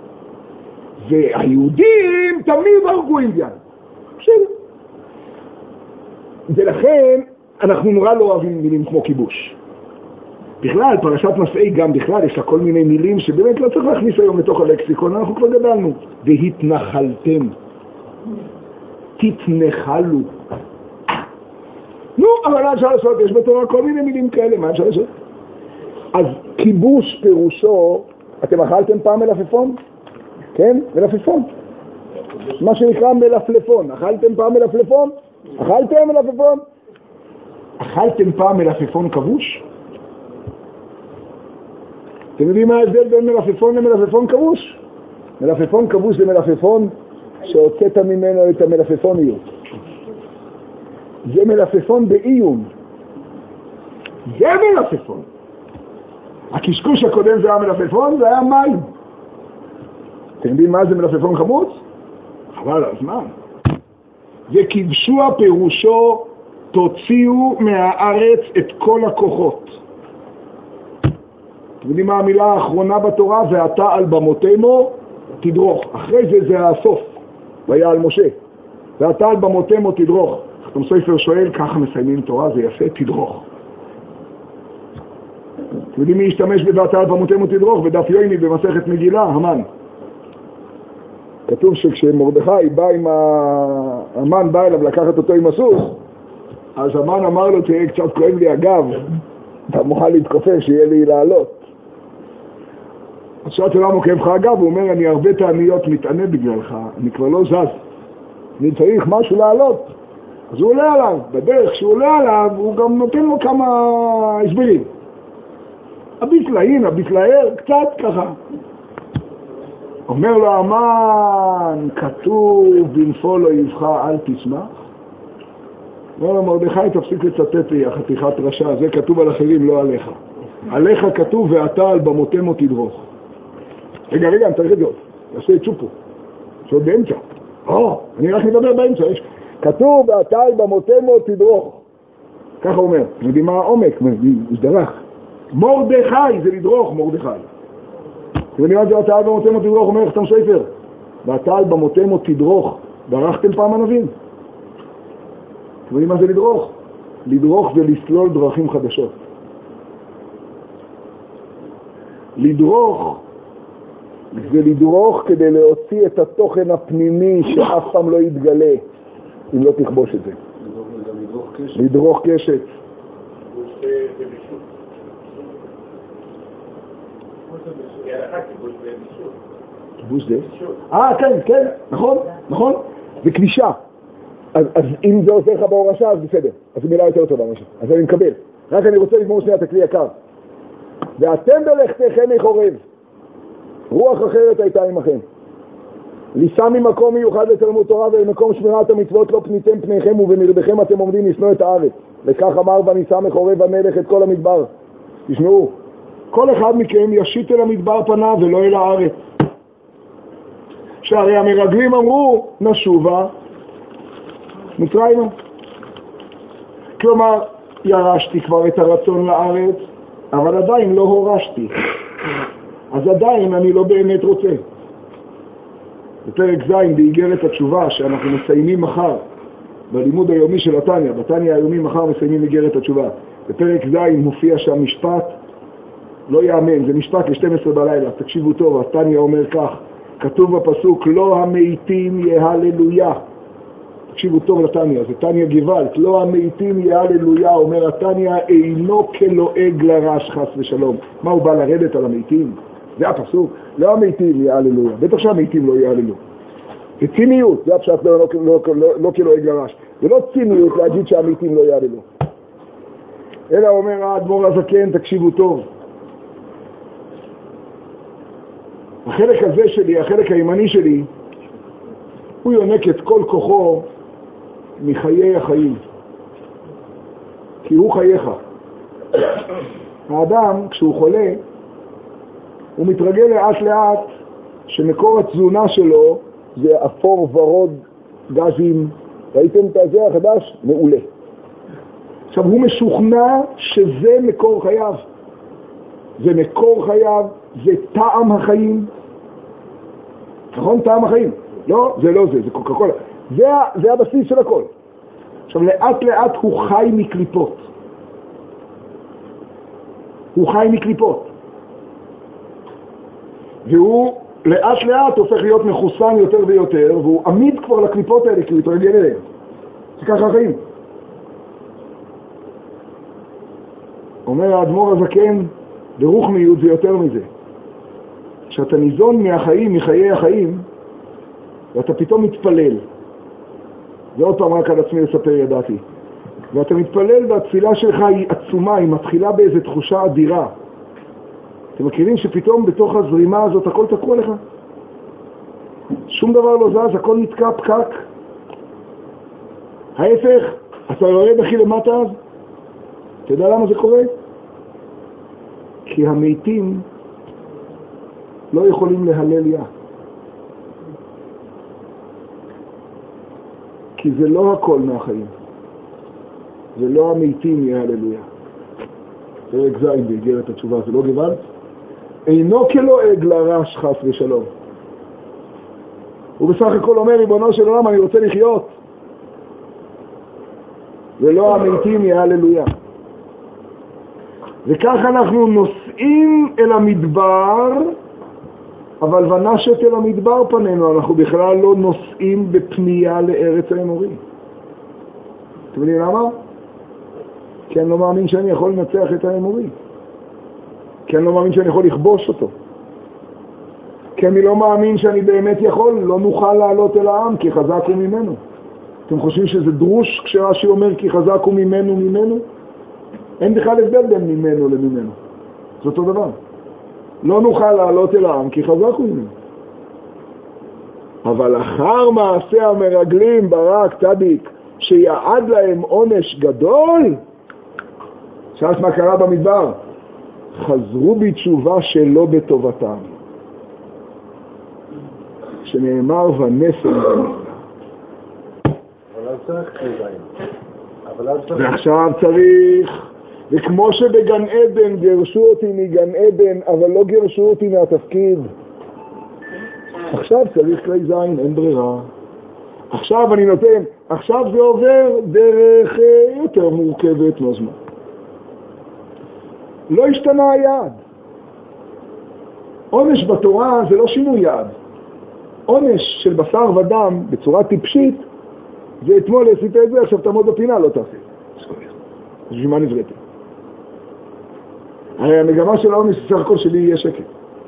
והיהודים תמיד הרגו אינדיאנים. בסדר. ולכן אנחנו נורא לא אוהבים מילים כמו כיבוש. בכלל, פרשת מסעי גם בכלל, יש לה כל מיני מילים שבאמת לא צריך להכניס היום לתוך הלקסיקון, אנחנו כבר גדלנו. והתנחלתם. תתנחלו. נו, אבל מה אפשר לעשות? יש בתורה כל מיני מילים כאלה, מה אפשר לעשות? אז כיבוש פירושו, אתם אכלתם פעם מלפפון? כן? מלפפון. מה שנקרא מלפלפון. אכלתם פעם מלפלפון? אכלתם מלפפון? אכלתם פעם מלפפון כבוש? אתם יודעים מה ההבדל בין מלפפון למלפפון כבוש? מלפפון כבוש זה מלפפון שהוצאת ממנו את המלפפוניות. זה מלפפון באיום. זה מלפפון. הקשקוש הקודם זה היה מלפפון, זה היה מים. אתם יודעים מה זה מלפפון חמוץ? חבל על הזמן. וקידשוע פירושו תוציאו מהארץ את כל הכוחות. אתם יודעים מה המילה האחרונה בתורה? ואתה על במותימו תדרוך. אחרי זה זה הסוף. והיה על משה. ואתה על במותימו תדרוך. חתם סופר שואל, ככה מסיימים תורה, זה יפה, תדרוך. אתם יודעים מי ישתמש ב"ואתה על במותימו תדרוך"? בדף יומי במסכת מגילה, המן. כתוב שכשמרדכי בא עם ה... המן בא אליו לקחת אותו עם הסוס, אז המן אמר לו, תראה, קצת כואב לי הגב, אתה מוכן להתכופף שיהיה לי לעלות. אז שאלתי למה כואב לך הגב, הוא אומר, אני הרבה תעניות מתענה בגללך, אני כבר לא זז, אני צריך משהו לעלות. אז הוא עולה עליו, בדרך שהוא עולה עליו, הוא גם נותן לו כמה הסברים. הביט להין, הביט להר, קצת ככה. אומר לו המן, כתוב בנפול אויבך אל תשמח. אומר לו מרדכי, תפסיק לצטט לי, החתיכת רשע, זה כתוב על אחרים, לא עליך. עליך כתוב ואתה על במותימו תדרוך. רגע, רגע, אני צריך את זה עוד. יעשה צ'ופו. שעוד באמצע. או, אני רק מדבר באמצע. יש... כתוב ואתה על במותימו תדרוך. ככה הוא אומר. אתם יודעים מה העומק? יש דרך. מרדכי זה לדרוך, מרדכי. אתם יודעים מה זה ואתה על במותימו תדרוך? אומר חתם סופר. ואתה על במותימו תדרוך. דרכתם פעם ענבים? אתם יודעים מה זה לדרוך? לדרוך זה לסלול דרכים חדשות. לדרוך זה לדרוך כדי להוציא את התוכן הפנימי שאף פעם לא יתגלה אם לא תכבוש את זה. לדרוך קשת. כיבוש זה? אה, כן, כן, נכון, נכון. זה קלישה. אז, אז אם זה עושה לך בהורשה, אז בסדר. אז זו מילה יותר טובה משהו. אז אני מקבל. רק אני רוצה לגמור שנייה את הכלי יקר. ואתם בלכתכם מחורב. רוח אחרת הייתה עמכם. ליסה ממקום מיוחד לתלמוד תורה ולמקום שמירת המצוות לא פניתם פניכם ובמרדכם אתם עומדים לשנוא את הארץ. וכך אמר וניסה מחורב המלך את כל המדבר. תשמעו, כל אחד מכם ישיט אל המדבר פניו ולא אל הארץ. שהרי המרגלים אמרו נשובה מצרימה. כלומר, ירשתי כבר את הרצון לארץ, אבל עדיין לא הורשתי. אז עדיין אני לא באמת רוצה. בפרק ז' באיגרת התשובה שאנחנו מסיימים מחר, בלימוד היומי של התניא, בתניא היומי מחר מסיימים איגרת התשובה. בפרק ז' מופיע שם משפט, לא יאמן, זה משפט ל-שתים עשרה בלילה, תקשיבו טוב, התניא אומר כך, כתוב בפסוק, לא המתים יהללויה. תקשיבו טוב לתניא, זה תניא גוואלד, לא המתים יהללויה, אומר התניא, אינו כלועג לרש חס ושלום. מה, הוא בא לרדת על המתים? זה הפסוק, לא המתים יהללויה, בטח שהמתים לא יהללו. זה ציניות, זה הפשט לא, לא, לא, לא, לא כלועג לרש. זה לא ציניות להגיד שהמתים לא יהללו. אלא אומר האדמו"ר הזקן, תקשיבו טוב. החלק הזה שלי, החלק הימני שלי, הוא יונק את כל כוחו מחיי החיים. כי הוא חייך. האדם, כשהוא חולה, הוא מתרגל לאט לאט שמקור התזונה שלו זה אפור ורוד גזים. ראיתם את הזה החדש? מעולה. עכשיו הוא משוכנע שזה מקור חייו. זה מקור חייו, זה טעם החיים. נכון? טעם החיים. לא, זה לא זה, זה קוקה קולה. זה, זה הבסיס של הכל. עכשיו לאט לאט הוא חי מקליפות. הוא חי מקליפות. והוא לאט לאט הופך להיות מחוסן יותר ויותר, והוא עמיד כבר לקליפות האלה, כי הוא יתרגל אליהם. זה ככה החיים. אומר האדמו"ר הזקן, ברוחניות זה יותר מזה. כשאתה ניזון מהחיים, מחיי החיים, ואתה פתאום מתפלל. ועוד פעם רק על עצמי לספר ידעתי. ואתה מתפלל והתפילה שלך היא עצומה, היא מתחילה באיזו תחושה אדירה. אתם מכירים שפתאום בתוך הזרימה הזאת הכל תקוע לך? שום דבר לא זז, הכל נתקע פקק. ההפך, אתה יורד הכי למטה אז, אתה יודע למה זה קורה? כי המתים לא יכולים להלל יה. כי זה לא הכל מהחיים. זה לא המתים יהללויה. פרק זין באיגרת התשובה, זה לא גוואלד? אינו כלועג לרש חס ושלום. הוא בסך הכל אומר, ריבונו של עולם, אני רוצה לחיות. ולא המתים יהללויה. וכך אנחנו נוסעים אל המדבר, אבל ונשת אל המדבר פנינו, אנחנו בכלל לא נוסעים בפנייה לארץ האמורי. אתם יודעים למה? כי אני לא מאמין שאני יכול לנצח את האמורי. כי אני לא מאמין שאני יכול לכבוש אותו. כי אני לא מאמין שאני באמת יכול, לא נוכל לעלות אל העם, כי חזק הוא ממנו. אתם חושבים שזה דרוש כשרש"י אומר כי חזק הוא ממנו ממנו? אין בכלל הבדל בין ממנו לממנו. זה אותו דבר. לא נוכל לעלות אל העם כי חזק הוא ממנו. אבל אחר מעשה המרגלים ברק צדיק שיעד להם עונש גדול, שאלת מה קרה במדבר? חזרו בתשובה שלא בטובתם. שנאמר ונפל במדבר. אבל אז צריך כזיים. ועכשיו צריך, וכמו שבגן עדן גרשו אותי מגן עדן, אבל לא גרשו אותי מהתפקיד, עכשיו צריך כלי זין, אין ברירה. עכשיו אני נותן, עכשיו זה עובר דרך יותר מורכבת מהזמן. לא השתנה היעד. עונש בתורה זה לא שינוי יעד. עונש של בשר ודם בצורה טיפשית, זה אתמול עשית את זה, עכשיו תעמוד בפינה, לא תעשה. אז שמה נבראתי? הרי המגמה של העונש סך הכל שלי יהיה שקט.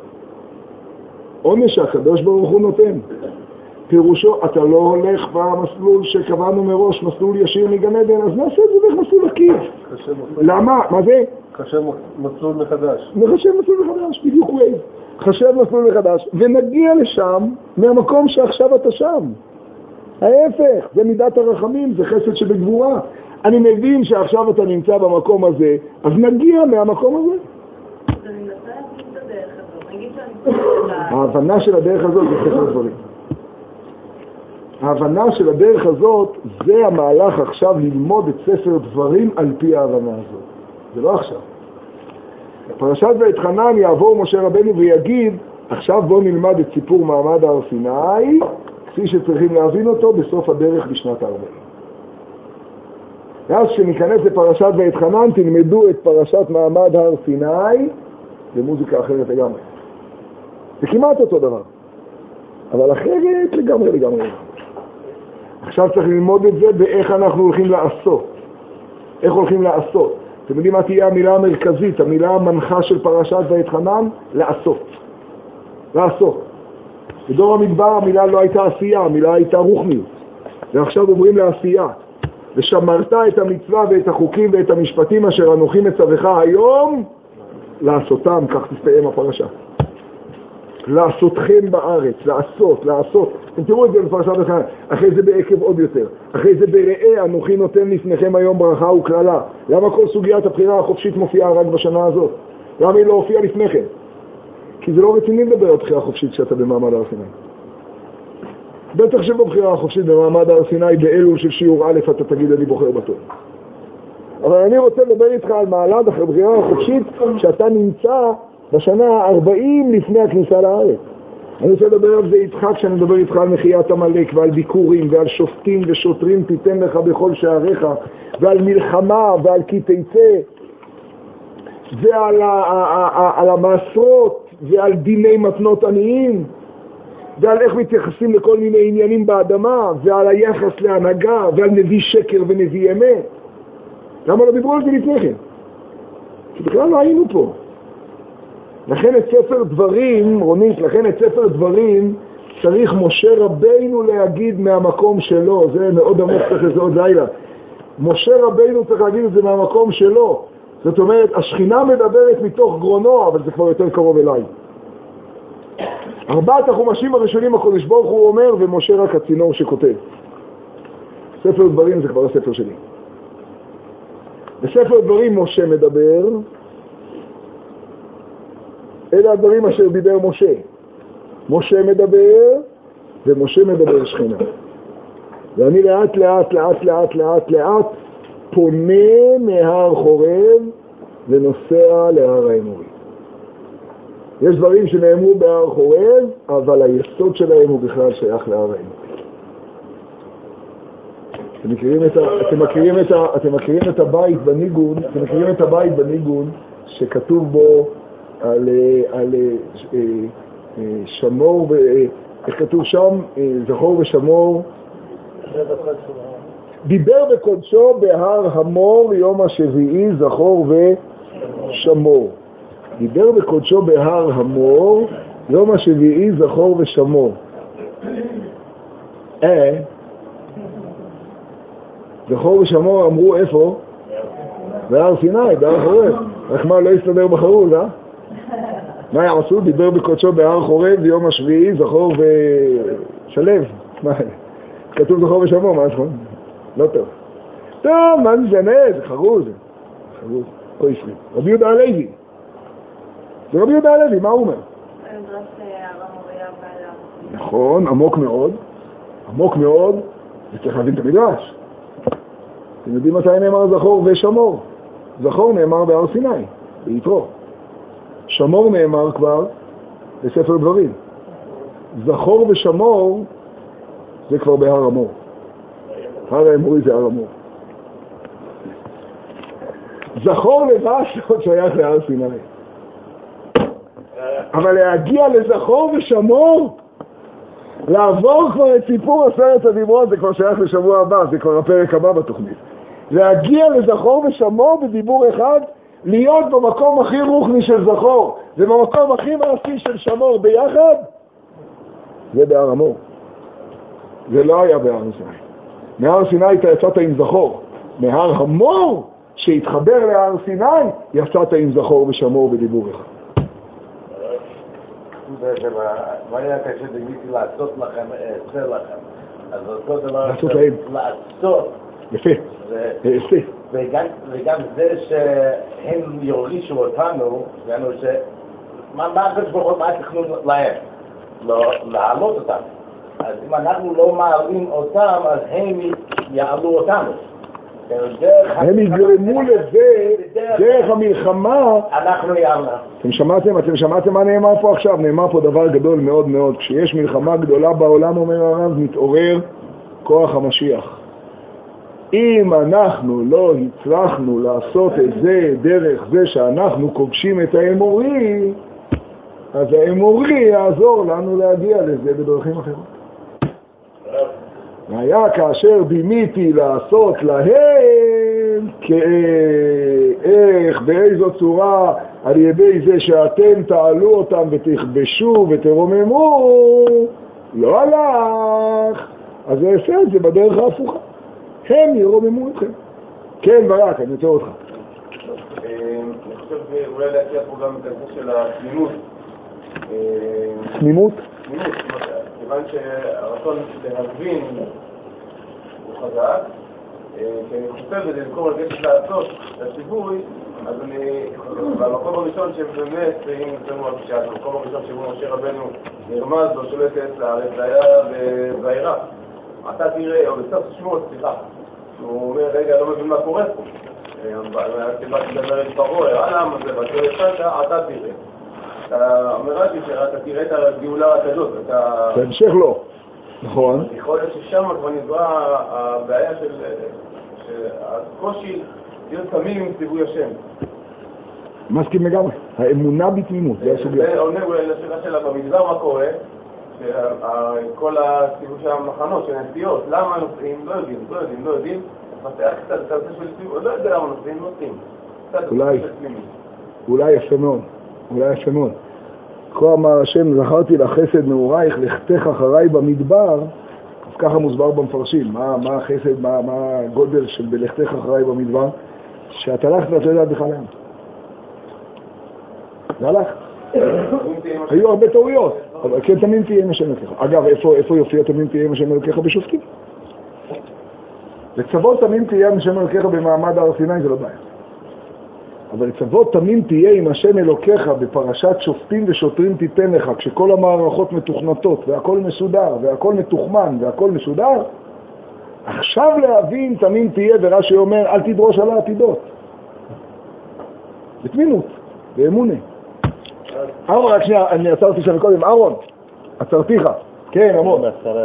עונש הקדוש ברוך הוא נותן. פירושו, אתה לא הולך במסלול שקבענו מראש, מסלול ישיר מגן עדן, אז נעשה את זה דרך מסלול עקיף. למה? מה זה? חשב מסלול מחדש. נחשב מסלול מחדש, בדיוק הוא אהב. חשב מסלול מחדש, ונגיע לשם מהמקום שעכשיו אתה שם. ההפך, זה מידת הרחמים, זה חסד שבגבורה. אני מבין שעכשיו אתה נמצא במקום הזה, אז נגיע מהמקום הזה. אז אני מנסה להבין את הדרך הזאת. נגיד שאני חושבת... ההבנה של הדרך הזאת זה ספר דברים. ההבנה של הדרך הזאת זה המהלך עכשיו ללמוד את ספר דברים על פי ההבנה הזאת. זה לא עכשיו. בפרשת ואתחנן יעבור משה רבנו ויגיד, עכשיו בוא נלמד את סיפור מעמד הר סיני, כפי שצריכים להבין אותו בסוף הדרך בשנת הארבעים. ואז כשניכנס לפרשת ואתחנן תלמדו את פרשת מעמד הר סיני במוזיקה אחרת לגמרי. זה כמעט אותו דבר, אבל אחרת לגמרי לגמרי. עכשיו צריך ללמוד את זה באיך אנחנו הולכים לעשות. איך הולכים לעשות? אתם יודעים מה תהיה המילה המרכזית, המילה המנחה של פרשת ואתחנן? לעשות. לעשות. בדור המדבר המילה לא הייתה עשייה, המילה הייתה רוחניות. ועכשיו עוברים לעשייה. ושמרת את המצווה ואת החוקים ואת המשפטים אשר אנוכי מצווך היום, לעשותם, כך תסתיים הפרשה. לעשותכם בארץ, לעשות, לעשות. אתם תראו את זה בפרשת ואתחנן. אחרי זה בעקב עוד יותר. אחרי זה בראה, אנוכי נותן לפניכם היום ברכה וכללה. למה כל סוגיית הבחירה החופשית מופיעה רק בשנה הזאת? למה היא לא הופיעה לפניכם? כי זה לא רציני לדבר על בחירה חופשית כשאתה במעמד הר סיני. בטח שבבחירה החופשית במעמד הר סיני באלול של שיעור א' אתה תגיד אני בוחר בטוב. אבל אני רוצה לדבר איתך על מעלת אחרי בחירה החופשית שאתה נמצא בשנה ה-ארבעים לפני הכניסה לארץ. אני רוצה לדבר על זה איתך כשאני מדבר איתך על מחיית המלך ועל ביקורים ועל שופטים ושוטרים תיתן לך בכל שעריך ועל מלחמה ועל כי תצא ועל ה- ה- ה- על המעשרות ועל דיני מתנות עניים ועל איך מתייחסים לכל מיני עניינים באדמה ועל היחס להנהגה ועל נביא שקר ונביא אמת. למה לא דיברו על זה לפני כן? כי בכלל לא היינו פה. לכן את ספר דברים, רונית, לכן את ספר דברים צריך משה רבינו להגיד מהמקום שלו. זה מאוד עמוק, צריך לזה עוד לילה. משה רבינו צריך להגיד את זה מהמקום שלו. זאת אומרת, השכינה מדברת מתוך גרונו, אבל זה כבר יותר קרוב אליי. ארבעת החומשים הראשונים הקדוש ברוך הוא אומר, ומשה רק הצינור שכותב. ספר דברים זה כבר הספר שלי. בספר דברים משה מדבר, אלה הדברים אשר דיבר משה. משה מדבר, ומשה מדבר שכינה. ואני לאט לאט לאט לאט לאט לאט פונה מהר חורב ונוסע להר האמורי. יש דברים שנאמרו בהר חורב, אבל היסוד שלהם הוא בכלל שייך להר האמורי. אתם מכירים את ה, אתם מכירים את ה, אתם מכירים את הבית בניגון, אתם מכירים את הבית בניגון שכתוב בו על על שמור, איך כתוב שם? זכור ושמור. דיבר בקודשו בהר המור יום השביעי זכור ושמור. דיבר בקודשו בהר המור יום השביעי זכור ושמור. אה זכור ושמור אמרו איפה? בהר סיני, בהר חורב. רק מה לא יסתדר בחרוז, אה? מה יעשו? דיבר בקודשו בהר חורב יום השביעי זכור ושלב. מה? כתוב זכור ושמור, מה נכון? לא טוב. טוב, מה משנה? זה חרוז. חרוז. אוי סליב. רבי יהודה הלוי. זה רבי יהודה הלוי, מה הוא אומר? נכון, עמוק מאוד. עמוק מאוד. וצריך להבין את המדרש. אתם יודעים מתי נאמר זכור ושמור? זכור נאמר בהר סיני, ביתרו. שמור נאמר כבר בספר דברים. זכור ושמור זה כבר בהר המור. הר האמורי זה הר המור. זכור לבד עוד שייך להר סיני. אבל להגיע לזכור ושמור, לעבור כבר את סיפור עשרת הדיברות, זה כבר שייך לשבוע הבא, זה כבר הפרק הבא בתוכנית. להגיע לזכור ושמור בדיבור אחד, להיות במקום הכי רוחני של זכור, ובמקום הכי מעשי של שמור ביחד, זה בהר המור. זה לא היה בהר סיני. מהר סיני אתה יצאת עם זכור. מהר המור שהתחבר להר סיני, יצאת עם זכור ושמור בדיבור אחד. מה היה קשה דמיתי לעשות לכם, אעשה לכם? אז אותו דבר... לעשות להם. לעשות. יפה. יפה. וגם זה שהם יורישו אותנו, יענו ש... מה הקדוש ברוך הוא, מה התכנון להם? להעלות אותם. אז אם אנחנו לא מעלים אותם, אז הם יעלו אותנו. הם יגרמו לזה, דרך המלחמה. אנחנו יעלנו. אתם שמעתם? אתם שמעתם מה נאמר פה עכשיו? נאמר פה דבר גדול מאוד מאוד. כשיש מלחמה גדולה בעולם, אומר הרב, מתעורר כוח המשיח. אם אנחנו לא הצלחנו לעשות את זה דרך זה שאנחנו כובשים את האמורי, אז האמורי יעזור לנו להגיע לזה בדרכים אחרות. והיה כאשר בימיתי לעשות להם, כאיך, באיזו צורה, על ידי זה שאתם תעלו אותם ותכבשו ותרוממו, לא הלך, אז זה עושה את זה בדרך ההפוכה. הם ירוממו אתכם. כן, ברק, אני יוצא אותך. אני חושב אולי להציע פה גם את הזה של התמימות. תמימות? תמימות, כיוון שהרצון להבין הוא חזק, כשאני חושב בזה, במקום לגשת לעשות את הציווי, אז אני, במקום הראשון שבאמת, אם נצאנו על פשעת, במקום הראשון שבו משה רבנו נרמז לו שולט את הארץ, זה היה בעיראק. אתה תראה, או בסוף שמות, סליחה, הוא אומר, רגע, לא מבין מה קורה פה. באתי לדבר את פרעה, הראה למה זה, ואתה תראה, אתה תראה. אתה אומר רש"י שאתה תראה את הגאולה הקדוש. בהמשך לא. נכון. יכול להיות ששם כבר נברא הבעיה של הקושי להיות תמים עם ציווי השם. מסכים לגמרי. האמונה בתמימות, זה הסוגיה. זה עונה אולי לשאלה שלה במדבר מה קורה, שכל הציווי של המחנות, של הנסיעות, למה נוסעים? לא יודעים, לא יודעים, לא יודעים. מפתח קצת, קצת של ציווי, לא יודע למה נוסעים, נוסעים. אולי, אולי יפה מאוד, אולי יפה מאוד. כה אמר השם, זכרתי לחסד נעורייך, לכתך אחריי במדבר, אז ככה מוסבר במפרשים, מה, מה החסד, מה, מה הגודל של בלכתך אחריי במדבר, שאת הלכת ואת לא יודעת בכלל להם. זה הלך. היו הרבה טעויות, אבל כן תמים תהיה עם השם אלוקיך. אגב, איפה, איפה יופיע תמים תהיה עם השם אלוקיך? בשופטים. לצוות תמים תהיה עם השם אלוקיך במעמד הר סיני, זה לא בעיה. אבל לצוות תמים תהיה עם השם אלוקיך בפרשת שופטים ושוטרים תיתן לך, כשכל המערכות מתוכנתות והכל מסודר והכל מתוכמן והכל מסודר, עכשיו להבין תמים תהיה, ורש"י אומר אל תדרוש על העתידות. בתמינות, באמונה. אהרון, רק שנייה, אני עצרתי שם קודם, אהרון, עצרתיך. כן, אמור.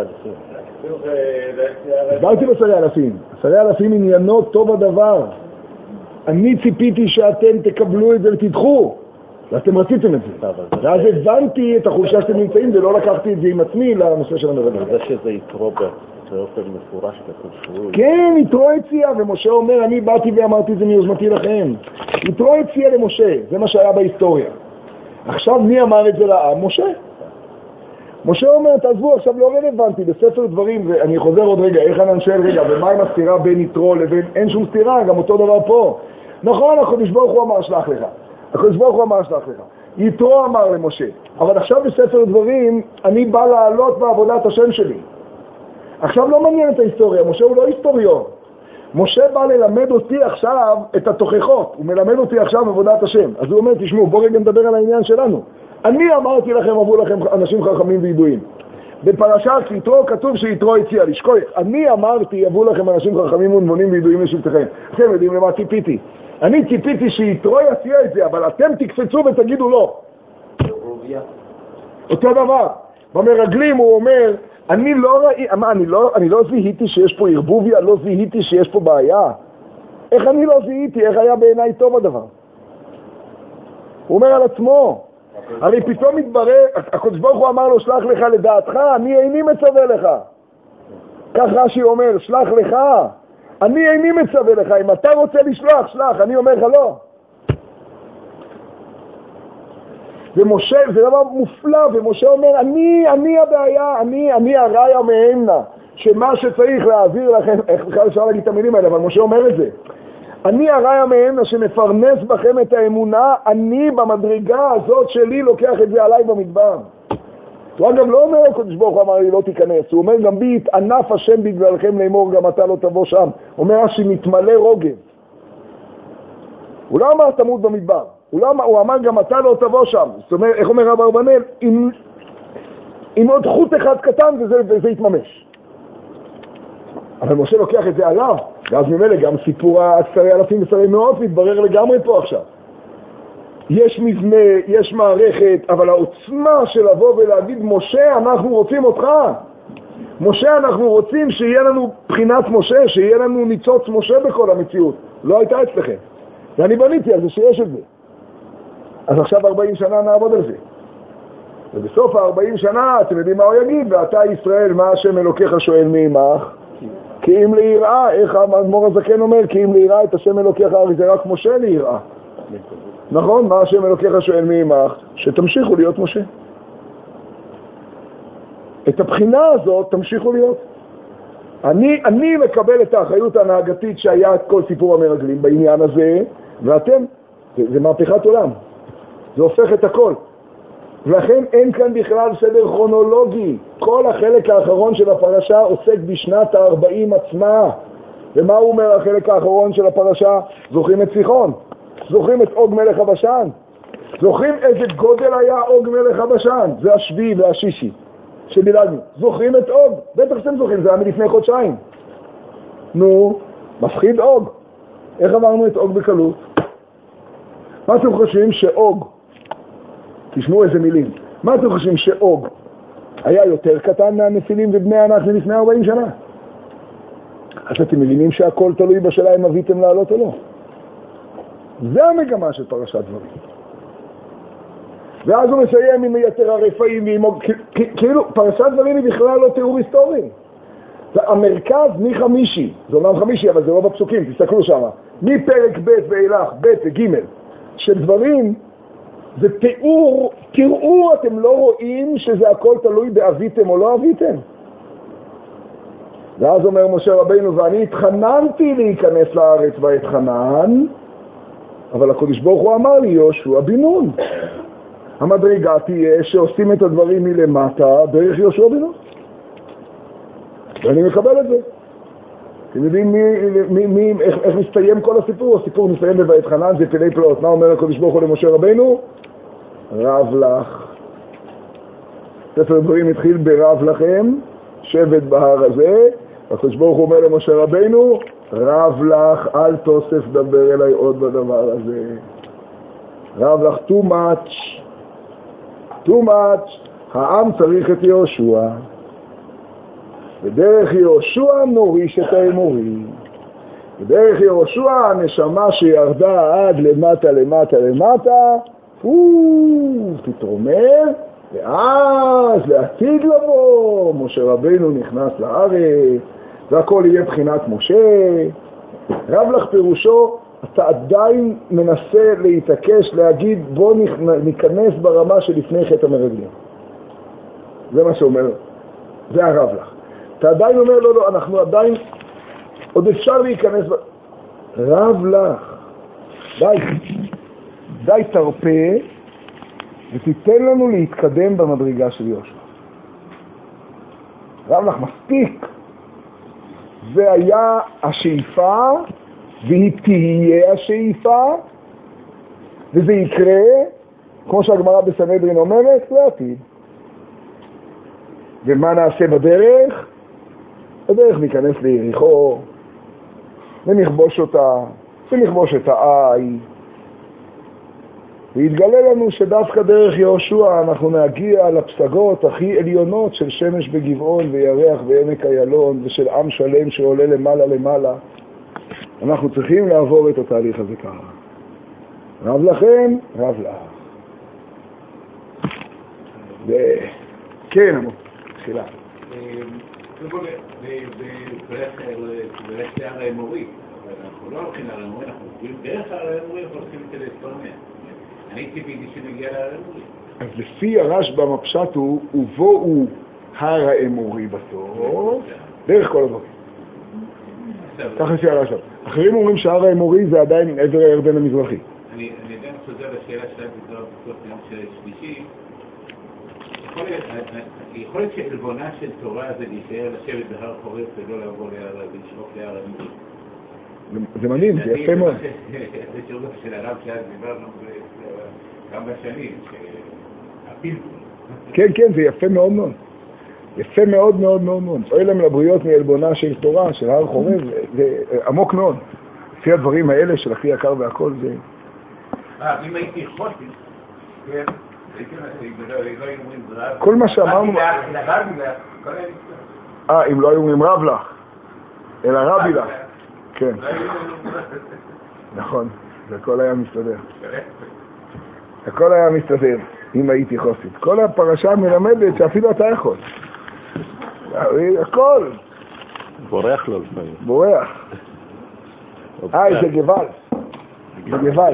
הסברתי בשרי אלפים. שרי אלפים עניינו טוב הדבר. אני ציפיתי שאתם תקבלו את זה ותדחו, ואתם רציתם את זה. ואז הבנתי את החולשה שאתם נמצאים, ולא לקחתי את זה עם עצמי לנושא של המרדל. זה שזה יתרו באופן מפורש כתוב שהוא... כן, יתרו הציע, ומשה אומר, אני באתי ואמרתי את זה מיוזמתי לכם. יתרו הציע למשה, זה מה שהיה בהיסטוריה. עכשיו מי אמר את זה לעם? משה. משה אומר, תעזבו, עכשיו לא רלוונטי, בספר דברים, ואני חוזר עוד רגע, איך אני שואל רגע, ומה עם הסתירה בין יתרו לבין, אין שום סתירה, גם אותו דבר פה. נכון, הקדוש ברוך הוא אמר שלח לך, הקדוש ברוך הוא אמר שלח לך, יתרו אמר למשה, אבל עכשיו בספר דברים, אני בא לעלות בעבודת השם שלי. עכשיו לא מעניין את ההיסטוריה, משה הוא לא היסטוריון. משה בא ללמד אותי עכשיו את התוכחות, הוא מלמד אותי עכשיו עבודת השם. אז הוא אומר, תשמעו, בואו רגע נדבר על העניין שלנו. אני אמרתי לכם, אמרו לכם אנשים חכמים וידועים. בפרשת יתרו כתוב שיתרו הציע לשכוח. אני אמרתי, אבו לכם אנשים חכמים ונבונים וידועים לשבטכם. אתם יודעים למה ציפיתי? אני ציפיתי שיתרו יציע את זה, אבל אתם תקפצו ותגידו לא. אותו דבר. במרגלים הוא אומר, אני לא ראי, מה, אני לא, אני לא זיהיתי שיש פה ערבוביה, לא זיהיתי שיש פה בעיה. איך אני לא זיהיתי? איך היה בעיניי טוב הדבר? הוא אומר על עצמו. הרי פתאום מתברר, הקדוש ברוך הוא אמר לו, שלח לך לדעתך, אני איני מצווה לך. כך רש"י אומר, שלח לך, אני איני מצווה לך. אם אתה רוצה לשלוח, שלח, אני אומר לך לא. ומשה, זה דבר מופלא, ומשה אומר, אני, אני הבעיה, אני, אני הראיה מהמנה, שמה שצריך להעביר לכם, איך בכלל אפשר להגיד את המילים האלה, אבל משה אומר את זה. אני הראיה מהמנה שמפרנס בכם את האמונה, אני במדרגה הזאת שלי לוקח את זה עליי במדבר. הוא אגב לא אומר, הקדוש ברוך הוא אמר לי לא תיכנס, הוא אומר גם בי, ענף השם בגללכם לאמור, גם אתה לא תבוא שם. הוא אומר שמתמלא רוגב. הוא לא אמר תמות במדבר. הוא, לא אמר, הוא אמר גם אתה לא תבוא שם. זאת אומרת, איך אומר רב אברבנאל? עם, עם עוד חוט אחד קטן וזה, וזה יתממש. אבל משה לוקח את זה עליו, ואז ממילא גם סיפור עשרי אלפים ושרי מאות מתברר לגמרי פה עכשיו. יש מבנה, יש מערכת, אבל העוצמה של לבוא ולהגיד, משה, אנחנו רוצים אותך. משה, אנחנו רוצים שיהיה לנו בחינת משה, שיהיה לנו ניצוץ משה בכל המציאות. לא הייתה אצלכם. ואני בניתי על זה שיש את זה. אז עכשיו ארבעים שנה נעבוד על זה. ובסוף ה-ארבעים שנה, אתם יודעים מה הוא יגיד? ואתה ישראל, מה השם אלוקיך שואל מי עמך? כי אם ליראה, איך האדמו"ר הזקן אומר? כי אם ליראה את השם אלוקיך, הרי זה רק משה ליראה. נכון? מה השם אלוקיך שואל מי עמך? שתמשיכו להיות משה. את הבחינה הזאת תמשיכו להיות. אני, אני מקבל את האחריות ההנהגתית שהיה את כל סיפור המרגלים בעניין הזה, ואתם, זה, זה מהפכת עולם. זה הופך את הכל. ולכן אין כאן בכלל סדר כרונולוגי. כל החלק האחרון של הפרשה עוסק בשנת ה-ארבעים עצמה. ומה הוא אומר החלק האחרון של הפרשה? זוכרים את סיחון? זוכרים את אוג מלך הבשן? זוכרים איזה גודל היה אוג מלך הבשן? זה השביעי והשישי שדילגנו. זוכרים את אוג? בטח שאתם זוכרים, זה היה מלפני חודשיים. נו, מפחיד אוג. איך אמרנו את אוג בקלות? מה אתם חושבים שאוג, תשמעו איזה מילים, מה אתם חושבים שאוג היה יותר קטן מהנפילים ובני ענק לפני ארבעים שנה? אז אתם מבינים שהכל תלוי בשאלה אם אביתם לעלות או לא. זה המגמה של פרשת דברים. ואז הוא מסיים עם יתר הרפאים ועם... כאילו פרשת דברים היא בכלל לא תיאור היסטורי. המרכז מחמישי, זה אומנם חמישי אבל זה לא בפסוקים, תסתכלו שם, מפרק ב' ואילך, ב' וג' של דברים, זה תיאור, תראו, אתם לא רואים שזה הכל תלוי באביתם או לא אביתם? ואז אומר משה רבינו, ואני התחננתי להיכנס לארץ ואתחנן, אבל הקדוש ברוך הוא אמר לי, יהושע בן נון. המדרגה תהיה שעושים את הדברים מלמטה דרך יהושע בן נון. ואני מקבל את זה. אתם יודעים מי, מי, מי, איך, איך מסתיים כל הסיפור? הסיפור מסתיים בבית חנן, זה פלאי פלאות. מה אומר הקדוש ברוך הוא למשה רבנו? רב לך. ספר דברים התחיל ברב לכם, שבט בהר הזה, הקדוש ברוך הוא אומר למשה רבנו, רב לך, אל תוסף דבר אליי עוד בדבר הזה. רב לך, too much, too much, העם צריך את יהושע. בדרך יהושע נוריש את האמורים. בדרך יהושע הנשמה שירדה עד למטה, למטה, למטה, הוא תתרומם, ואז לעתיד לבוא, משה רבינו נכנס לארץ, והכל יהיה בחינת משה. רב לך פירושו, אתה עדיין מנסה להתעקש, להגיד, בוא ניכנס ברמה שלפני חטא המרגלים. זה מה שאומר, זה הרב לך. אתה עדיין אומר, לא, לא, אנחנו עדיין, עוד אפשר להיכנס ב... רב לך, די, די תרפה, ותיתן לנו להתקדם במדרגה של יהושע. רב לך, מספיק. זה היה השאיפה, והיא תהיה השאיפה, וזה יקרה, כמו שהגמרא בסנהדרין אומרת, לעתיד. ומה נעשה בדרך? בדרך ניכנס ליריחו, ונכבוש אותה, ונכבוש את העי, ויתגלה לנו שדווקא דרך יהושע אנחנו נגיע לפסגות הכי עליונות של שמש בגבעון וירח בעמק איילון, ושל עם שלם שעולה למעלה למעלה. אנחנו צריכים לעבור את התהליך הזה ככה. רב לכם, רב לך. ו... כן, אמור, תחילה. בדרך להר האמורי, אבל אנחנו לא הולכים להר האמורי, אנחנו עוברים דרך להר האמורי והולכים כדי להתפרנס. אני ציפיתי שנגיע להר האמורי. אז לפי הרשב"א בפשט הוא, ובואו הר האמורי בסוף, דרך כל הדברים. כך לפי הרשב"א. אחרים אומרים שהר האמורי זה עדיין עבר הירדן המזרחי. אני גם חוזר לשאלה שלך בדבר בסוף יום שלישי. יכול להיות שעלבונה של תורה זה להישאר לשבת בהר חורף ולא לעבור לשרוף להר האמורי. זה מדהים, זה יפה מאוד. זה שירות של הרב שאז דיברנו כמה שנים, שהפילפול. כן, כן, זה יפה מאוד מאוד. יפה מאוד מאוד מאוד מאוד. אוי להם לבריות מעלבונה של תורה, של הר חורף, זה עמוק מאוד. לפי הדברים האלה של הכי יקר והכל זה... אה, אם הייתי חושי, כן, כל מה שאמרנו... אה, אם לא היו אומרים רב לך, אלא רבי לך. כן. נכון, זה הכל היה מסתדר. הכל היה מסתדר, אם הייתי חוסית. כל הפרשה מלמדת שאפילו אתה יכול. הכל. בורח לו לפעמים. בורח. אה, זה גבל. זה גבל.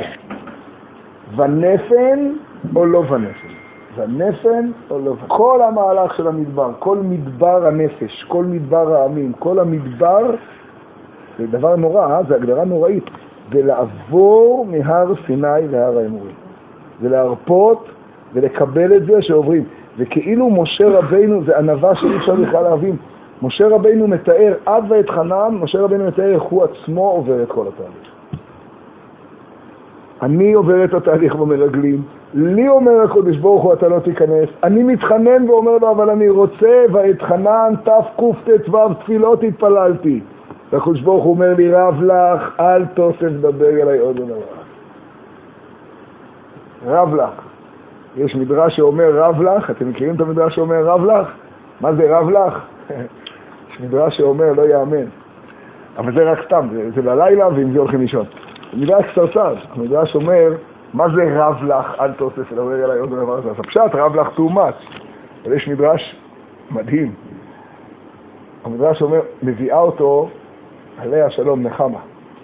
ונפן או לא ונפן? ונפן או לא ונפן? כל המהלך של המדבר, כל מדבר הנפש, כל מדבר העמים, כל המדבר, זה דבר נורא, זה הגדרה נוראית. זה לעבור מהר סיני להר האמורי. זה להרפות ולקבל את זה שעוברים. וכאילו משה רבינו, זה ענווה שאי אפשר בכלל להבין. משה רבינו מתאר, עד ואת חנן, משה רבינו מתאר איך הוא עצמו עובר את כל התהליך. אני עובר את התהליך במרגלים, לי אומר הקדוש ברוך הוא אתה לא תיכנס, אני מתחנן ואומר לו אבל אני רוצה, ואת חנן תק"ט ו' תפילות התפללתי. והקדוש ברוך הוא אומר לי רב לך, אל תוסף דבר אליי עוד דבר. רב לך. יש מדרש שאומר רב לך, אתם מכירים את המדרש שאומר רב לך? מה זה רב לך? יש מדרש שאומר לא יאמן. אבל זה רק סתם, זה, זה ללילה ועם זה הולכים לישון. זה מדרש קצרצר, המדרש אומר מה זה רב לך, אל תוסף לדבר אליי עוד דבר הזה. אז הפשט רב לך תאומץ. אבל יש מדרש מדהים. המדרש אומר, מביאה אותו עליה שלום נחמה.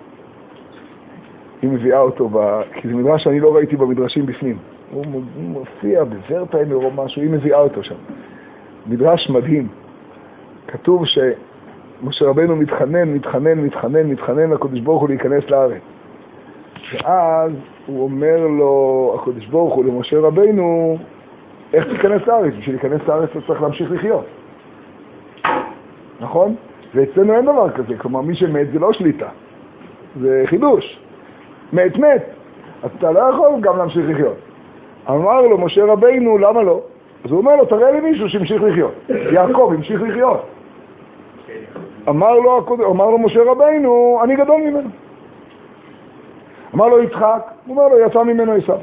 היא מביאה אותו, ב... כי זה מדרש שאני לא ראיתי במדרשים בפנים. הוא מופיע בוורטיימר או משהו, היא מביאה אותו שם. מדרש מדהים. כתוב שמשה רבנו מתחנן, מתחנן, מתחנן, מתחנן לקדוש ברוך הוא להיכנס לארץ. ואז הוא אומר לו, הקדוש ברוך הוא למשה רבנו, איך תיכנס לארץ? בשביל להיכנס לארץ אתה צריך להמשיך לחיות. נכון? ואצלנו אין דבר כזה, כלומר מי שמת זה לא שליטה, זה חידוש. מת מת, אז אתה לא יכול גם להמשיך לחיות. אמר לו משה רבינו, למה לא? אז הוא אומר לו, תראה לי מישהו שהמשיך לחיות. יעקב המשיך לחיות. אמר לו, אמר לו משה רבינו, אני גדול ממנו. אמר לו יצחק, הוא אומר לו, יצא ממנו עשיו.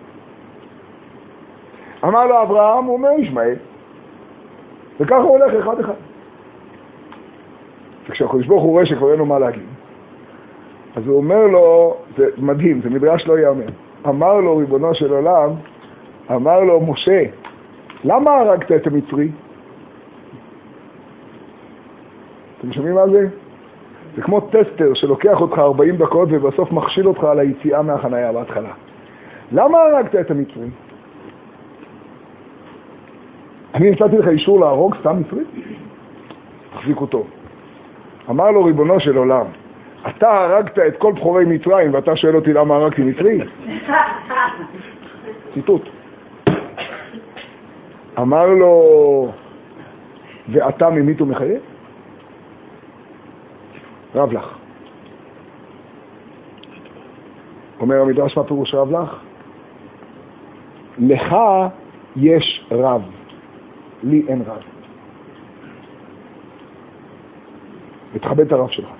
אמר לו אברהם, הוא אומר ישמעאל. וככה הוא הולך אחד אחד. וכשהקדוש ברוך הוא רואה שכבר אין לו מה להגיד, אז הוא אומר לו, זה מדהים, זה מדרש לא יאמר. אמר לו ריבונו של עולם, אמר לו משה, למה הרגת את המצרי? אתם שומעים מה זה? זה כמו טסטר שלוקח אותך ארבעים דקות ובסוף מכשיל אותך על היציאה מהחנייה בהתחלה. למה הרגת את המצרי? אני נמצאתי לך אישור להרוג סתם מצרי? תחזיק אותו. אמר לו ריבונו של עולם, אתה הרגת את כל בחורי מצרים ואתה שואל אותי למה הרגתי מצרי? ציטוט. אמר לו, ואתה ממית ומחיה? רב לך. אומר המדרש, מה פירוש רב לך? לך יש רב, לי אין רב. ותכבד את הרב שלך.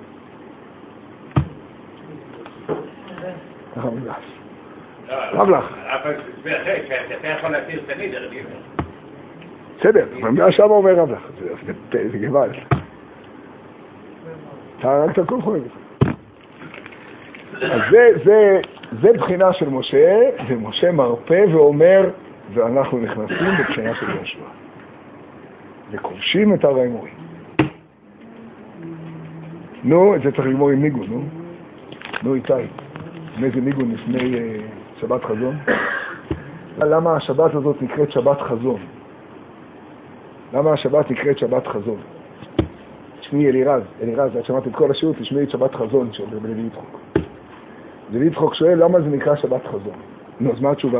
ככה מדרש. רב לך. אבל זה אחרי, שאתה יכול להתיר את הנידר, בסדר, אבל שם אומר רב לך, זה גבל. אתה הרגת כל חולים. אז זה, זה, זה בחינה של משה, ומשה מרפא ואומר, ואנחנו נכנסים בבחינה של יהושע. וכובשים את הר האמורים. נו, את זה צריך לגמור עם ניגון, נו. נו איתי, עם איזה ניגון לפני uh, שבת חזון. למה השבת הזאת נקראת שבת חזון? למה השבת נקראת שבת חזון? תשמעי אלירז, אלירז, את שמעת את כל השיעור, תשמעי את שבת חזון של לוי יצחק. לוי יצחק שואל למה זה נקרא שבת חזון. נו, אז מה התשובה?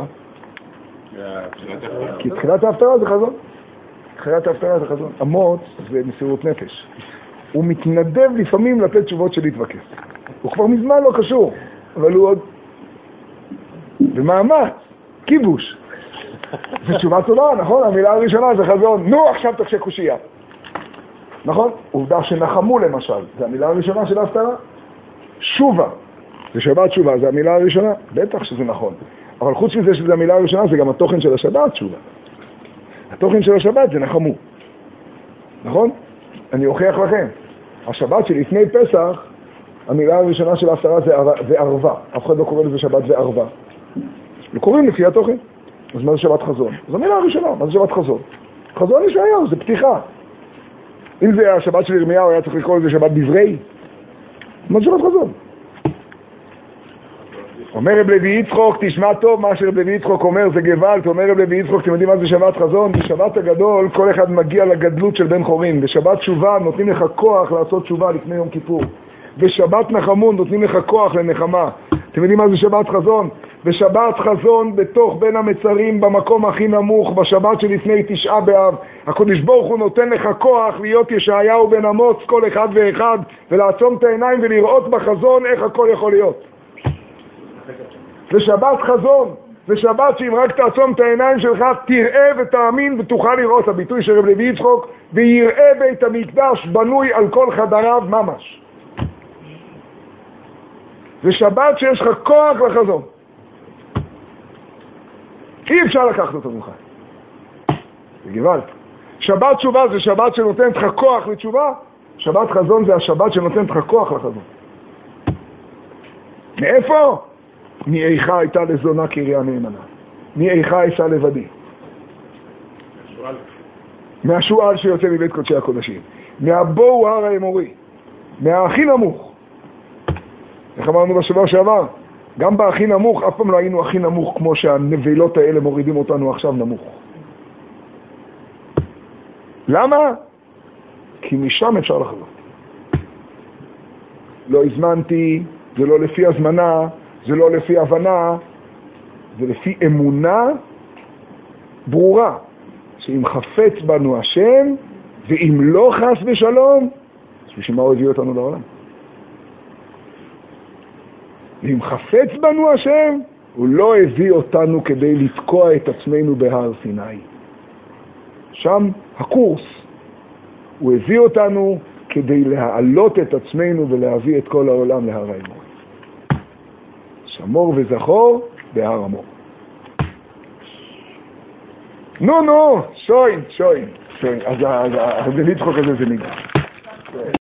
כי תחילת ההפטרה זה חזון. תחילת ההפטרה זה חזון. אמות זה מסירות נפש. הוא מתנדב לפעמים לתת תשובות של להתווכח. הוא כבר מזמן לא קשור, אבל הוא עוד במאמץ, כיבוש. זו תשובה טובה, נכון? המילה הראשונה זה חזון. נו, עכשיו תקשה קושייה. נכון? עובדה שנחמו למשל, זה המילה הראשונה של ההפטרה. שובה, זה שבת שובה, זה המילה הראשונה. בטח שזה נכון. אבל חוץ מזה שזה המילה הראשונה, זה גם התוכן של השבת שובה. התוכן של השבת זה נחמו. נכון? אני אוכיח לכם. השבת שלפני פסח, המילה הראשונה של ההפטרה זה, זה ערבה. אף אחד לא קורא לזה שבת זה ערבה. וקוראים לפי התוכן. אז מה זה שבת חזון? זו המילה הראשונה, מה זה שבת חזון? חזון ישעיהו, זה פתיחה. אם זה השבת של ירמיהו, היה צריך לקרוא לזה שבת דברי. מה זה שבת חזון? אומר רב לוי יצחק, תשמע טוב מה שרב לוי יצחק אומר, זה גוואלד. אומר רב לוי יצחק, אתם יודעים מה זה שבת חזון? בשבת הגדול כל אחד מגיע לגדלות של בן חורין. בשבת תשובה נותנים לך כוח לעשות תשובה לפני יום כיפור. בשבת נחמון נותנים לך כוח לנחמה. אתם יודעים מה זה שבת חזון? בשבת חזון בתוך בין המצרים במקום הכי נמוך, בשבת שלפני תשעה באב, הקדוש ברוך הוא נותן לך כוח להיות ישעיהו בן אמוץ כל אחד ואחד, ולעצום את העיניים ולראות בחזון איך הכל יכול להיות. זה שבת חזון, זה שבת שאם רק תעצום את העיניים שלך תראה ותאמין ותוכל לראות. הביטוי של רב לוי יצחק, ויראה בית המקדש בנוי על כל חדריו ממש. זה שבת שיש לך כוח לחזון. אי אפשר לקחת אותו ממך. זה גוואלד. שבת תשובה זה שבת שנותנת לך כוח לתשובה. שבת חזון זה השבת שנותנת לך כוח לחזון. מאיפה? מאיכה הייתה לזונה קריה נאמנה. מאיכה הייתה לבדי. מהשואל שיוצא מבית קודשי הקודשים. מהבואו הר האמורי. מהכי נמוך. איך אמרנו בשבוע שעבר? גם בהכי נמוך, אף פעם לא היינו הכי נמוך כמו שהנבלות האלה מורידים אותנו עכשיו נמוך. למה? כי משם אפשר לחזור. לא הזמנתי, זה לא לפי הזמנה, זה לא לפי הבנה, זה לפי אמונה ברורה, שאם חפץ בנו השם, ואם לא חס בשלום, אז בשביל מה הוא הביא אותנו לעולם? ואם חפץ בנו השם, הוא לא הביא אותנו כדי לתקוע את עצמנו בהר סיני. שם הקורס. הוא הביא אותנו כדי להעלות את עצמנו ולהביא את כל העולם להר האמור. שמור וזכור בהר המור. נו נו, שוין, שוין. אז בלצחוק הזה זה נגע.